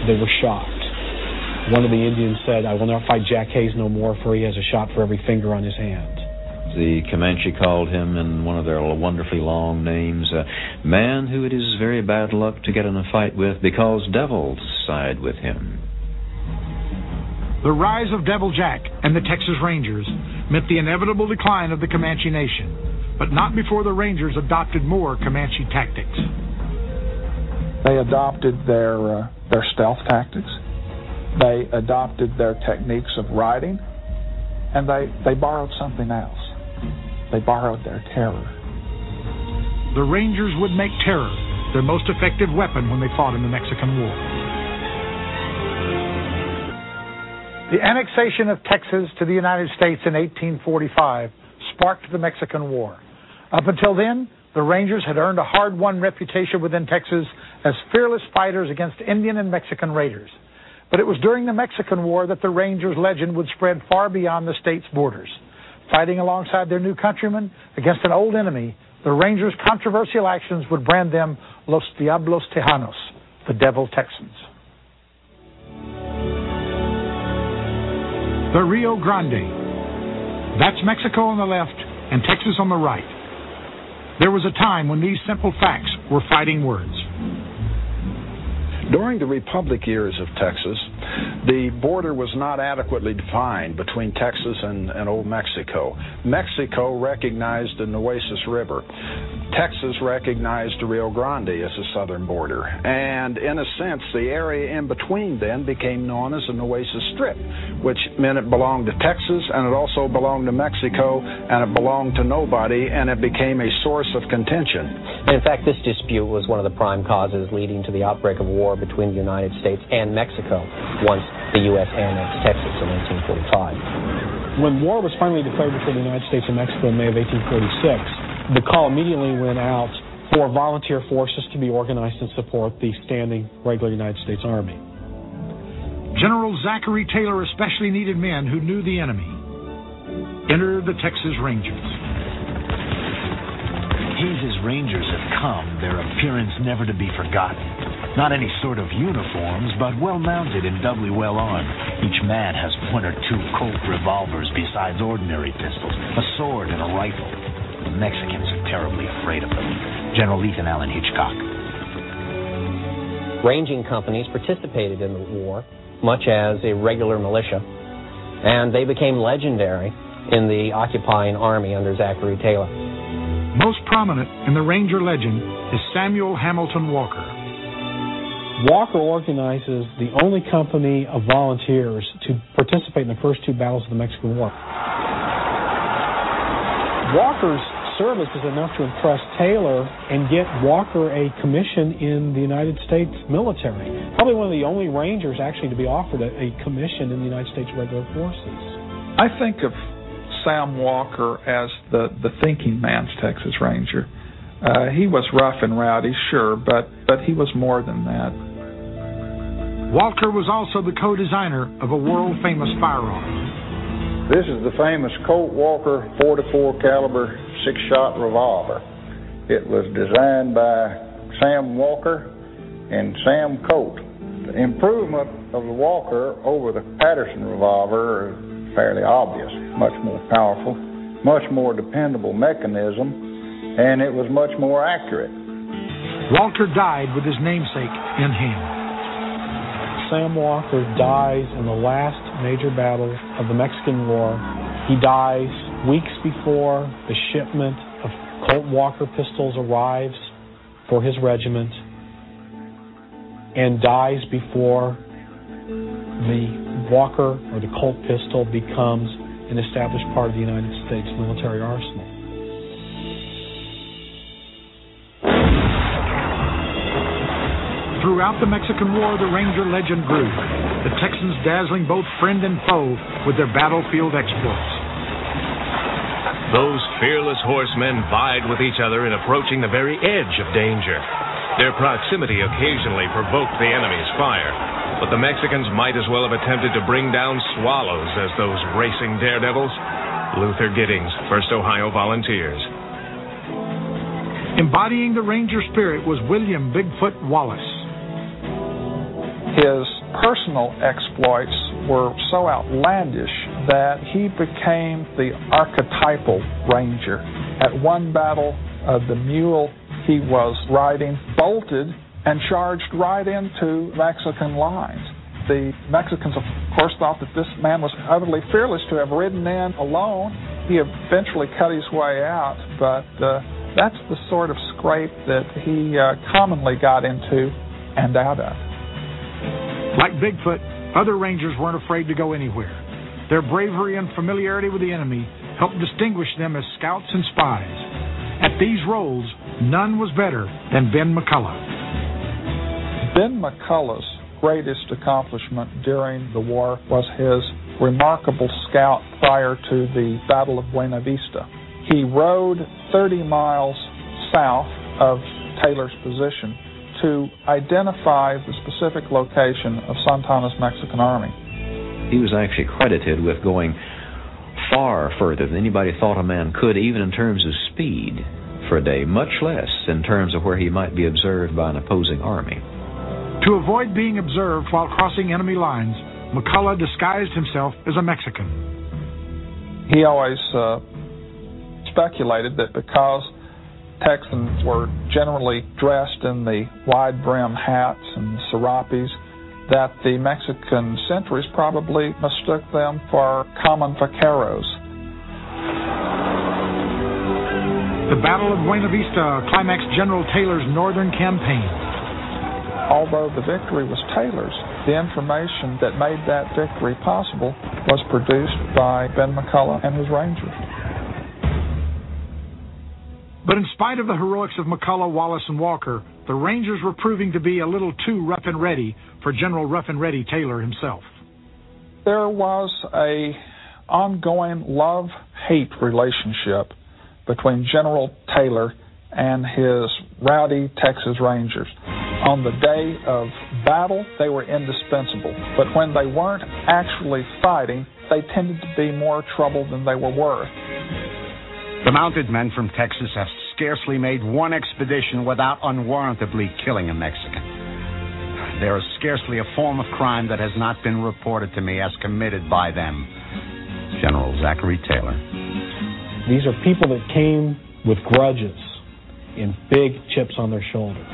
they were shocked. One of the Indians said, "I will never fight Jack Hayes no more, for he has a shot for every finger on his hand." The Comanche called him in one of their wonderfully long names, a man who it is very bad luck to get in a fight with because devils side with him. The rise of Devil Jack and the Texas Rangers meant the inevitable decline of the Comanche Nation, but not before the Rangers adopted more Comanche tactics. They adopted their stealth tactics. They adopted their techniques of riding, and they borrowed something else. They borrowed their terror. The Rangers would make terror their most effective weapon when they fought in the Mexican War. The annexation of Texas to the United States in 1845 sparked the Mexican War. Up until then, the Rangers had earned a hard-won reputation within Texas as fearless fighters against Indian and Mexican raiders. But it was during the Mexican War that the Rangers' legend would spread far beyond the state's borders. Fighting alongside their new countrymen against an old enemy, the Rangers' controversial actions would brand them Los Diablos Tejanos, the Devil Texans. The Rio Grande. That's Mexico on the left and Texas on the right. There was a time when these simple facts were fighting words. During the Republic years of Texas, the border was not adequately defined between Texas and Old Mexico. Mexico recognized the Nueces River. Texas recognized the Rio Grande as a southern border. And in a sense, the area in between then became known as the Nueces Strip, which meant it belonged to Texas, and it also belonged to Mexico, and it belonged to nobody, and it became a source of contention. And in fact, this dispute was one of the prime causes leading to the outbreak of war between the United States and Mexico once the U.S. annexed Texas in 1845. When war was finally declared between the United States and Mexico in May of 1846, the call immediately went out for volunteer forces to be organized and support the standing regular United States Army. General Zachary Taylor especially needed men who knew the enemy. Enter the Texas Rangers. Hayes's Rangers have come, their appearance never to be forgotten. Not any sort of uniforms, but well-mounted and doubly well-armed. Each man has one or two Colt revolvers besides ordinary pistols, a sword and a rifle. The Mexicans are terribly afraid of them. General Ethan Allen Hitchcock. Ranging companies participated in the war, much as a regular militia, and they became legendary in the occupying army under Zachary Taylor. Most prominent in the Ranger legend is Samuel Hamilton Walker. Walker organizes the only company of volunteers to participate in the first two battles of the Mexican War. Walker's service is enough to impress Taylor and get Walker a commission in the United States military. Probably one of the only Rangers actually to be offered a commission in the United States Regular Forces. I think of Sam Walker as the thinking man's Texas Ranger. He was rough and rowdy, sure, but he was more than that. Walker was also the co-designer of a world-famous firearm. This is the famous Colt Walker 44 caliber 6-shot revolver. It was designed by Sam Walker and Sam Colt. The improvement of the Walker over the Patterson revolver is fairly obvious. Much more powerful, much more dependable mechanism, and it was much more accurate. Walker died with his namesake in hand. Sam Walker dies in the last major battle of the Mexican War. He dies weeks before the shipment of Colt Walker pistols arrives for his regiment, and dies before the Walker or the Colt pistol becomes an established part of the United States military arsenal. Throughout the Mexican War, the Ranger legend grew, the Texans dazzling both friend and foe with their battlefield exploits. Those fearless horsemen vied with each other in approaching the very edge of danger. Their proximity occasionally provoked the enemy's fire, but the Mexicans might as well have attempted to bring down swallows as those racing daredevils. Luther Giddings, 1st Ohio Volunteers. Embodying the Ranger spirit was William Bigfoot Wallace. His personal exploits were so outlandish that he became the archetypal ranger. At one battle, the mule he was riding bolted and charged right into Mexican lines. The Mexicans, of course, thought that this man was utterly fearless to have ridden in alone. He eventually cut his way out, but that's the sort of scrape that he commonly got into and out of. Like Bigfoot, other rangers weren't afraid to go anywhere. Their bravery and familiarity with the enemy helped distinguish them as scouts and spies. At these roles, none was better than Ben McCullough. Ben McCullough's greatest accomplishment during the war was his remarkable scout prior to the Battle of Buena Vista. He rode 30 miles south of Taylor's position to identify the specific location of Santana's Mexican army. He was actually credited with going far further than anybody thought a man could, even in terms of speed for a day, much less in terms of where he might be observed by an opposing army. To avoid being observed while crossing enemy lines, McCullough disguised himself as a Mexican. He always speculated that because Texans were generally dressed in the wide-brim hats and serapes, that the Mexican sentries probably mistook them for common vaqueros. The Battle of Buena Vista climaxed General Taylor's northern campaign. Although the victory was Taylor's, the information that made that victory possible was produced by Ben McCullough and his Rangers. But in spite of the heroics of McCullough, Wallace, and Walker, the Rangers were proving to be a little too rough and ready for General Rough and Ready Taylor himself. There was an ongoing love-hate relationship between General Taylor and his rowdy Texas Rangers. On the day of battle, they were indispensable, but when they weren't actually fighting, they tended to be more trouble than they were worth. The mounted men from Texas have scarcely made one expedition without unwarrantably killing a Mexican. There is scarcely a form of crime that has not been reported to me as committed by them. General Zachary Taylor. These are people that came with grudges and big chips on their shoulders.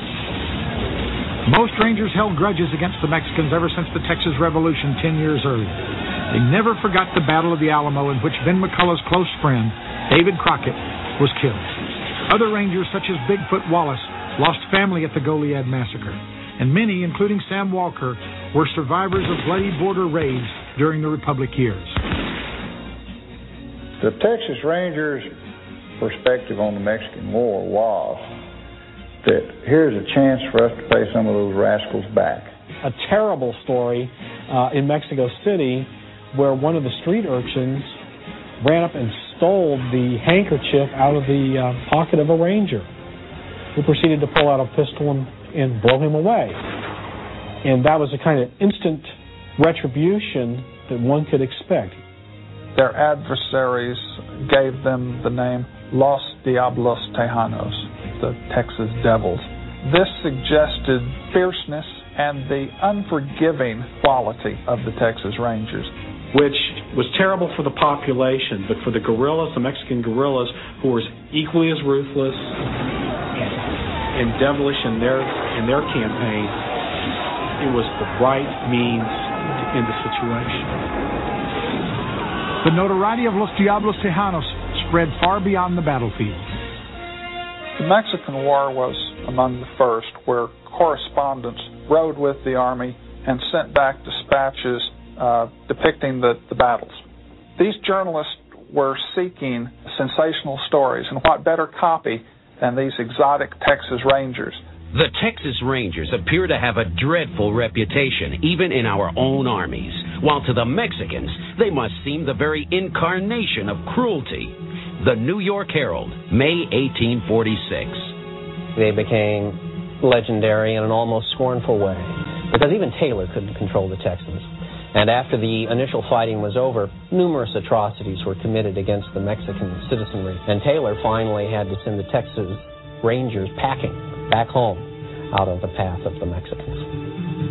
Most Rangers held grudges against the Mexicans ever since the Texas Revolution 10 years earlier. They never forgot the Battle of the Alamo, in which Ben McCullough's close friend, David Crockett, was killed. Other Rangers, such as Bigfoot Wallace, lost family at the Goliad Massacre, and many, including Sam Walker, were survivors of bloody border raids during the Republic years. The Texas Rangers' perspective on the Mexican War was that here's a chance for us to pay some of those rascals back. A terrible story in Mexico City where one of the street urchins ran up and stole the handkerchief out of the pocket of a ranger, who proceeded to pull out a pistol and blow him away. And that was the kind of instant retribution that one could expect. Their adversaries gave them the name Los Diablos Tejanos, the Texas Devils. This suggested fierceness and the unforgiving quality of the Texas Rangers, which was terrible for the population, but for the guerrillas, the Mexican guerrillas, who were equally as ruthless and devilish in their campaign, it was the right means to end the situation. The notoriety of Los Diablos Tejanos spread far beyond the battlefield. The Mexican War was among the first where correspondents rode with the army and sent back dispatches depicting the battles. These journalists were seeking sensational stories, and what better copy than these exotic Texas Rangers? The Texas Rangers appear to have a dreadful reputation, even in our own armies, while to the Mexicans, they must seem the very incarnation of cruelty. The New York Herald, May 1846. They became legendary in an almost scornful way, because even Taylor couldn't control the Texans. And after the initial fighting was over, numerous atrocities were committed against the Mexican citizenry, and Taylor finally had to send the Texas Rangers packing back home out of the path of the Mexicans.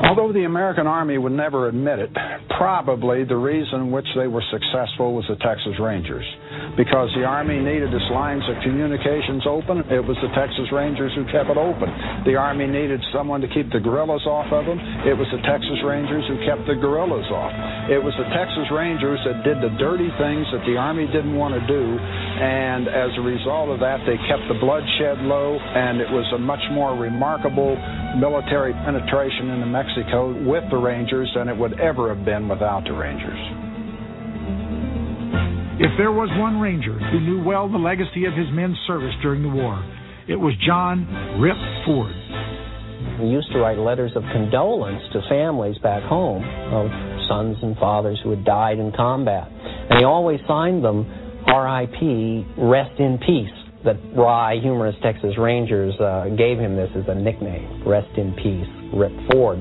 Although the American Army would never admit it, probably the reason which they were successful was the Texas Rangers. Because the Army needed its lines of communications open, it was the Texas Rangers who kept it open. The Army needed someone to keep the guerrillas off of them, it was the Texas Rangers who kept the guerrillas off. It was the Texas Rangers that did the dirty things that the Army didn't want to do, and as a result of that, they kept the bloodshed low, and it was a much more remarkable military penetration into Mexico with the Rangers than it would ever have been without the Rangers. If there was one Ranger who knew well the legacy of his men's service during the war, it was John Rip Ford. We used to write letters of condolence to families back home of sons and fathers who had died in combat. And he always signed them R.I.P., Rest in Peace. That wry, humorous Texas Rangers gave him this as a nickname, Rest in Peace, Rip Ford.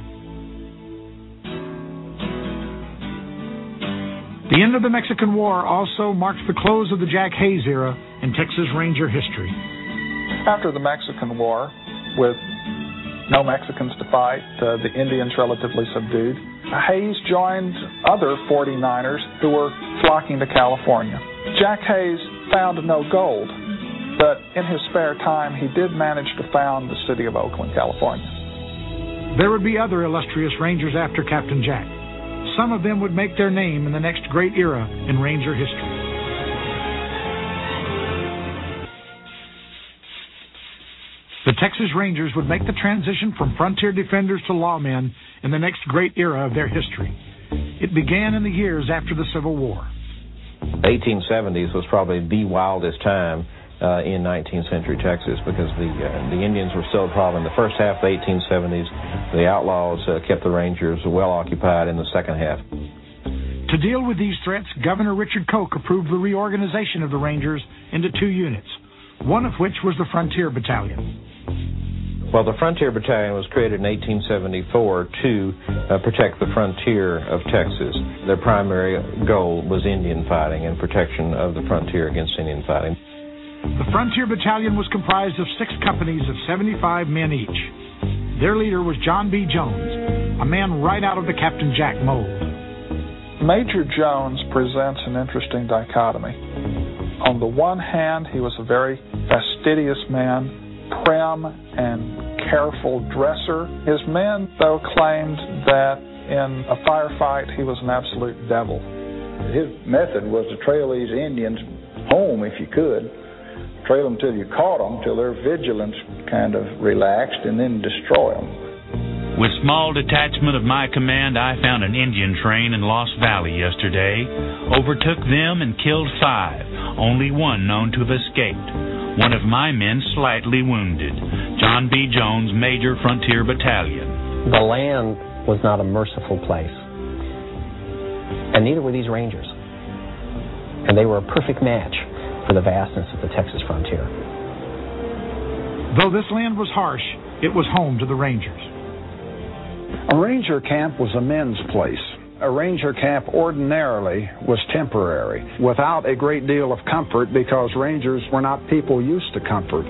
The end of the Mexican War also marks the close of the Jack Hayes era in Texas Ranger history. After the Mexican War, with no Mexicans to fight, the Indians relatively subdued, Hayes joined other 49ers who were flocking to California. Jack Hayes found no gold, but in his spare time, he did manage to found the city of Oakland, California. There would be other illustrious Rangers after Captain Jack. Some of them would make their name in the next great era in Ranger history. The Texas Rangers would make the transition from frontier defenders to lawmen in the next great era of their history. It began in the years after the Civil War. The 1870s was probably the wildest time in 19th century Texas because the Indians were still a problem. In the first half of the 1870s, the outlaws kept the Rangers well occupied in the second half. To deal with these threats, Governor Richard Koch approved the reorganization of the Rangers into two units, one of which was the Frontier Battalion. Well, the Frontier Battalion was created in 1874 to protect the frontier of Texas. Their primary goal was Indian fighting and protection of the frontier against Indian fighting. The Frontier Battalion was comprised of 6 companies of 75 men each. Their leader was John B. Jones, a man right out of the Captain Jack mold. Major Jones presents an interesting dichotomy. On the one hand, he was a very fastidious man, prim and careful dresser. His men, though, claimed that in a firefight he was an absolute devil. His method was to trail these Indians home if you could. Trail them till you caught them, till their vigilance kind of relaxed, and then destroy them. With small detachment of my command, I found an Indian train in Lost Valley yesterday, overtook them and killed 5, only one known to have escaped. One of my men slightly wounded. John B. Jones, Major Frontier Battalion. The land was not a merciful place, and neither were these Rangers. And they were a perfect match for the vastness of the Texas frontier. Though this land was harsh, it was home to the Rangers. A Ranger camp was a men's place. A Ranger camp ordinarily was temporary, without a great deal of comfort because Rangers were not people used to comfort.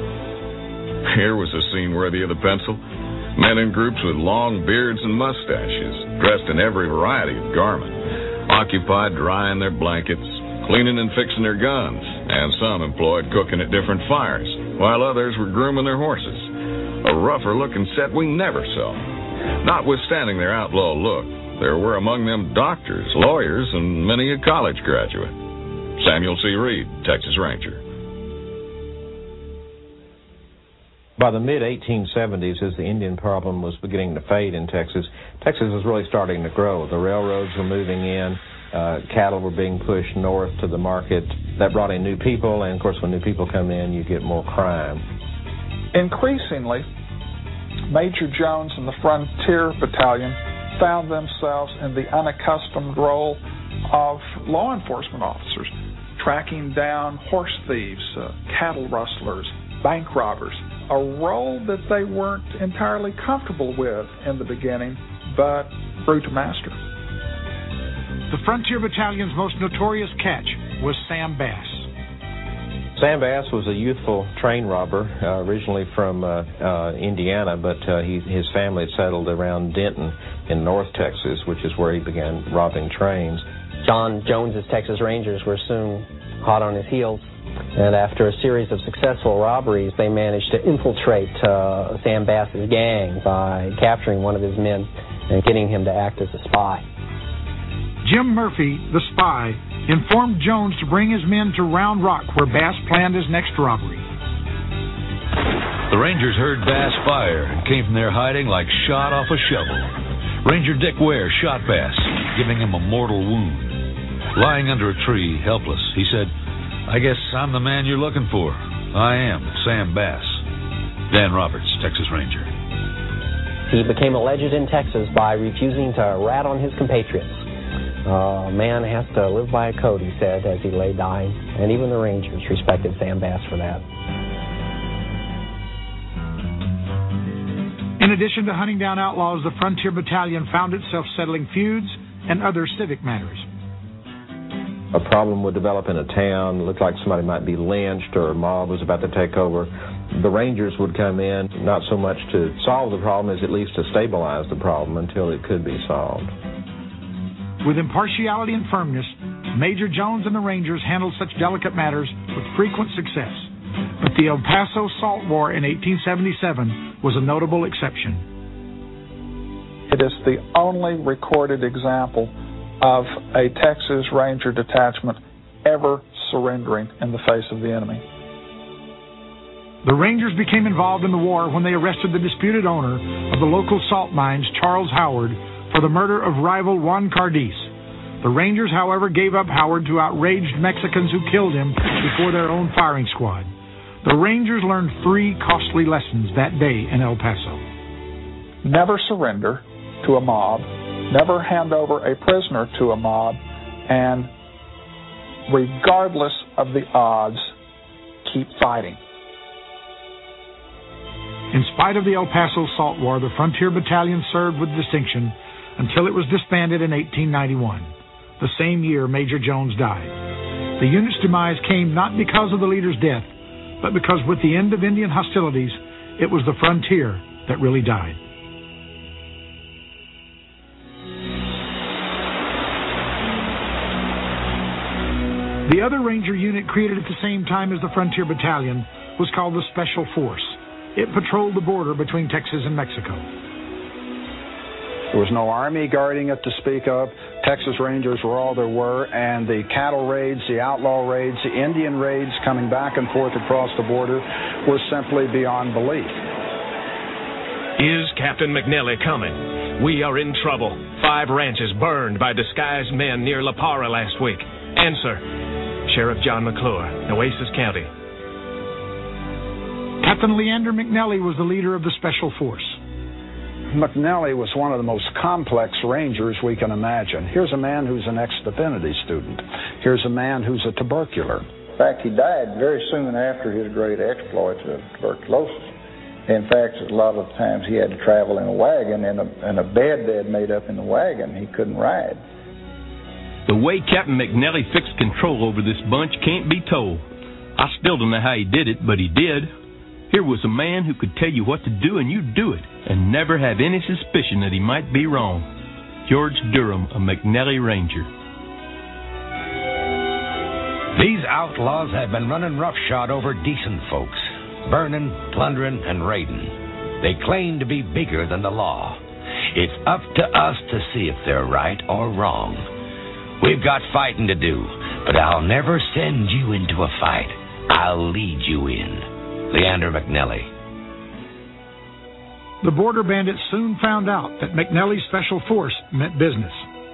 Here was a scene worthy of the pencil. Men in groups with long beards and mustaches, dressed in every variety of garment, occupied drying their blankets, cleaning and fixing their guns, and some employed cooking at different fires, while others were grooming their horses. A rougher-looking set we never saw. Notwithstanding their outlaw look, there were among them doctors, lawyers, and many a college graduate. Samuel C. Reed, Texas Ranger. By the mid-1870s, as the Indian problem was beginning to fade in Texas, Texas was really starting to grow. The railroads were moving in. Cattle were being pushed north to the market. That brought in new people, and of course when new people come in, you get more crime. Increasingly, Major Jones and the Frontier Battalion found themselves in the unaccustomed role of law enforcement officers, tracking down horse thieves, cattle rustlers, bank robbers, a role that they weren't entirely comfortable with in the beginning, but grew to master. The Frontier Battalion's most notorious catch was Sam Bass. Sam Bass was a youthful train robber, originally from Indiana, but his family had settled around Denton in North Texas, which is where he began robbing trains. John Jones's Texas Rangers were soon hot on his heels, and after a series of successful robberies, they managed to infiltrate Sam Bass's gang by capturing one of his men and getting him to act as a spy. Jim Murphy, the spy, informed Jones to bring his men to Round Rock, where Bass planned his next robbery. The Rangers heard Bass fire and came from their hiding like shot off a shovel. Ranger Dick Ware shot Bass, giving him a mortal wound. Lying under a tree, helpless, he said, "I guess I'm the man you're looking for. I am Sam Bass." Dan Roberts, Texas Ranger. He became a legend in Texas by refusing to rat on his compatriots. A man has to live by a code, he said, as he lay dying, and even the Rangers respected Sam Bass for that. In addition to hunting down outlaws, the Frontier Battalion found itself settling feuds and other civic matters. A problem would develop in a town, looked like somebody might be lynched or a mob was about to take over. The Rangers would come in, not so much to solve the problem as at least to stabilize the problem until it could be solved. With impartiality and firmness, Major Jones and the Rangers handled such delicate matters with frequent success. But the El Paso Salt War in 1877 was a notable exception. It is the only recorded example of a Texas Ranger detachment ever surrendering in the face of the enemy. The Rangers became involved in the war when they arrested the disputed owner of the local salt mines, Charles Howard, for the murder of rival Juan Cardis. The Rangers, however, gave up Howard to outraged Mexicans who killed him before their own firing squad. The Rangers learned 3 costly lessons that day in El Paso. Never surrender to a mob, never hand over a prisoner to a mob, and regardless of the odds, keep fighting. In spite of the El Paso Salt War, the Frontier Battalion served with distinction until it was disbanded in 1891, the same year Major Jones died. The unit's demise came not because of the leader's death, but because with the end of Indian hostilities, it was the frontier that really died. The other Ranger unit created at the same time as the Frontier Battalion was called the Special Force. It patrolled the border between Texas and Mexico. There was no army guarding it to speak of. Texas Rangers were all there were, and the cattle raids, the outlaw raids, the Indian raids coming back and forth across the border were simply beyond belief. Is Captain McNelly coming? We are in trouble. 5 ranches burned by disguised men near La Parra last week. Answer. Sheriff John McClure, Nueces County. Captain Leander McNelly was the leader of the Special Force. McNelly was one of the most complex Rangers we can imagine. Here's a man who's an ex-divinity student. Here's a man who's a tubercular. In fact, he died very soon after his great exploits of tuberculosis. In fact, a lot of times he had to travel in a wagon, and a bed they had made up in the wagon. He couldn't ride. The way Captain McNelly fixed control over this bunch can't be told. I still don't know how he did it, but he did. Here was a man who could tell you what to do, and you'd do it, and never have any suspicion that he might be wrong. George Durham, a McNelly Ranger. These outlaws have been running roughshod over decent folks, burning, plundering, and raiding. They claim to be bigger than the law. It's up to us to see if they're right or wrong. We've got fighting to do, but I'll never send you into a fight. I'll lead you in. Leander McNelly. The border bandits soon found out that McNelly's Special Force meant business.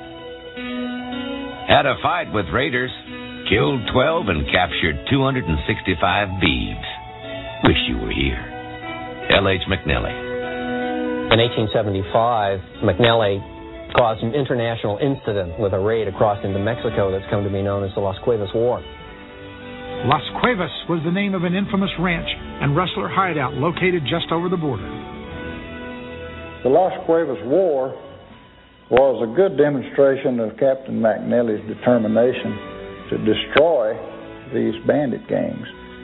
Had a fight with raiders, killed 12 and captured 265 beeves. Wish you were here. L.H. McNelly. In 1875, McNelly caused an international incident with a raid across into Mexico that's come to be known as the Las Cuevas War. Las Cuevas was the name of an infamous ranch and rustler hideout located just over the border. The Las Cuevas War was a good demonstration of Captain McNelly's determination to destroy these bandit gangs.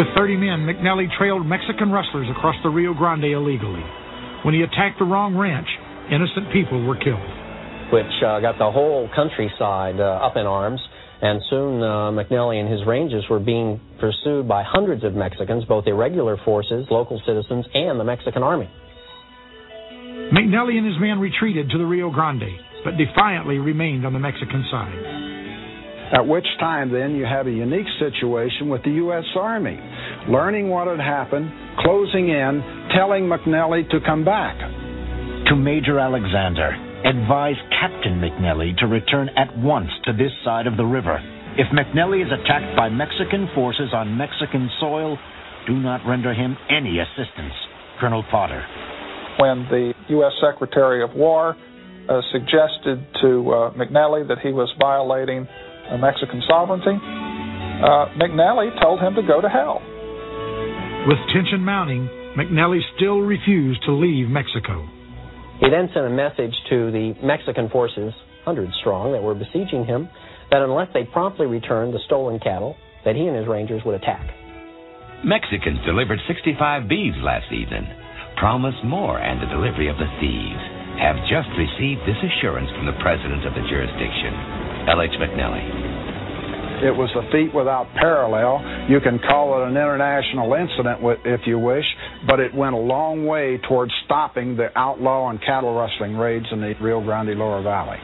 With 30 men, McNelly trailed Mexican rustlers across the Rio Grande illegally. When he attacked the wrong ranch, innocent people were killed. Which got the whole countryside up in arms, and soon McNelly and his Rangers were being pursued by hundreds of Mexicans, both irregular forces, local citizens, and the Mexican army. McNelly and his men retreated to the Rio Grande, but defiantly remained on the Mexican side. At which time, then, you have a unique situation with the U.S. Army, learning what had happened, closing in, telling McNelly to come back. To Major Alexander, advise Captain McNelly to return at once to this side of the river. If McNelly is attacked by Mexican forces on Mexican soil, do not render him any assistance. Colonel Potter. When the U.S. Secretary of War suggested to McNelly that he was violating Mexican sovereignty, McNelly told him to go to hell. With tension mounting, McNelly still refused to leave Mexico. He then sent a message to the Mexican forces, hundreds strong, that were besieging him, that unless they promptly returned the stolen cattle, that he and his Rangers would attack. Mexicans delivered 65 beeves last evening. Promise more and the delivery of the thieves. Have just received this assurance from the president of the jurisdiction, L.H. McNelly. It was a feat without parallel. You can call it an international incident if you wish, but it went a long way towards stopping the outlaw and cattle rustling raids in the Rio Grande Lower Valley.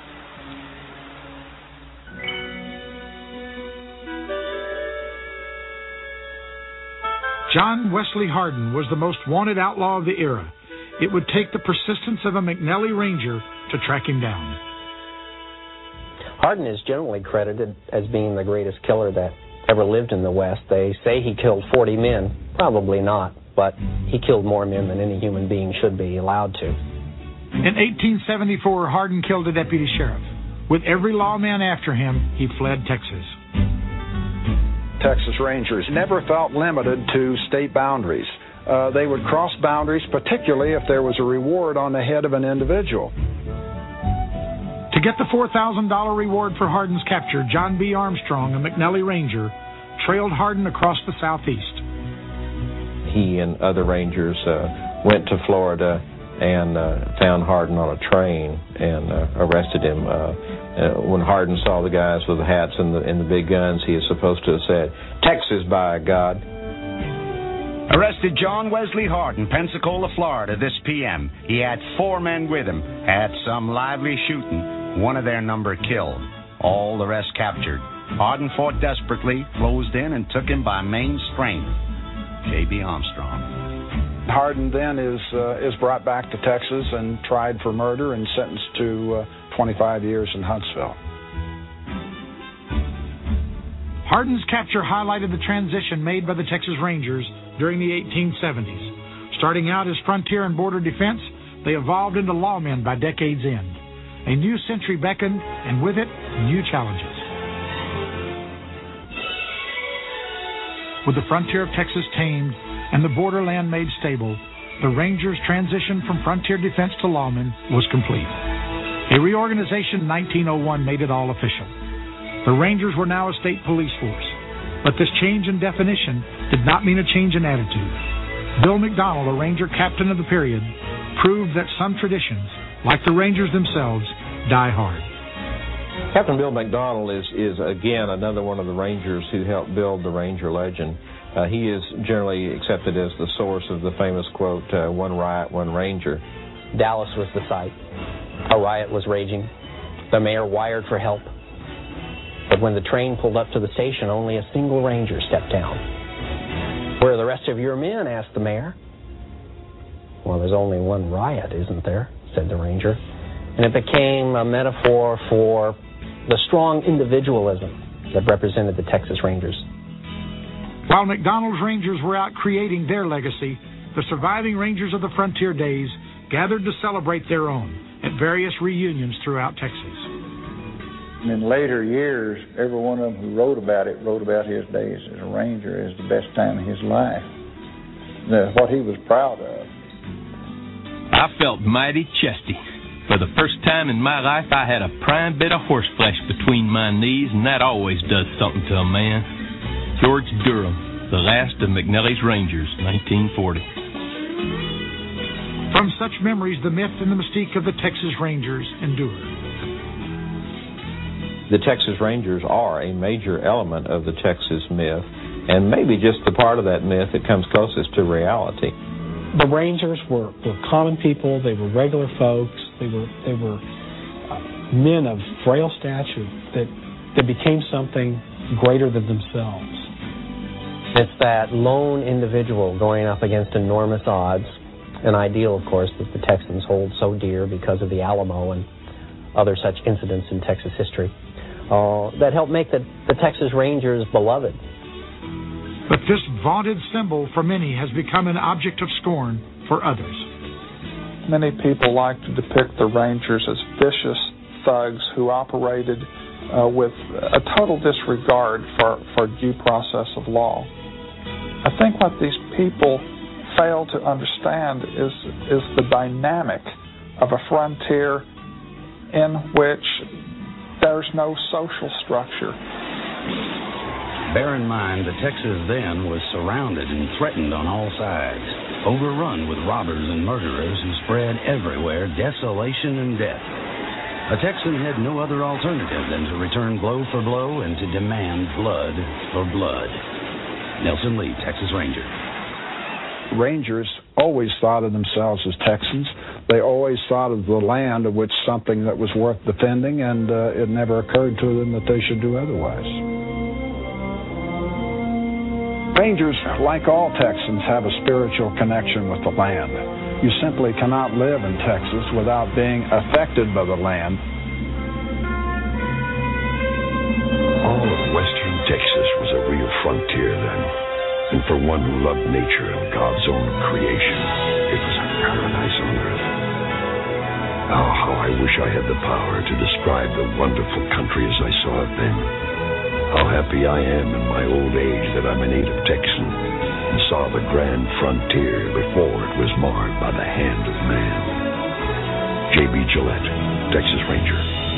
John Wesley Hardin was the most wanted outlaw of the era. It would take the persistence of a McNelly Ranger to track him down. Hardin is generally credited as being the greatest killer that ever lived in the West. They say he killed 40 men. Probably not, but he killed more men than any human being should be allowed to. In 1874, Hardin killed a deputy sheriff. With every lawman after him, he fled Texas. Texas Rangers never felt limited to state boundaries. They would cross boundaries, particularly if there was a reward on the head of an individual. To get the $4,000 reward for Hardin's capture, John B. Armstrong, a McNelly Ranger, trailed Hardin across the southeast. He and other Rangers went to Florida and found Hardin on a train and arrested him. When Hardin saw the guys with the hats and the big guns, he is supposed to have said, "Texas, by God." Arrested John Wesley Hardin, Pensacola, Florida, this p.m. He had 4 men with him. Had some lively shooting. One of their number killed. All the rest captured. Hardin fought desperately, closed in, and took him by main strength. J.B. Armstrong. Hardin then is brought back to Texas and tried for murder and sentenced to 25 years in Huntsville. Hardin's capture highlighted the transition made by the Texas Rangers during the 1870s. Starting out as frontier and border defense, they evolved into lawmen by decade's end. A new century beckoned, and with it, new challenges. With the frontier of Texas tamed and the borderland made stable, the Rangers' transition from frontier defense to lawmen was complete. A reorganization in 1901 made it all official. The Rangers were now a state police force, but this change in definition did not mean a change in attitude. Bill McDonald, a Ranger captain of the period, proved that some traditions, like the Rangers themselves, die hard. Captain Bill McDonald is again another one of the Rangers who helped build the Ranger legend. He is generally accepted as the source of the famous quote, "One riot, one Ranger." Dallas was the site. A riot was raging. The mayor wired for help. But when the train pulled up to the station, only a single Ranger stepped down. "Where are the rest of your men?" asked the mayor. "Well, there's only one riot, isn't there?" said the Ranger. And it became a metaphor for the strong individualism that represented the Texas Rangers. While McDonald's Rangers were out creating their legacy, the surviving Rangers of the frontier days gathered to celebrate their own at various reunions throughout Texas. And in later years, every one of them who wrote about his days as a Ranger as the best time of his life. What he was proud of. I felt mighty chesty. For the first time in my life, I had a prime bit of horseflesh between my knees, and that always does something to a man. George Durham. The Last of McNelly's Rangers, 1940. From such memories, the myth and the mystique of the Texas Rangers endure. The Texas Rangers are a major element of the Texas myth, and maybe just the part of that myth that comes closest to reality. The Rangers were common people. They were regular folks. They were men of frail stature that became something greater than themselves. It's that lone individual going up against enormous odds, an ideal, of course, that the Texans hold so dear because of the Alamo and other such incidents in Texas history, that helped make the Texas Rangers beloved. But this vaunted symbol for many has become an object of scorn for others. Many people like to depict the Rangers as vicious thugs who operated with a total disregard for due process of law. I think what these people fail to understand is the dynamic of a frontier in which there's no social structure. Bear in mind, the Texas then was surrounded and threatened on all sides, overrun with robbers and murderers who spread everywhere desolation and death. A Texan had no other alternative than to return blow for blow and to demand blood for blood. Nelson Lee, Texas Ranger. Rangers always thought of themselves as Texans. They always thought of the land of which something that was worth defending, and it never occurred to them that they should do otherwise. Rangers, like all Texans, have a spiritual connection with the land. You simply cannot live in Texas without being affected by the land. All of western Texas was a real frontier then. And for one who loved nature and God's own creation, it was a paradise on earth. Oh, how I wish I had the power to describe the wonderful country as I saw it then. How happy I am in my old age that I'm a native Texan and saw the grand frontier before it was marred by the hand of man. J.B. Gillette, Texas Ranger.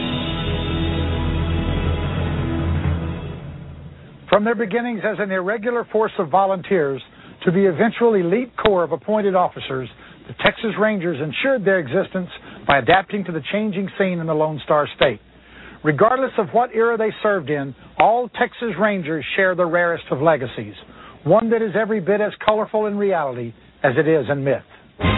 From their beginnings as an irregular force of volunteers to the eventual elite corps of appointed officers, the Texas Rangers ensured their existence by adapting to the changing scene in the Lone Star State. Regardless of what era they served in, all Texas Rangers share the rarest of legacies, one that is every bit as colorful in reality as it is in myth.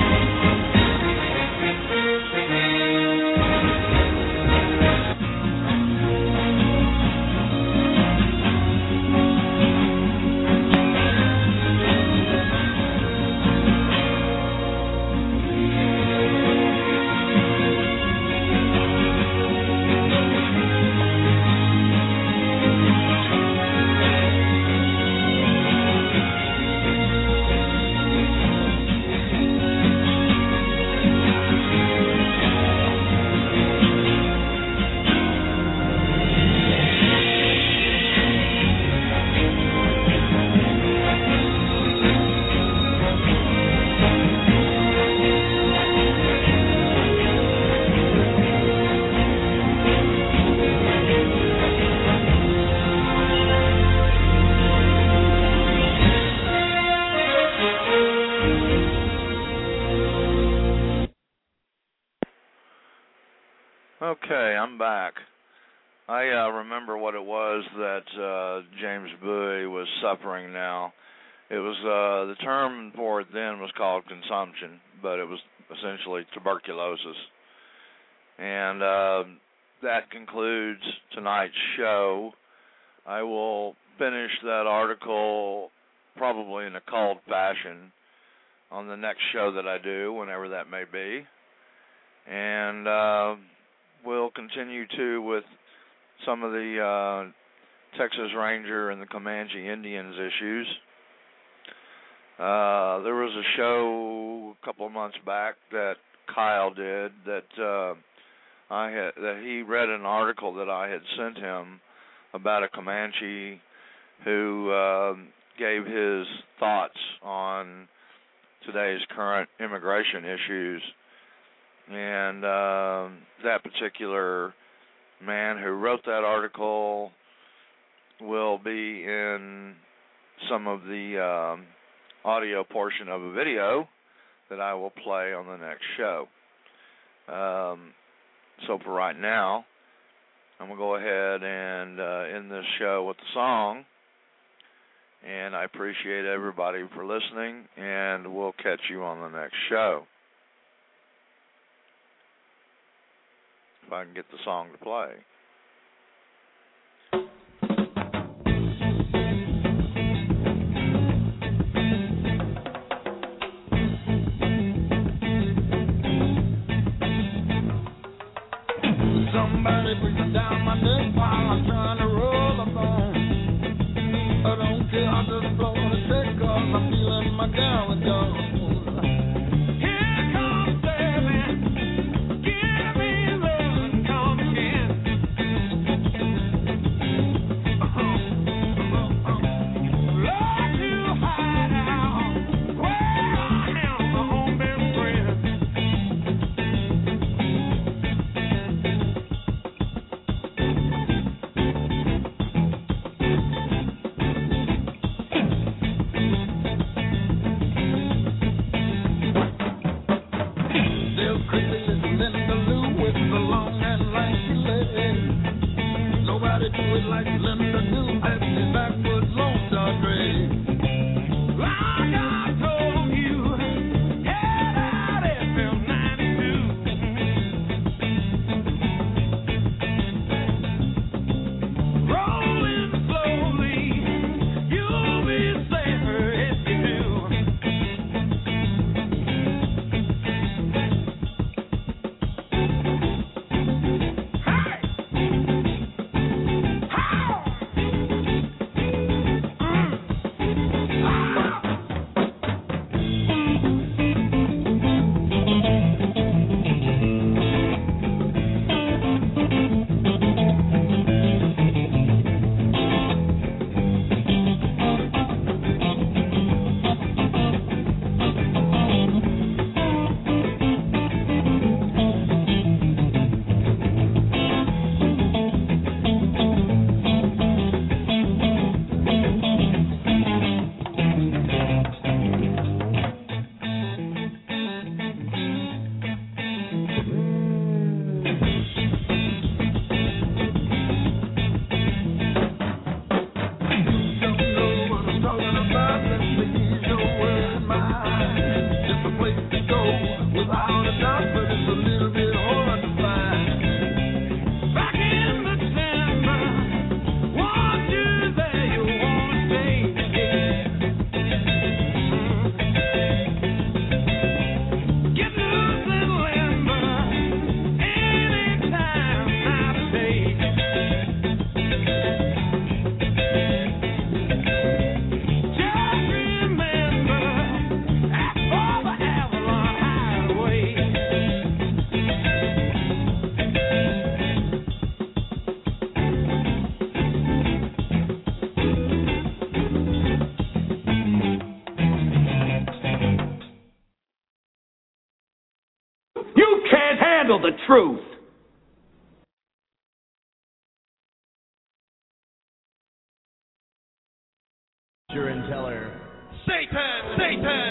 Okay, I'm back. I remember what it was that James Bowie was suffering now. It was the term for it then was called consumption, but it was essentially tuberculosis. And that concludes tonight's show. I will finish that article probably in a cold fashion on the next show that I do, whenever that may be. And we'll continue with some of the Texas Ranger and the Comanche Indians issues. There was a show a couple of months back that Kyle did that he read an article that I had sent him about a Comanche who gave his thoughts on today's current immigration issues. And that particular man who wrote that article will be in some of the audio portion of a video that I will play on the next show. So for right now, I'm going to go ahead and end this show with the song. And I appreciate everybody for listening, and we'll catch you on the next show. If I can get the song to play. Somebody breathing down my neck while I'm trying to roll along. I don't care, I just blow the check 'cause I'm feeling my gown with gold. Here comes Sammy, give me love and come again. Lord, you hide out where I am, my own best friend. Nobody do it like Linda do. That's the backwoods Lone Star Trade. Like I told you, head out FM 92. Rolling slowly, you'll be safer if you do. The truth. And Teller. Satan! Satan!